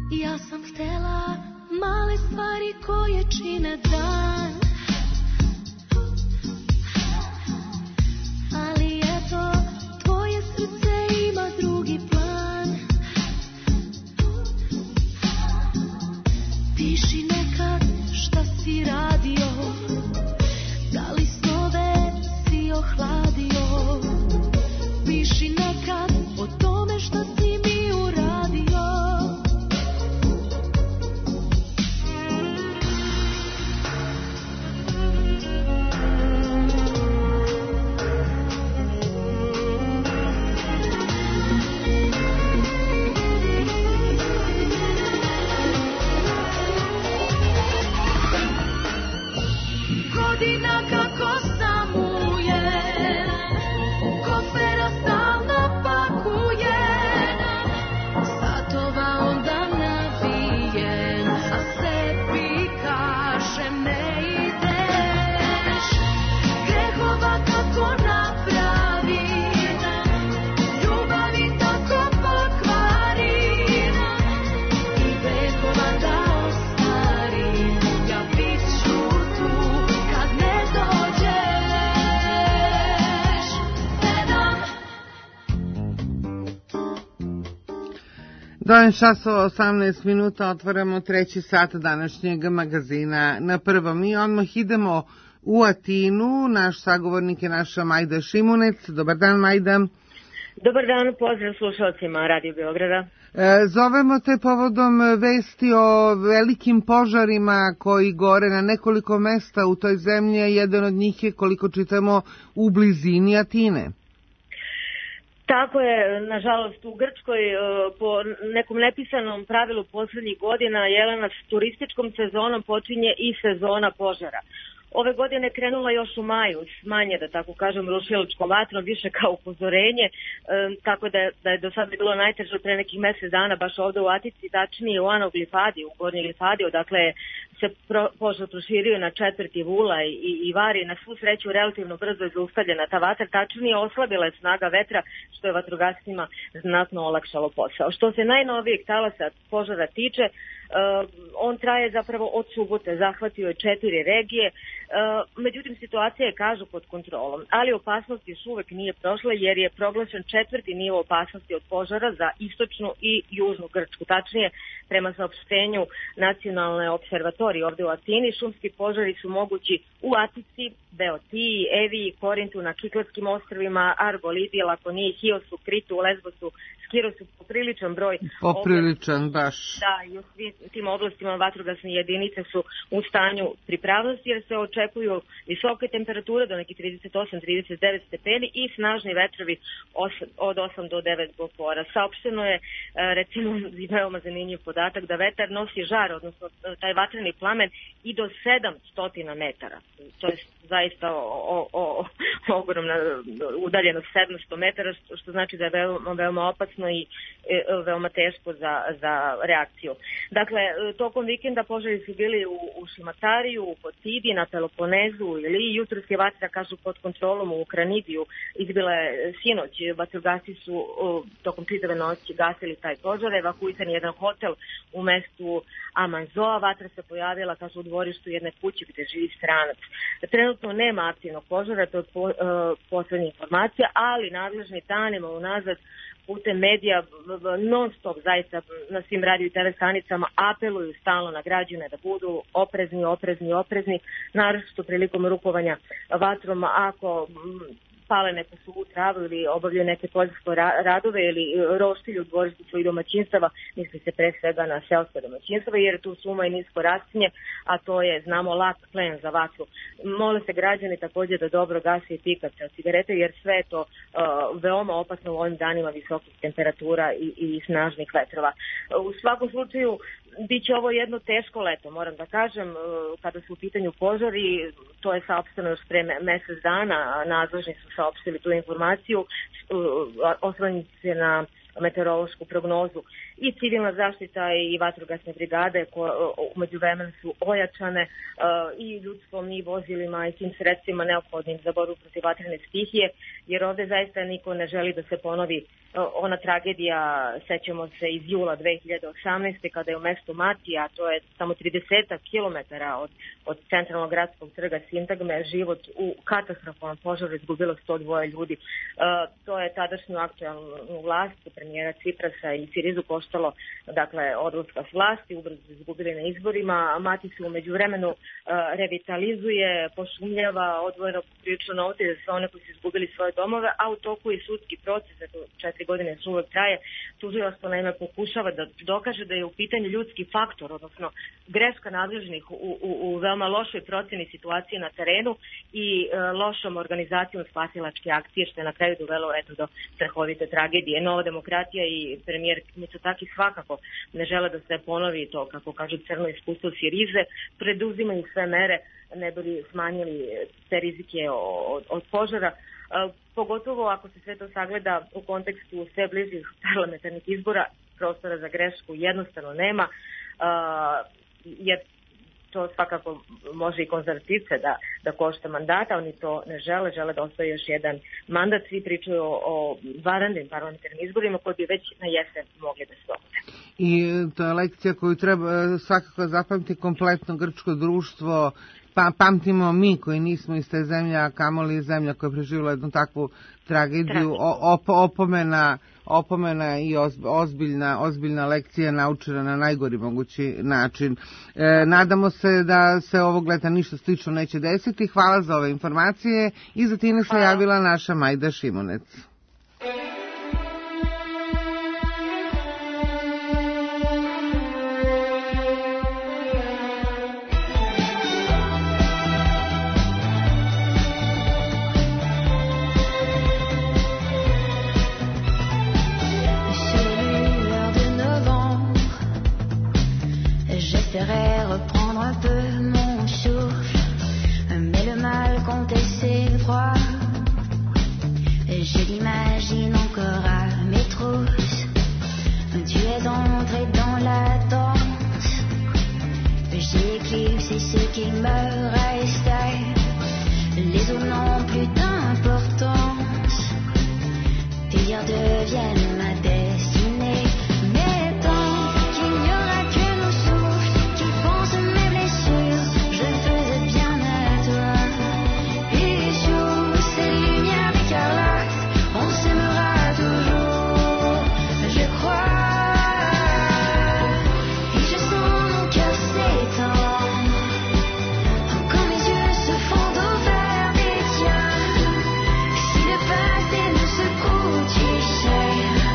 Ja sam htela male stvari koje čine dan, ali eto, tvoje srce ima drugi plan. Piši nekad šta si radio, da li snove si ohladio. Piši nekad o tome šta si mi uradio. Godina kako samuje, kofera stalno pakuje, satova onda navijem, a sebi kažem ne ideš. Grehova kako napravim, ljubavi tako pokvarim, i vekova da ostarim, ja bit ću tu kad ne dođeš. 12 časova 18 minuta, otvaramo treći sat današnjeg magazina Na prvom. Mi odmah idemo u Atinu, naš sagovornik je naša Majda Šimunec. Dobar dan, Majda. Dobar dan, pozdrav slušalcima Radio Beograda. Zovemo te povodom vesti o velikim požarima koji gore na nekoliko mesta u toj zemlji, a jedan od njih je, koliko čitamo, u blizini Atine. Tako je, nažalost, u Grčkoj po nekom nepisanom pravilu poslednjih godina, Jelena, s turističkom sezonom počinje i sezona požara. Ove godine krenula još u maju, manje, da tako kažem, rušilačkom vatrom, više kao upozorenje, tako da je do sada bilo najteže pre nekih mesec dana, baš ovde u Atici, tačnije u Anoglifadiju, u Gornji Glifadiju, dakle se požar proširio na četvrti Vula i Vari. Na svu sreću relativno brzo je zaustavljena ta vatra, tačnije oslabila je snaga vetra, što je vatrogascima znatno olakšalo posao. Što se najnovijeg talasa požara tiče, on traje zapravo od subote, zahvatio je 4 regije, međutim situacija je, kažu, pod kontrolom, ali opasnost još uvek nije prošla jer je proglašen 4. nivo opasnosti od požara za istočnu i južnu Grčku. Tačnije, prema saopštenju Nacionalne observatorije ovde u Atini, šumski požari su mogući u Atici, Beotiji, Eviji, Korintu, na Kikladskim ostrvima, Argolidi, Lakoniji, Hiosu, Kritu, Lesbosu, Skirosu, popriličan broj. Popriličan, baš. Da, i u svim tim oblastima vatrogasne jedinice su u stanju pripravnosti jer se očekuju visoke temperature do nekih 38-39 stepeni i snažni vetrovi od 8 do 9 bofora. Saopšteno je, recimo, veoma zanimljiv podatak da vetar nosi žar, odnosno taj vatreni plamen, i do 700 metara. To je zaista ogromna udaljenost, 700 metara, što znači da je veoma opasno i veoma teško za reakciju. Dakle, tokom vikenda požari su bili u Šimatariju, u Potidi, na Peloponezu ili jutros je vatra, kažu, pod kontrolom u Kranidiju. Izbila je sinoć, vatrogasci su tokom čitave noći gasili taj požar, evakuisan jedan hotel u mestu Amanzoa, vatra se pojavila, kažu, u dvorištu jedne kuće gde živi stranac. Trenutno nema aktivnog požara, to je poslednja informacija, ali nadležni danima unazad putem medija non stop, zaista na svim radio i TV stanicama apeluju stalno na građane da budu oprezni, naročito prilikom rukovanja vatrom, ako pale neku suvu travu ili obavljaju neke poljske radove ili roštilju u dvorištu svojih domaćinstava, misli se pre svega na seoska domaćinstva, jer tu suma i nisko rastinje, a to je, znamo, lak plen za vatru. Mole se građani također da dobro gase i pikače od cigarete, jer sve je to veoma opasno u ovim danima visokih temperatura i snažnih vetrova. U svakom slučaju, biće ovo jedno teško leto, moram da kažem, kada su u pitanju požari, to je saopšteno još pre mesec dana, nadležni su saopštili tu informaciju, oslanjaju se na meteorološku prognozu. I civilna zaštita i vatrogasne brigade umeđu vremena su ojačane i ljudstvom i vozilima i svim sredstvima neophodnim za borbu protiv vatrene stihije, jer ovde zaista niko ne želi da se ponovi ona tragedija, sećamo se iz jula 2018. kada je u mestu Matija, to je samo 30 kilometara od centralnog gradskog trga Sintagme, život u katastrofalnom požaru izgubilo 102 ljudi. To je tadašnju aktualnu vlast premijera Ciprasa i Sirizu koštalo, dakle, odlaska s vlasti, ubrzo su izgubili na izborima, a Mati se umeđu vremenu revitalizuje, pošumljava, odvojeno prilično novce za sve one koji su izgubili svoje domove, a u toku je sudski proces, 4 godine su uvek traje, tužilaštvo naime pokušava da dokaže da je u pitanju ljudski faktor, odnosno greška nadležnih u veoma lošoj procjeni situacije na terenu i lošom organizacijom spasilačke akcije, što je na kraju dovelo do strahovite tragedije. Nova demokratija i premijer Mitsotakis svakako ne žele da se ponovi to, kako kažu, crno iskustvo Sirize, preduzimaju sve mere ne bi li smanjili te rizike od požara, pogotovo ako se sve to sagleda u kontekstu sve bližih parlamentarnih izbora, prostora za grešku jednostavno nema, jer to svakako može i konzervativce da košta mandata, oni to ne žele da ostaje još jedan mandat, svi pričaju o vanrednim parlamentarnim izborima koji bi već na jesen mogli da se dogode. I to je lekcija koju treba svakako zapamtiti kompletno grčko društvo, pamtimo mi koji nismo iz te zemlje, a kamoli zemlja koja je preživjela jednu takvu tragediju, opomena i ozbiljna lekcija naučena na najgori mogući način. Nadamo se da se ovog leta ništa slično neće desiti. Hvala za ove informacije i za time se javila naša Majda Šimunec. Reprendre un peu mon souffle, mais le mal compte ses froids. Je l'imagine encore à mes trousses. Tu es entré dans la danse. J'ai éclipsé ce qui me restait. Les eaux n'ont plus d'importance. Tes dires deviennent ma destinée. Mais tant qu'il n'y aura que nos souffles qui pensent mes blessures, je faisais bien à toi. Et sous ces lumières écarlates, on s'aimera toujours, je crois. Et je sens mon cœur s'étendre quand mes yeux se font au vert des tiens. Si le passé nous secoue, tu sais,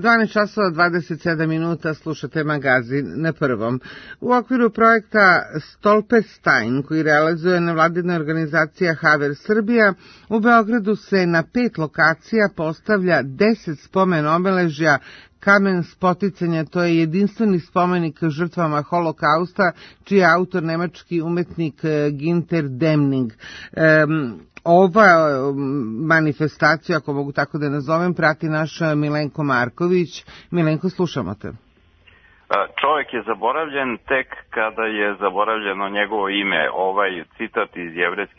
12 časova 27 minuta slušate magazin na Prvom. U okviru projekta Stolperstein, koji realizuje nevladina organizacija Haver Srbija, u Beogradu se na 5 lokacija postavlja 10 spomen obeležja kamen spoticanja. To je jedinstveni spomenik žrtvama holokausta, čiji je autor nemački umetnik Ginter Demning. Ova manifestacija, ako mogu tako da nazovem, prati naš Milenko Marković. Milenko, slušamo te. Čovjek je zaboravljen tek kada je zaboravljeno njegovo ime. Ovaj citat iz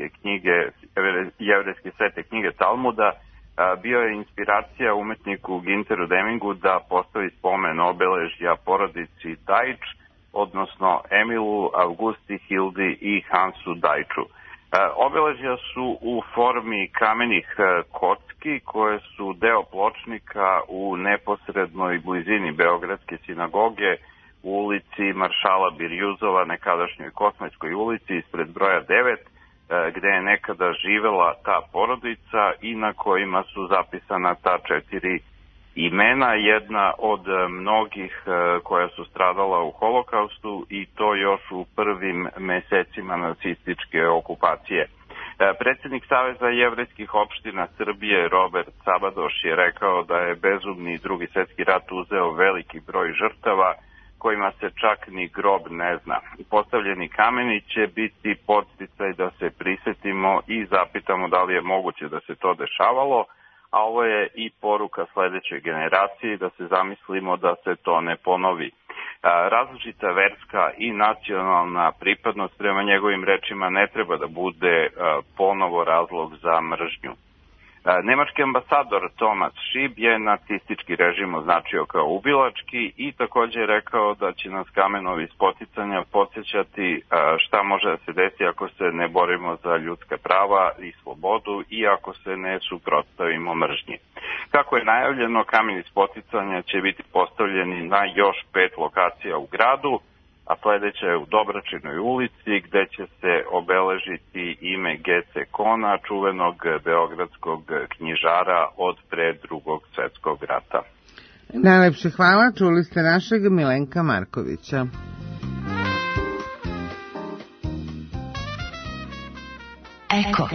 jevrejske svete knjige Talmuda bio je inspiracija umetniku Ginteru Demingu da postavi spomen obeležja porodici Dajč, odnosno Emilu, Augusti, Hildi i Hansu Dajču. Obeležja su u formi kamenih kocki koje su deo pločnika u neposrednoj blizini Beogradske sinagoge u ulici Maršala Birjuzova, nekadašnjoj Kosmajskoj ulici ispred broja 9, gde je nekada živela ta porodica i na kojima su zapisana ta 4 imena, jedna od mnogih koja su stradala u holokaustu i to još u prvim mesecima nacističke okupacije. Predsjednik Saveza jevrejskih opština Srbije Robert Sabadoš je rekao da je bezumni Drugi svjetski rat uzeo veliki broj žrtava kojima se čak ni grob ne zna. Postavljeni kameni će biti podsticaj da se prisetimo i zapitamo da li je moguće da se to dešavalo, a ovo je i poruka sledećoj generaciji da se zamislimo da se to ne ponovi. Različita verska i nacionalna pripadnost prema njegovim rečima ne treba da bude ponovo razlog za mržnju. Nemački ambasador Thomas Schieb je nacistički režim označio kao ubilački i također je rekao da će nas kamenovi spoticanja podsjećati šta može da se desi ako se ne borimo za ljudska prava i slobodu i ako se ne suprotstavimo mržnji. Kako je najavljeno, kameni spoticanja će biti postavljeni na još 5 lokacija u gradu, a sledeća je u Dobračinoj ulici gde će se obeležiti ime Gece Kona, čuvenog beogradskog knjižara od pre Drugog svjetskog rata. Najlepše hvala, čuli ste našeg Milenka Markovića. Eko.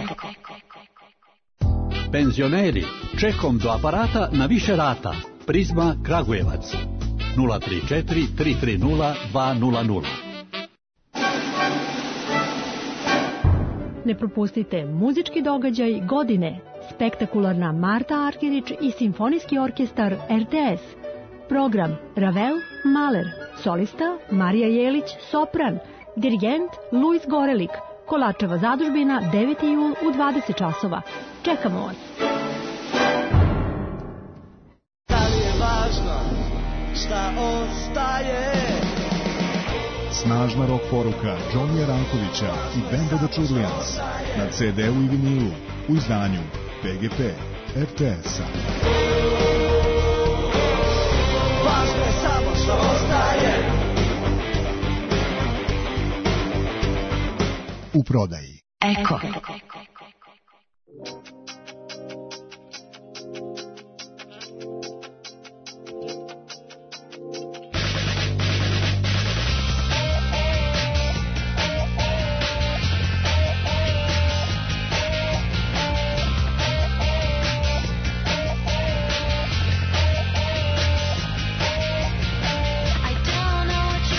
Penzioneri, čekom do aparata na više rata. Prizma Kragujevac. 034 330 200. Ne propustite muzički događaj godine. Spektakularna Marta Argerić i Simfonijski orkestar RTS. Program Ravel, Mahler. Solista Marija Jelić, sopran. Dirigent Luis Gorelik. Kolačeva zadužbina, 9. jul u 20 časova. Čekamo vas. Šta ostaje? Snažna rock poruka Johnnyja Rankovića i Benda The Churlians na CD-u i vinilu u izdanju PGP RTS-a. Važno je samo što ostaje. U prodaji. Eko.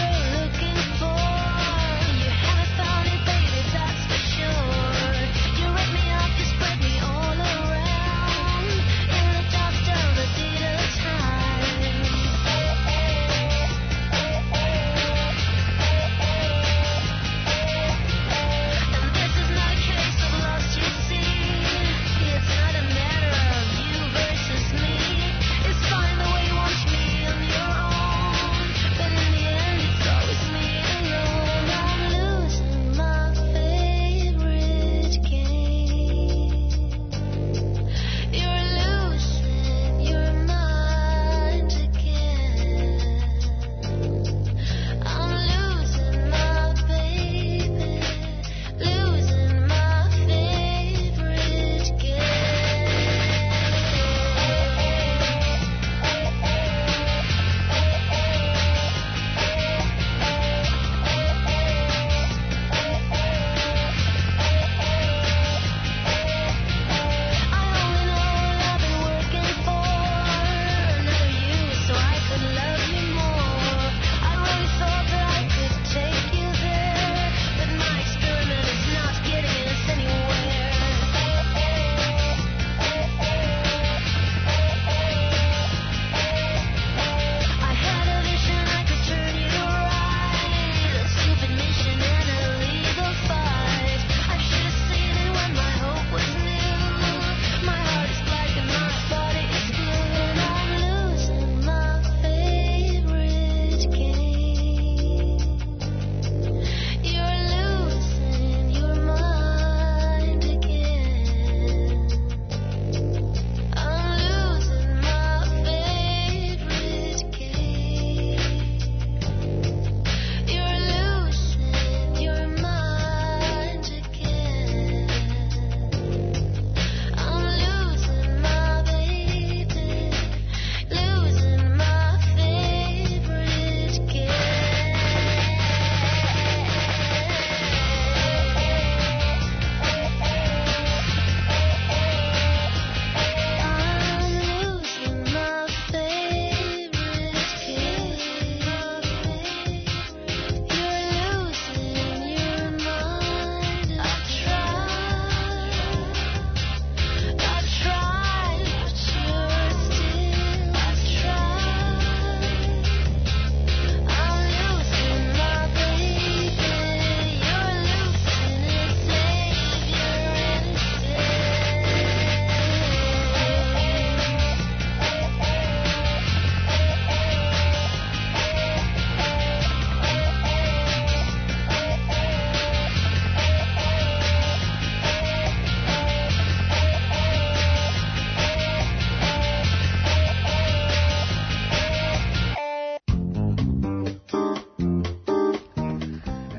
You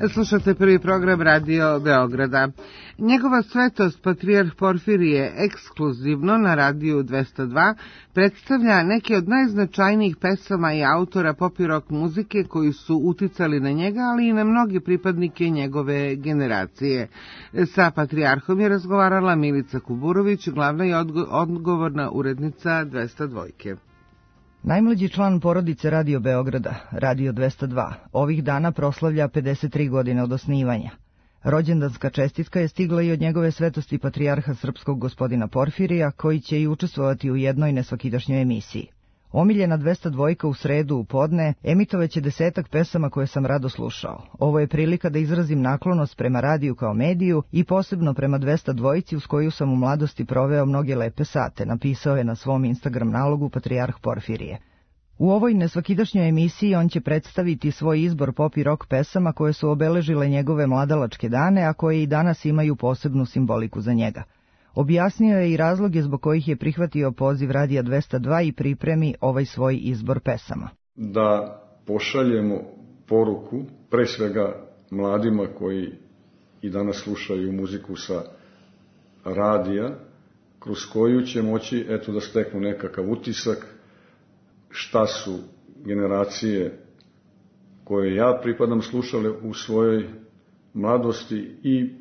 Slušate prvi program Radio Beograda. Njegova svetost Patrijarh Porfirije ekskluzivno na Radiju 202 predstavlja neke od najznačajnijih pesama i autora pop i rock muzike koji su uticali na njega, ali i na mnoge pripadnike njegove generacije. Sa Patrijarhom je razgovarala Milica Kuburović, glavna i odgovorna urednica 202. Najmlađi član porodice Radio Beograda, Radio 202, ovih dana proslavlja 53 godine od osnivanja. Rođendanska čestitka je stigla i od njegove svetosti Patrijarha srpskog gospodina Porfirija, koji će i učestvovati u jednoj nesvakidašnjoj emisiji. Omiljena 202 u sredu u podne emitovaće 10 pesama koje sam rado slušao. Ovo je prilika da izrazim naklonost prema radiju kao mediju i posebno prema 202 uz koju sam u mladosti proveo mnoge lepe sate, napisao je na svom Instagram nalogu Patrijarh Porfirije. U ovoj nesvakidašnjoj emisiji on će predstaviti svoj izbor pop i rock pesama koje su obeležile njegove mladalačke dane, a koje i danas imaju posebnu simboliku za njega. Objasnio je i razloge zbog kojih je prihvatio poziv Radija 202 i pripremi ovaj svoj izbor pesama. Da pošaljemo poruku, pre svega mladima koji i danas slušaju muziku sa radija, kroz koju će moći da steknu nekakav utisak šta su generacije koje ja pripadam slušale u svojoj mladosti i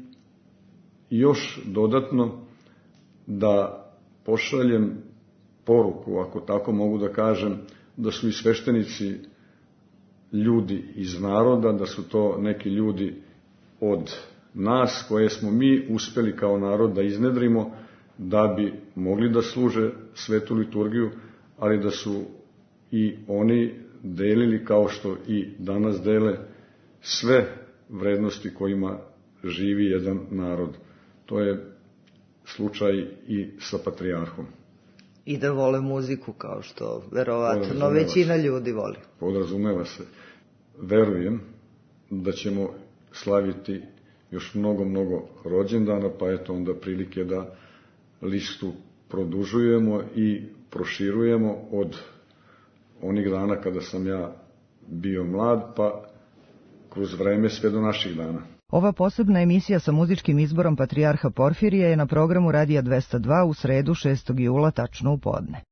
još dodatno da pošaljem poruku, ako tako mogu da kažem, da su i sveštenici ljudi iz naroda, da su to neki ljudi od nas koje smo mi uspeli kao narod da iznedrimo da bi mogli da služe svetu liturgiju, ali da su i oni delili kao što i danas dele sve vrednosti kojima živi jedan narod. To je slučaj i sa Patrijarhom. I da vole muziku kao što verovatno većina ljudi voli. Podrazumeva se. Verujem da ćemo slaviti još mnogo rođendana, pa eto onda prilike da listu produžujemo i proširujemo od onih dana kada sam ja bio mlad, pa kroz vreme sve do naših dana. Ova posebna emisija sa muzičkim izborom Patrijarha Porfirija je na programu Radija 202 u sredu 6. jula tačno u podne.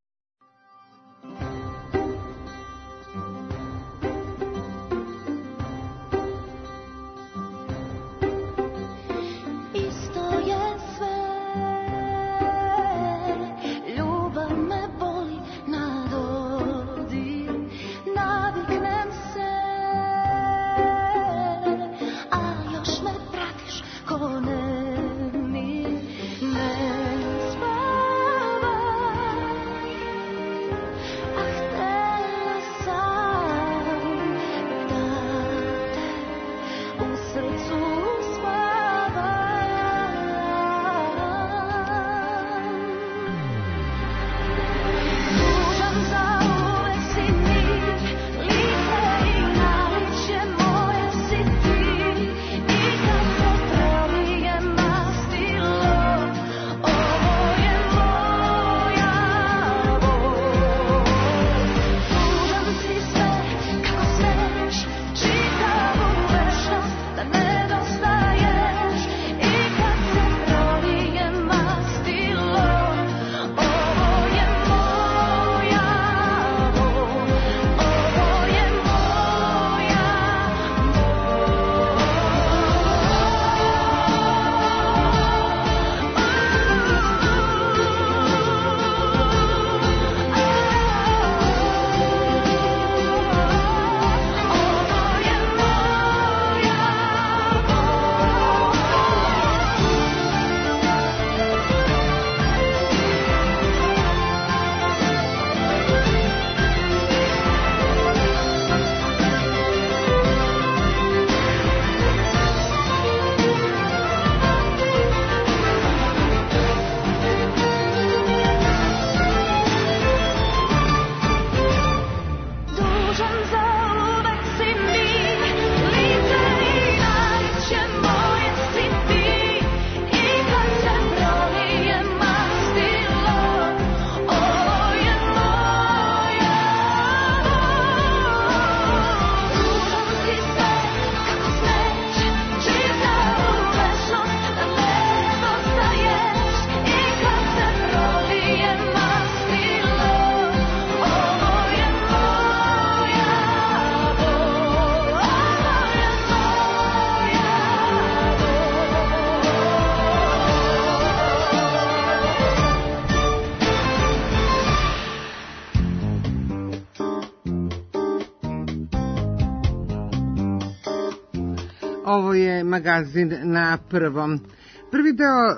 Ovo je magazin na prvom. Prvi deo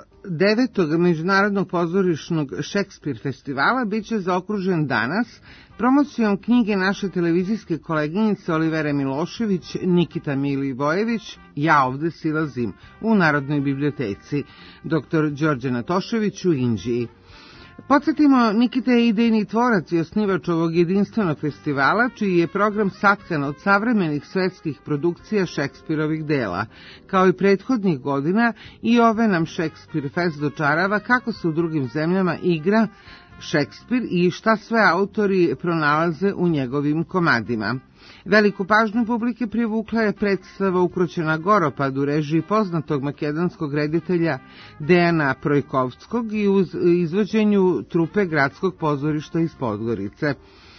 9. Međunarodnog pozorišnog Šekspir festivala biće zaokružen danas promocijom knjige naše televizijske koleginice Olivere Milošević, Nikita Milivojević, Ja ovde silazim, u Narodnoj biblioteci, dr. Đorđe Natošević u Inđiji. Podsjetimo, Nikita je idejni tvorac i osnivač ovog jedinstvenog festivala, čiji je program satkan od savremenih svetskih produkcija Šekspirovih dela. Kao i prethodnih godina, i ove nam Šekspir Fest dočarava kako se u drugim zemljama igra Šekspir i šta sve autori pronalaze u njegovim komadima. Veliku pažnju publike privukla je predstava Ukroćena Goropad u režiji poznatog makedonskog reditelja Dejana Projkovskog i uz izvođenju trupe Gradskog pozorišta iz Podgorice.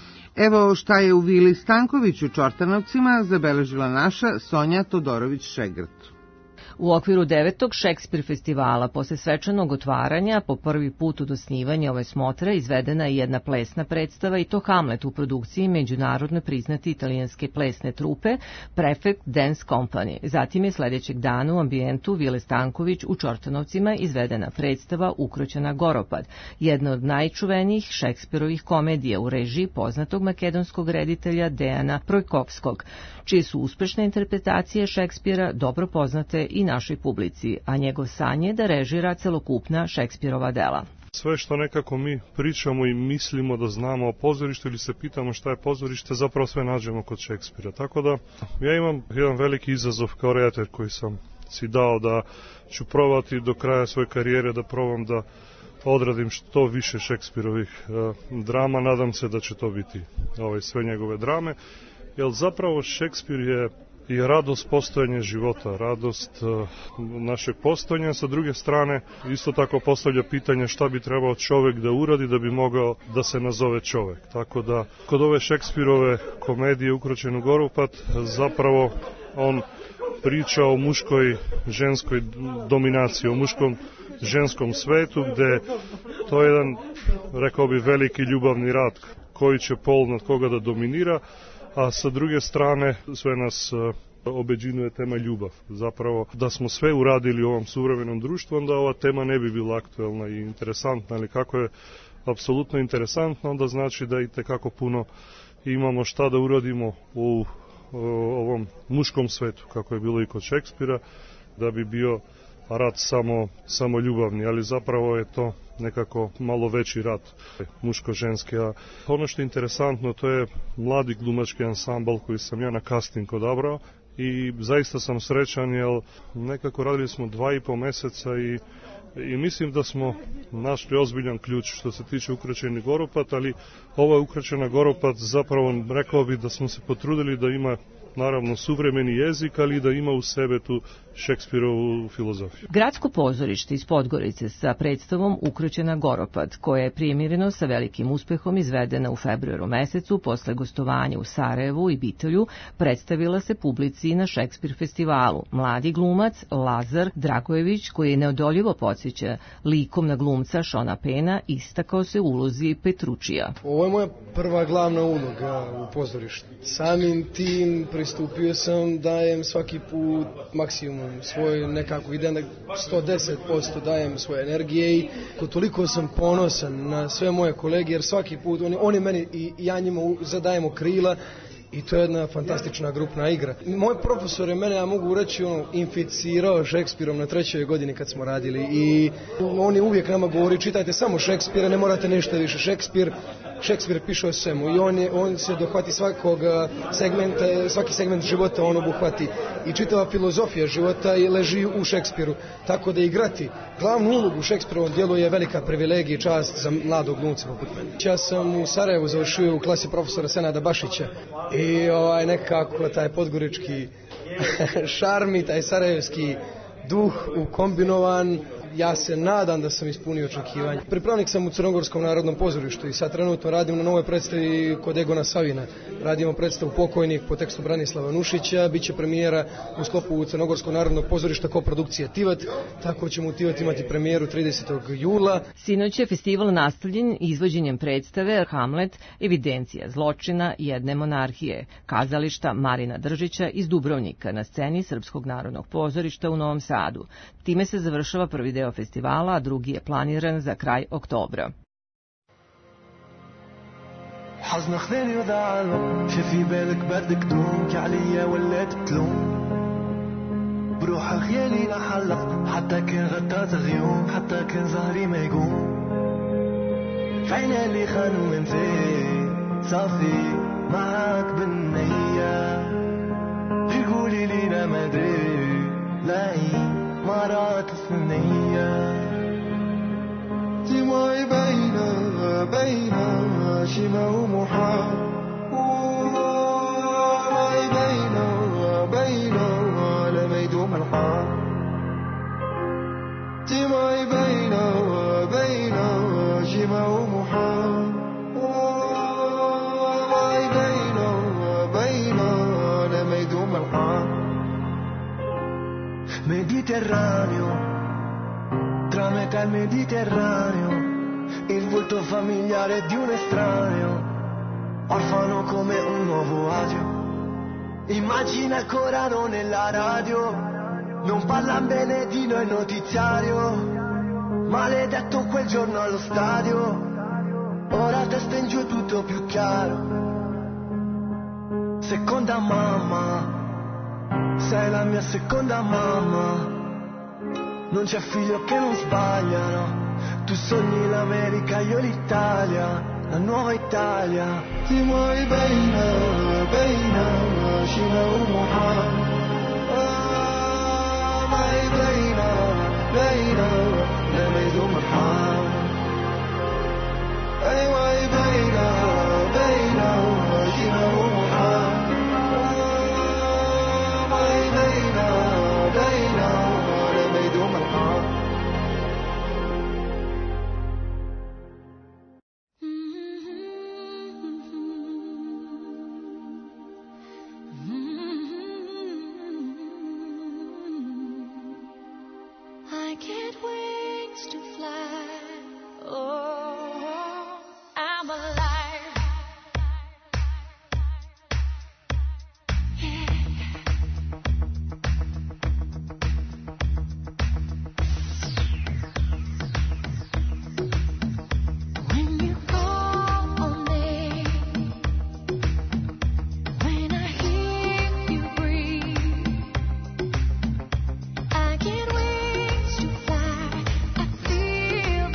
Evo šta je u Vili Stanković u Čortanovcima zabeležila naša Sonja Todorović-Šegrt. U okviru 9. Šekspir festivala, posle svečanog otvaranja, po prvi put od osnivanja ove smotre, izvedena je jedna plesna predstava, i to Hamlet u produkciji međunarodno priznate italijanske plesne trupe Prefect Dance Company. Zatim je sledećeg dana u ambijentu Vile Stanković u Čortanovcima izvedena predstava Ukroćena Goropad, jedna od najčuvenijih Šekspirovih komedija u režiji poznatog makedonskog reditelja Dejana Projkovskog, čije su uspešne interpretacije Šekspira dobro poznate i našoj publici, a njegov san je da režira celokupna Šekspirova dela. Sve što nekako mi pričamo i mislimo da znamo o pozorištu ili se pitamo šta je pozorište, zapravo sve nađemo kod Šekspira. Tako da ja imam jedan veliki izazov kao redatelj koji sam si dao da ću probati do kraja svoje karijere da probam da odradim što više Šekspirovih drama. Nadam se da će to biti sve njegove drame, jer zapravo Šekspir je radost postojanja života, radost našeg postojanja. Sa druge strane, isto tako postavlja pitanje šta bi trebao čovjek da uradi da bi mogao da se nazove čovjek. Tako da, kod ove Šekspirove komedije Ukroćenu Goropad, zapravo on priča o muškoj ženskoj dominaciji, o muškom ženskom svetu, gde to je jedan, rekao bi, veliki ljubavni rat, koji će pol nad koga da dominira, a sa druge strane sve nas obeđinuje tema ljubav. Zapravo, da smo sve uradili u ovom suvremenom društvu, onda ova tema ne bi bila aktuelna i interesantna, ali kako je apsolutno interesantna, onda znači da i tekako puno imamo šta da uradimo u ovom muškom svetu, kako je bilo i kod Šekspira, da bi bio rat samo ljubavni, ali zapravo je to nekako malo veći rat muško-ženski. A ono što je interesantno, to je mladi glumački ansambl koji sam ja na casting odabrao i zaista sam srećan, jer nekako radili smo 2,5 meseca i mislim da smo našli ozbiljan ključ što se tiče Ukroćeni Goropad, ali ova Ukroćena Goropad zapravo rekao bi da smo se potrudili da ima naravno suvremeni jezik, ali da ima u sebe tu Šekspirovu filozofiju. Gradsko pozorište iz Podgorice sa predstavom Ukroćena Goropad, koja je primireno sa velikim uspehom izvedena u februaru mesecu posle gostovanja u Sarajevu i Bitolju, predstavila se publici na Šekspir festivalu. Mladi glumac Lazar Dragojević, koji je neodoljivo podsjeća likom na glumca Šona Pena, istakao se u ulozi Petručija. Ovo je moja prva glavna uloga u pozorištu. Samim tim pristupio sam, dajem svaki put maksimum svoj, nekako idem 110% dajem svoje energije i toliko sam ponosan na sve moje kolege, jer svaki put oni meni i ja njima zadajemo krila i to je jedna fantastična grupna igra. Moj profesor je mene, ja mogu reći, inficirao Šekspirom na 3. godini kad smo radili i on je uvijek nama govori, čitajte samo Šekspira, ne morate nešto više. Šekspir piše o svemu i on se dohvati svakog segmenta, svaki segment života on obuhvati i čitava filozofija života leži u Šekspiru. Tako da igrati glavnu ulogu u Šekspirovom djelu je velika privilegija i čast za mladog glumca poput mene. Ja sam u Sarajevu završio u klasi profesora Senada Bašića i nekako taj podgorički šarm i taj sarajevski duh ukombinovan ja se nadam da sam ispunio očekivanje. Pripravnik sam u Crnogorskom narodnom pozorištu i sad trenutno radim na novoj predstavi kod Egona Savina. Radimo predstavu Pokojnik po tekstu Branislava Nušića, bit će premijera u sklopu Crnogorskog narodnog pozorišta koprodukcija Tivat, tako ćemo u Tivat imati premijeru 30. jula. Sinoć je festival nastavljen izvođenjem predstave Hamlet, evidencija zločina jedne monarhije, kazališta Marina Držića iz Dubrovnika na sceni Srpskog narodnog pozorišta u Novom Sadu. Time se završava prvi deo festivala, a drugi je planiran za kraj oktobra. حزن خذاني وضعله شافي بالك بردك دومك عليا ولات تلوم بروح خيالي نحلق حتى كان غطات غيوم حتى كان زهري ما يقوم فعنا اللي خانوا من زين صافي معاك بالنية غير قولي لينا ما دري لاقي مرات الثنية دموعي بين شمع ومحال دموعي بين لما يدوم الحال دموعي بين شمع ومحال دموعي بين لما يدوم الحال Mediterraneo, tra metà il Mediterraneo, il volto familiare di un estraneo, orfano come un nuovo addio. Immagina il Corano nella radio, non parla bene di noi notiziario, maledetto quel giorno allo stadio, ora testa in giù tutto più chiaro. Seconda mamma, sei la mia seconda mamma, non c'è figlio che non sbaglia, no? Tu sogni l'America, io l'Italia, la nuova Italia. Ti muovi بين شمع ومحال معي بين لما يدوم الحال أيوة بين شمع ومحال معي بين لما يدوم الحال I get wings to fly. Oh, I'm alive. Yeah. When you call on me, when I hear you breathe, I get wings to fly. I feel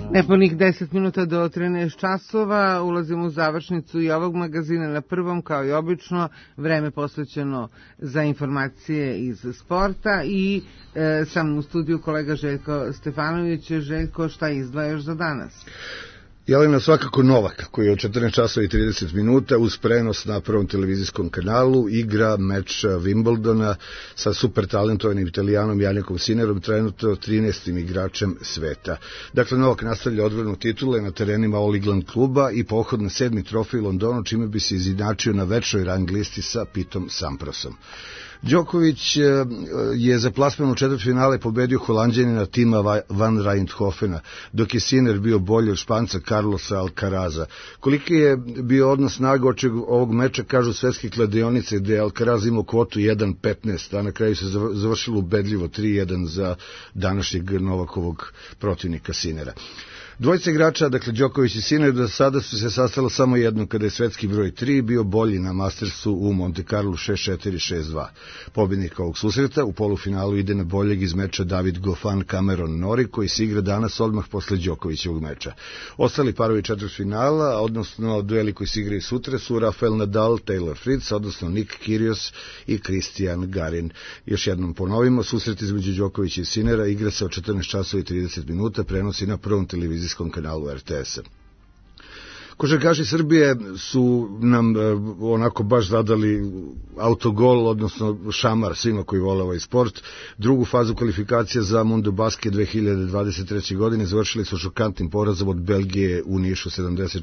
Nepunih 10 minuta do 13 časova, ulazimo u završnicu i ovog magazina. Na prvom, kao i obično, vreme posvećeno za informacije iz sporta i sam u studiju kolega Željko Stefanović. Željko, šta izdvajaš za danas? Jelena, svakako Novak, koji je od 14 časova i 30 minuta uz prenos na prvom televizijskom kanalu igra meč Wimbledona sa super talentovanim Italijanom Jannikom Sinnerom, trenutno 13. igračem sveta. Dakle, Novak nastavlja odbranu titule na terenima All England kluba i pohod na 7. trofej u Londonu, čime bi se izjednačio na večnoj rang listi sa Pitom Samprasom. Đoković je za plasman u četvrtfinale pobedio Holanđanina Tima van Rijnhofena, dok je Sinner bio bolji od Španca Carlosa Alcaraza. Koliki je bio odnos snaga očeg ovog meča, kažu svetske kladionice, gde je Alcaraz imao kvotu 1:15, a na kraju se završilo ubedljivo 3:1 za današnjeg Novakovog protivnika Sinnera. Dvojica igrača, dakle Đoković i Sinner, do sada su se sastalo samo jednom kada je svetski broj 3 bio bolji na Mastersu u Monte Carlo 6-4, 6-2. Pobjednik ovog susreta u polufinalu ide na boljeg iz meča David Goffin Cameron Norrie, koji se igra danas odmah posle Đokovićevog meča. Ostali parovi četvrtfinala, odnosno dueli koji se igraju sutra, su Rafael Nadal, Taylor Fritz, odnosno Nick Kyrgios i Christian Garin. Još jednom ponovimo, susret između Đokovića i Sinnera igra se od 14 časova i 30 minuta, prenosi na prvom televizijskom kanalu RTS-a. Košarkaši Srbije su nam onako baš zadali autogol, odnosno šamar svima koji vole ovaj sport. Drugu fazu kvalifikacija za Mundo Basket 2023. godine završili su šokantnim porazom od Belgije u Nišu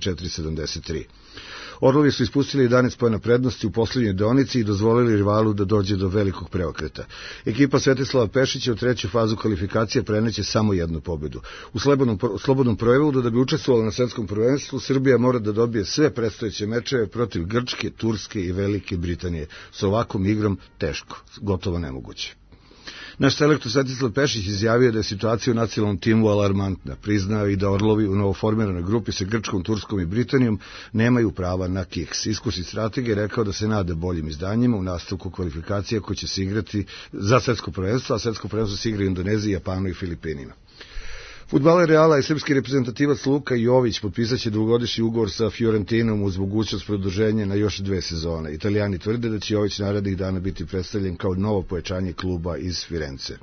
74-73. Orlovi su ispustili 11 poena prednosti u poslednjoj deonici i dozvolili rivalu da dođe do velikog preokreta. Ekipa Svetislava Pešića u treću fazu kvalifikacije preneće samo jednu pobedu. U slobodnom prevodu, da bi učestvovala na svetskom prvenstvu, Srbija mora da dobije sve predstojeće mečeve protiv Grčke, Turske i Velike Britanije. S ovakvom igrom teško, gotovo nemoguće. Naš selektor Svetislav Pešić izjavio da je situacija u nacionalnom timu alarmantna. Priznao i da Orlovi u novoformiranoj grupi sa Grčkom, Turskom i Britanijom nemaju prava na kiks. Iskusni strateg je rekao da se nada boljim izdanjima u nastavku kvalifikacija koji će se igrati za svetsko prvenstvo, a svetsko prvenstvo se igra u Indoneziji, Japanu i Filipinima. Fudbaler Reala i srpski reprezentativac Luka Jović potpisaće dvogodišnji ugovor sa Fiorentinom uz mogućnost produženja na još 2 sezone. Italijani tvrde da će Jović narednih dana biti predstavljen kao novo pojačanje kluba iz Firence.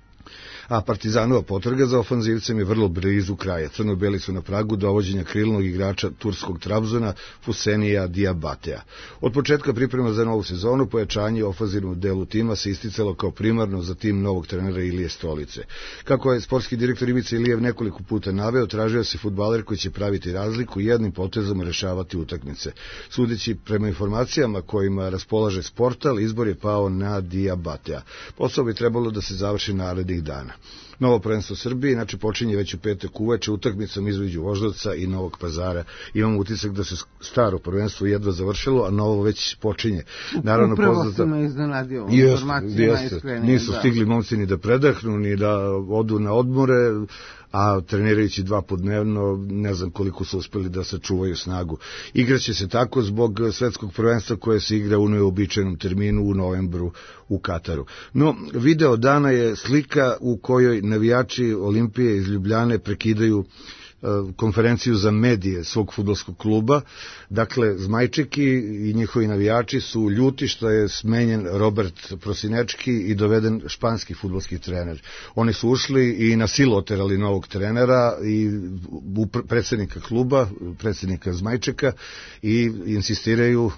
A Partizanova potraga za ofanzivcem je vrlo blizu kraja. Crno-beli su na pragu dovođenja krilnog igrača turskog Trabzona Fusenija Diabatea. Od početka priprema za novu sezonu pojačanje u ofanzivnom delu tima se isticalo kao primarno za tim novog trenera Ilije Stolice. Kako je sportski direktor Ivica Ilijev nekoliko puta naveo, tražio se fudbaler koji će praviti razliku i jednim potezom rešavati utakmice. Sudeći prema informacijama kojima raspolaže Sportal, izbor je pao na Diabatea. Posao bi trebalo da se završi narednih dana. Novo prvenstvo Srbije inače počinje već u petak uveče utakmicom između Voždovca i Novog Pazara. Imamo utisak da se staro prvenstvo jedva završilo, a novo već počinje. Naravno, upravo si me iznenadio informacijama iskrenije. Nisu stigli momci ni da predahnu, ni da odu na odmore, a trenirajući 2 puta dnevno, ne znam koliko su uspeli da sačuvaju snagu. Igraće se tako zbog svetskog prvenstva koje se igra u neobičajnom terminu u novembru u Kataru. No, video dana je slika u kojoj navijači Olimpije iz Ljubljane prekidaju konferenciju za medije svog fudbalskog kluba. Dakle, Zmajčeki i njihovi navijači su ljuti što je smenjen Robert Prosinečki i doveden španski fudbalski trener. Oni su ušli i na silu oterali novog trenera i predsjednika kluba, predsjednika Zmajčeka, i insistiraju,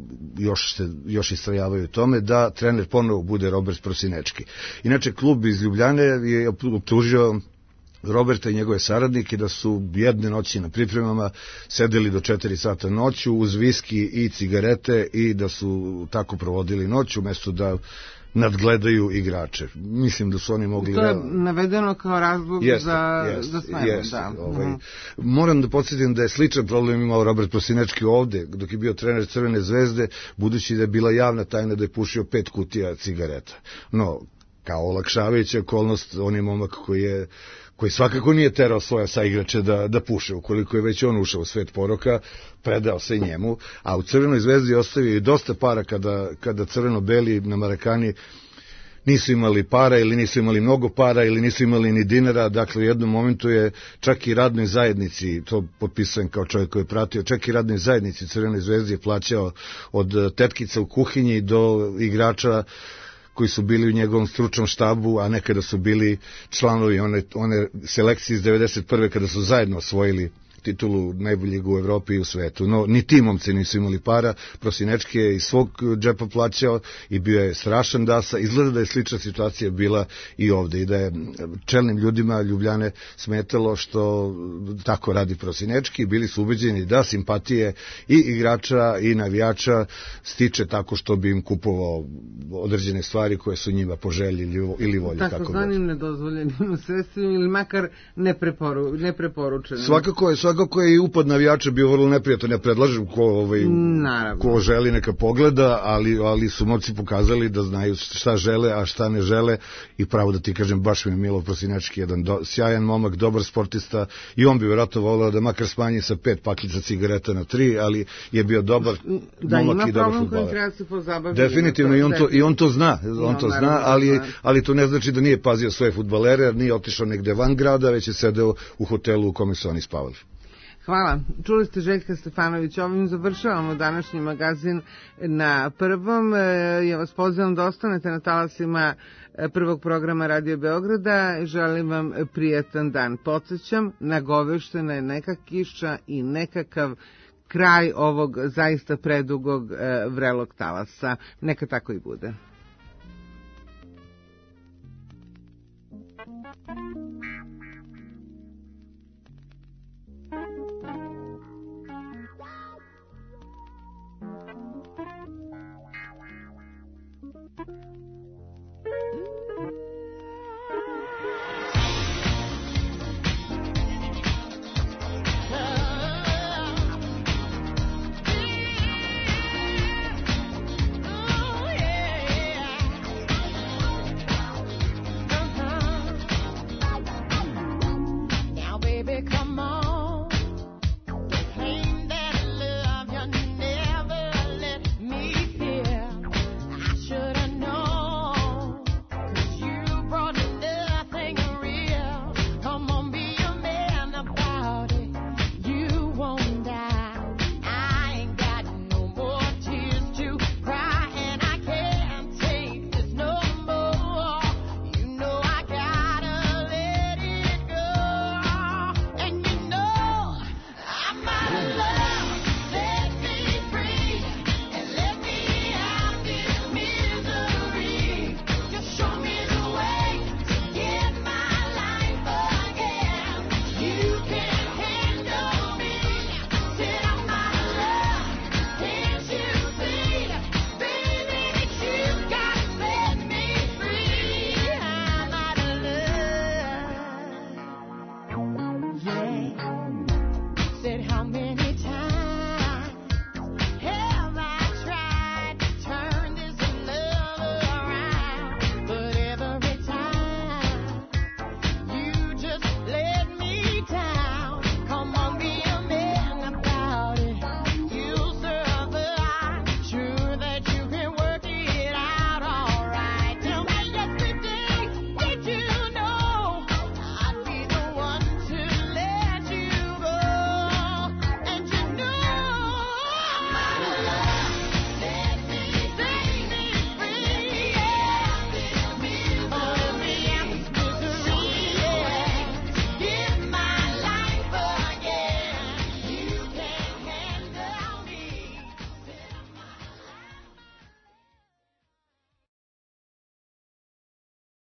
još istrajavaju tome, da trener ponovo bude Robert Prosinečki. Inače, klub iz Ljubljane je optužio Roberta i njegove saradnike da su jedne noći na pripremama sedeli do 4 sata noću uz viski i cigarete i da su tako provodili noć umjesto da nadgledaju igrače. Mislim da su oni mogli... To je navedeno kao razlog za smenu. Moram da podsjetim da je sličan problem imao Robert Prosinečki ovde, dok je bio trener Crvene zvezde, budući da je bila javna tajna da je pušio 5 kutija cigareta. No, kao olakšavajuća okolnost, on je momak koji svakako nije terao svoja saigrače da puše. Ukoliko je već on ušao u svet poroka, predao se njemu, a u Crvenoj zvezdi ostavio i dosta para kada crveno-beli na Marakani nisu imali para ili nisu imali mnogo para ili nisu imali ni dinara. Dakle, u jednom momentu je čak i radnoj zajednici, to potpisujem kao čovjek koji je pratio, čak i radnoj zajednici Crvenoj zvezdi je plaćao od tetkica u kuhinji do igrača koji su bili u njegovom stručnom štabu, a nekada su bili članovi one selekcije iz 91. kada su zajedno osvojili titulu najboljeg u Evropi i u svetu. No, ni ti momci nisu imali para, Prosinečki je iz svog džepa plaćao i bio je strašan dasa. Izgleda da je slična situacija bila i ovde i da je čelnim ljudima Ljubljane smetalo što tako radi Prosinečki. Bili su ubeđeni da simpatije i igrača i navijača stiče tako što bi im kupovao određene stvari koje su njima po želji ili volji. Tako zvanim nedozvoljenim sredstvima ili makar nepreporučenim. Svakako je i upad navijača bio vrlo neprijatan. Ja predlažem ko želi neka pogleda, ali su momci pokazali da znaju šta žele, a šta ne žele i pravo da ti kažem, baš mi je Milo Prosinečki jedan sjajan momak, dobar sportista i on bi vjerojatno voleo da makar smanji sa 5 paklica cigareta na 3, ali je bio dobar momak i dobar fudbaler. Definitivno i on to zna, ali to ne znači da nije pazio svoje fudbalere, jer nije otišao negde van grada, već je sedeo u hotelu u kome su oni spavali. Hvala. Čuli ste Željka Stefanovića. Ovim završavamo današnji magazin na prvom. Ja vas pozivam da ostanete na talasima prvog programa Radio Beograda. Želim vam prijatan dan. Podsećam, nagoveštena je neka kiša i nekakav kraj ovog zaista predugog vrelog talasa. Neka tako i bude.